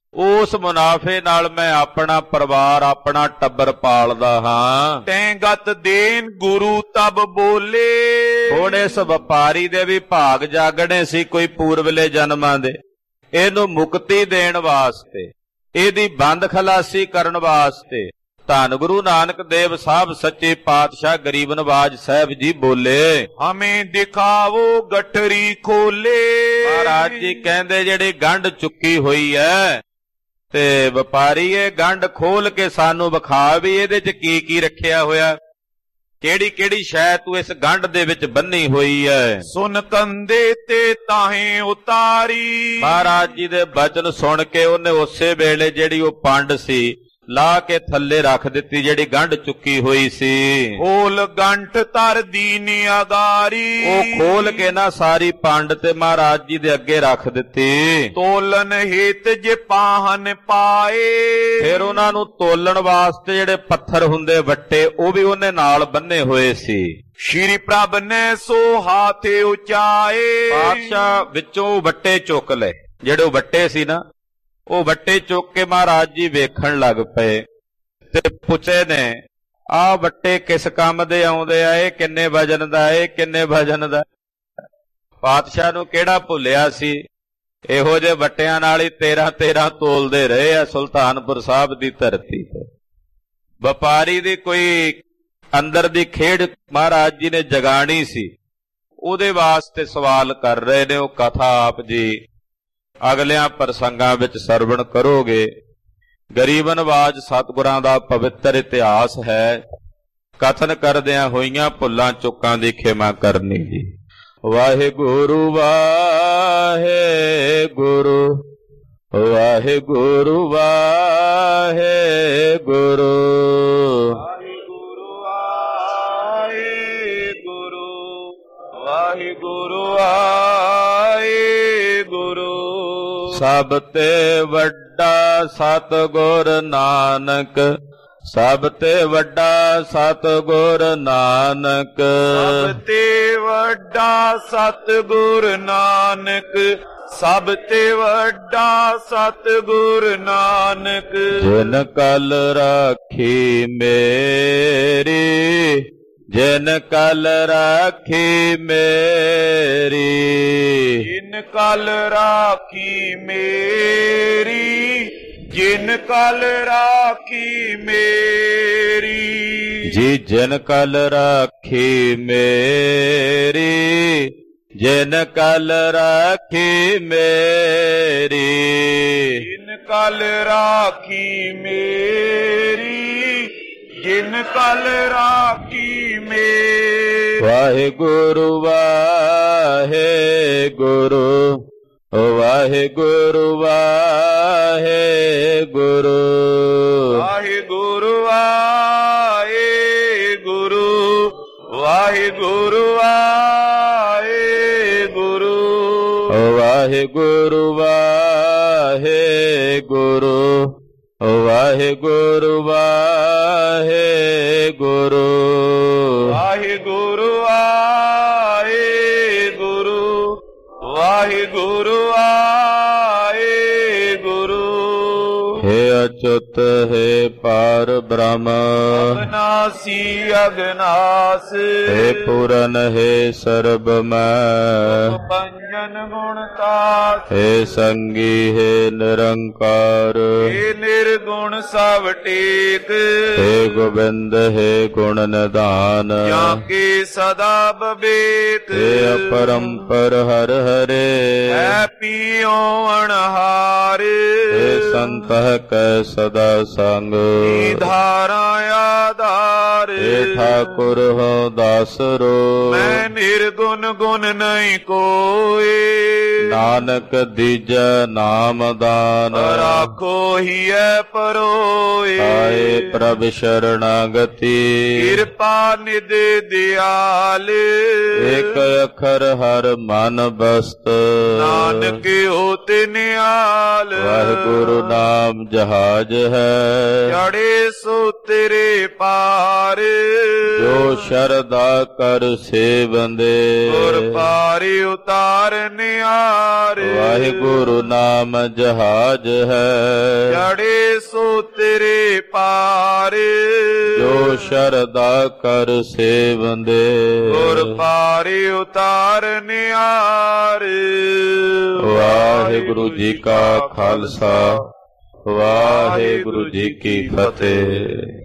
ਉਸ ਮੁਨਾਫੇ ਨਾਲ ਮੈਂ ਆਪਣਾ ਪਰਿਵਾਰ ਆਪਣਾ ਟੱਬਰ ਪਾਲਦਾ ਹਾਂ। ਤੈਂ ਗਤ ਦੇਨ ਗੁਰੂ ਤਬ ਬੋਲੇ। ਹੁਣ ਇਸ ਵਪਾਰੀ ਦੇ ਵੀ ਭਾਗ ਜਾਗਣੇ ਸੀ ਕੋਈ ਪੂਰਵਲੇ ਜਨਮਾਂ ਦੇ, ਇਹਨੂੰ ਮੁਕਤੀ ਦੇਣ ਵਾਸਤੇ, ਇਹਦੀ ਬੰਦ ਖਲਾਸੀ ਕਰਨ ਵਾਸਤੇ ਧੰਨ ਗੁਰੂ ਨਾਨਕ ਦੇਵ ਸਾਹਿਬ ਸੱਚੇ ਪਾਤਸ਼ਾਹ ਗਰੀਬ ਨਵਾਜ ਸਾਹਿਬ ਜੀ ਬੋਲੇ, ਹਮੇ ਦਿਖਾਵੋ ਗਠਰੀ ਖੋਲੇ। ਮਹਾਰਾਜ ਜੀ ਕਹਿੰਦੇ ਜਿਹੜੀ ਗੰਢ ਚੁੱਕੀ ਹੋਈ ਹੈ ਤੇ ਵਪਾਰੀ ਇਹ ਗੰਢ ਖੋਲ ਕੇ ਸਾਨੂੰ ਵਿਖਾ ਵੀ ਇਹਦੇ ਚ ਕੀ ਕੀ ਰੱਖਿਆ ਹੋਇਆ, ਕਿਹੜੀ ਕਿਹੜੀ ਸ਼ੈ ਤੂੰ ਇਸ ਗੰਢ ਦੇ ਵਿੱਚ ਬੰਨੀ ਹੋਈ ਹੈ। ਸੁਨ ਕੰਦੇ ਤੇ ਤਾਹੇ ਉਤਾਰੀ। ਮਹਾਰਾਜ ਜੀ ਦੇ ਬਚਨ ਸੁਣ ਕੇ ਉਹਨੇ ਉਸੇ ਵੇਲੇ ਜਿਹੜੀ ਉਹ ਪੰਡ ਸੀ ਲਾ ਕੇ ਥੱਲੇ ਰੱਖ ਦਿੱਤੀ, ਜਿਹੜੀ ਗੰਢ ਚੁੱਕੀ ਹੋਈ ਸੀ। ਖੋਲ ਗੰਠ ਧਰ ਦੀਨ ਅਗਾਰੀ। ਉਹ ਖੋਲ ਕੇ ਨਾ ਸਾਰੀ ਪੰਡ ਤੇ ਮਹਾਰਾਜ ਜੀ ਦੇ ਅੱਗੇ ਰੱਖ ਦਿੱਤੀ। ਤੋਲਨ ਹਿਤ ਜੇ ਪਾਹਨ ਪਾਏ। ਫਿਰ ਉਹਨਾਂ ਨੂੰ ਤੋਲਣ ਵਾਸਤੇ ਜਿਹੜੇ ਪੱਥਰ ਹੁੰਦੇ ਵੱਟੇ ਉਹ ਵੀ ਉਹਨੇ ਨਾਲ ਬੰਨੇ ਹੋਏ ਸੀ। ਸ਼੍ਰੀ ਪ੍ਰਭ ਨੇ ਸੋ ਹਾਥੇ ਉਚਾਏ। ਪਾਤਸ਼ਾਹ ਵਿੱਚੋਂ ਵੱਟੇ ਚੁੱਕ ਲਏ, ਜਿਹੜੇ ਉਹ ਵੱਟੇ ਸੀ ਨਾ ਉਹ ਵੱਟੇ ਚੁੱਕ ਕੇ ਮਹਾਰਾਜ ਜੀ ਵੇਖਣ ਲੱਗ ਪਏ ਤੇ ਪੁੱਛੇ ਨੇ ਆਹ ਵੱਟੇ ਕਿਸ ਕੰਮ ਦੇ ਆਉਂਦੇ ਆ, ਇਹ ਕਿੰਨੇ ਵਜਨ ਦਾ, ਇਹ ਕਿੰਨੇ ਵਜਨ ਦਾ। ਪਾਤਸ਼ਾਹ ਨੂੰ ਕਿਹੜਾ ਭੁੱਲਿਆ ਸੀ, ਇਹੋ ਜਿਹੇ ਵੱਟਿਆਂ ਨਾਲ ਹੀ 13 ਤੋਲਦੇ ਰਹੇ ਆ ਸੁਲਤਾਨਪੁਰ ਸਾਹਿਬ ਦੀ ਧਰਤੀ ਤੇ। ਵਪਾਰੀ ਦੀ ਕੋਈ ਅੰਦਰ ਦੀ ਖੇਡ ਮਹਾਰਾਜ ਜੀ ਨੇ ਜਗਾਣੀ ਸੀ, ਉਹਦੇ ਵਾਸਤੇ ਸਵਾਲ ਕਰ ਰਹੇ ਨੇ। ਉਹ ਕਥਾ ਆਪ ਜੀ ਅਗਲਿਆਂ ਪ੍ਰਸੰਗਾਂ ਵਿੱਚ ਸਰਵਣ ਕਰੋਗੇ। ਗਰੀਬ ਨਵਾਜ ਸਤਿਗੁਰਾਂ ਦਾ ਪਵਿੱਤਰ ਇਤਿਹਾਸ ਹੈ। ਕਥਨ ਕਰਦਿਆਂ ਹੋਈਆਂ ਭੁੱਲਾਂ ਚੁੱਕਾਂ ਦੀ ਖਿਮਾ ਕਰਨੀ ਜੀ। ਵਾਹਿਗੁਰੂ ਵਾਹਿਗੁਰੂ ਵਾਹਿਗੁਰੂ ਵਾਹਿਗੁਰੂ ਵਾਹਿਗੁਰੂ ਵਾਹਿਗੁਰੂ। ਸਭ ਤੇ ਵੱਡਾ ਸਤਿਗੁਰ ਨਾਨਕ, ਸਭ ਤੇ ਵੱਡਾ ਸਤਿਗੁਰ ਨਾਨਕ, ਸਭ ਤੇ ਵੱਡਾ ਸਤਿਗੁਰ ਨਾਨਕ, ਸਭ ਤੇ ਵੱਡਾ ਸਤਿਗੁਰ ਨਾਨਕ। ਜਿਨ ਕਲ ਰਾਖੀ ਮੇਰੀ, ਜਿਨ ਕਲ ਰਾਖੀ ਮੇਰੀ, ਜਿਨ ਕਲ ਰਾਖੀ ਮੇਰੀ, ਜਿਨ ਕਲ ਰਾਖੀ ਮੇਰੀ। ਜੀ ਜਿਨ ਕਲ ਰਾਖੀ ਮੇਰੀ, ਜਿਨ ਕਲ ਰਾਖੀ ਮੇਰੀ, ਜਿਨ ਕਲ ਰਾਖੀ ਮੇਰੀ, ਜਿਨ ਕਲ ਰਾਖੀ ਮੇਰੀ। ਵਾਹਿਗੁਰੂ ਵਾਹਿਗੁਰੂ ਵਾਹਿਗੁਰੂ ਵਾਹਿਗੁਰੂ ਵਾਹਿਗੁਰੂ ਵਾਹਿਗੁਰੂ ਵਾਹਿਗੁਰੂ ਵਾਹਿਗੁਰੂ ਵਾਹਿਗੁਰੂ ਵਾਹਿਗੁਰੂ ਵਾਹਿਗੁਰੂ ਵਾਹਿਗੁਰੂ ਵਾਹਿਗੁਰੂ ਵਾਹਿਗੁਰੂ ਵਾਹਿਗੁਰੂ ਵਾਹਿਗੁਰੂ। ਹੇ ਅਚੁੱਤ ਹੈ ਪਾਰ ਬ੍ਰਹਮ, ਅਗਨਾਸੀ ਅਗਨਾਸ, ਹੇ ਪੂਰਨ ਹੈ ਸਰਬ ਮੈਂ, ਪੰਜਨ ਗੁਣਤਾਸ, ਹੇ ਸੰਗੀ ਹੈ ਨਿਰੰਕਾਰ, ਹੇ ਨਿਰਗੁਣ ਸਭ ਟੇਕ, ਹੇ ਗੋਬਿੰਦ ਹੈ ਗੁਣ ਨਿਧਾਨ, ਜਾਂ ਕੇ ਸਦਾ ਬਵੇਕ, ਹੇ ਅਪਰੰਪਰ ਹਰ ਹਰੇ, ਹੈ ਪੀਓ ਅਣਹਾਰ, ਹੇ ਸੰਤ ਕੈ ਸਦਾ ਸੰਗ, ਧਾਰਾ ਆਧਾਰ, ਹੇ ਠਾਕੁਰ ਹੋ ਦਾਸਰੋ, ਮੈਂ ਨਿਰਗੁਣ ਗੁਣ ਨਹੀਂ ਕੋਏ, ਨਾਨਕ ਦੀਜੈ ਨਾਮ ਦਾਨ, ਰਾਖੋ ਹੀਐ ਪਰੋਏ, ਆਏ ਪ੍ਰਭ ਸ਼ਰਣਾਗਤੀ। ਕਿਰਪਾ ਨਿਧ ਦਿਆਲ ਏਕ ਅੱਖਰ ਹਰ ਮਨ ਬਸਤ। ਨਾਨਕ ਹੋਤੇ ਨਿਹਾਲ। ਵਾਹਿਗੁਰੂ ਨਾਮ ਜਹਾਜ ਹੈ ਚੜੇ ਸੋ ਤੇਰੇ ਪਾਰ। ਜੋ ਸ਼ਰਧਾ ਕਰ ਸੇਵੰਦੇ। ਗੁਰ ਪਾਰਿ ਉਤਾਰ ਨਿਹਾਰ। ਵਾਹਿਗੁਰੂ ਨਾਮ ਜਹਾਜ ਹੈ ਚੜੇ ਸੋ ਤੇਰੇ ਪਾਰ। ਜੋ ਸ਼ਰਧਾ ਕਰ ਸੇਵੰਦੇ। ਗੁਰ ਪਾਰਿ ਉਤਾਰ ਨਿਹਾਰ। ਵਾਹਿਗੁਰੂ ਜੀ ਕਾ ਖਾਲਸਾ ਵਾਹਿਗੁਰੂ ਜੀ ਕੀ ਫਤਿਹ।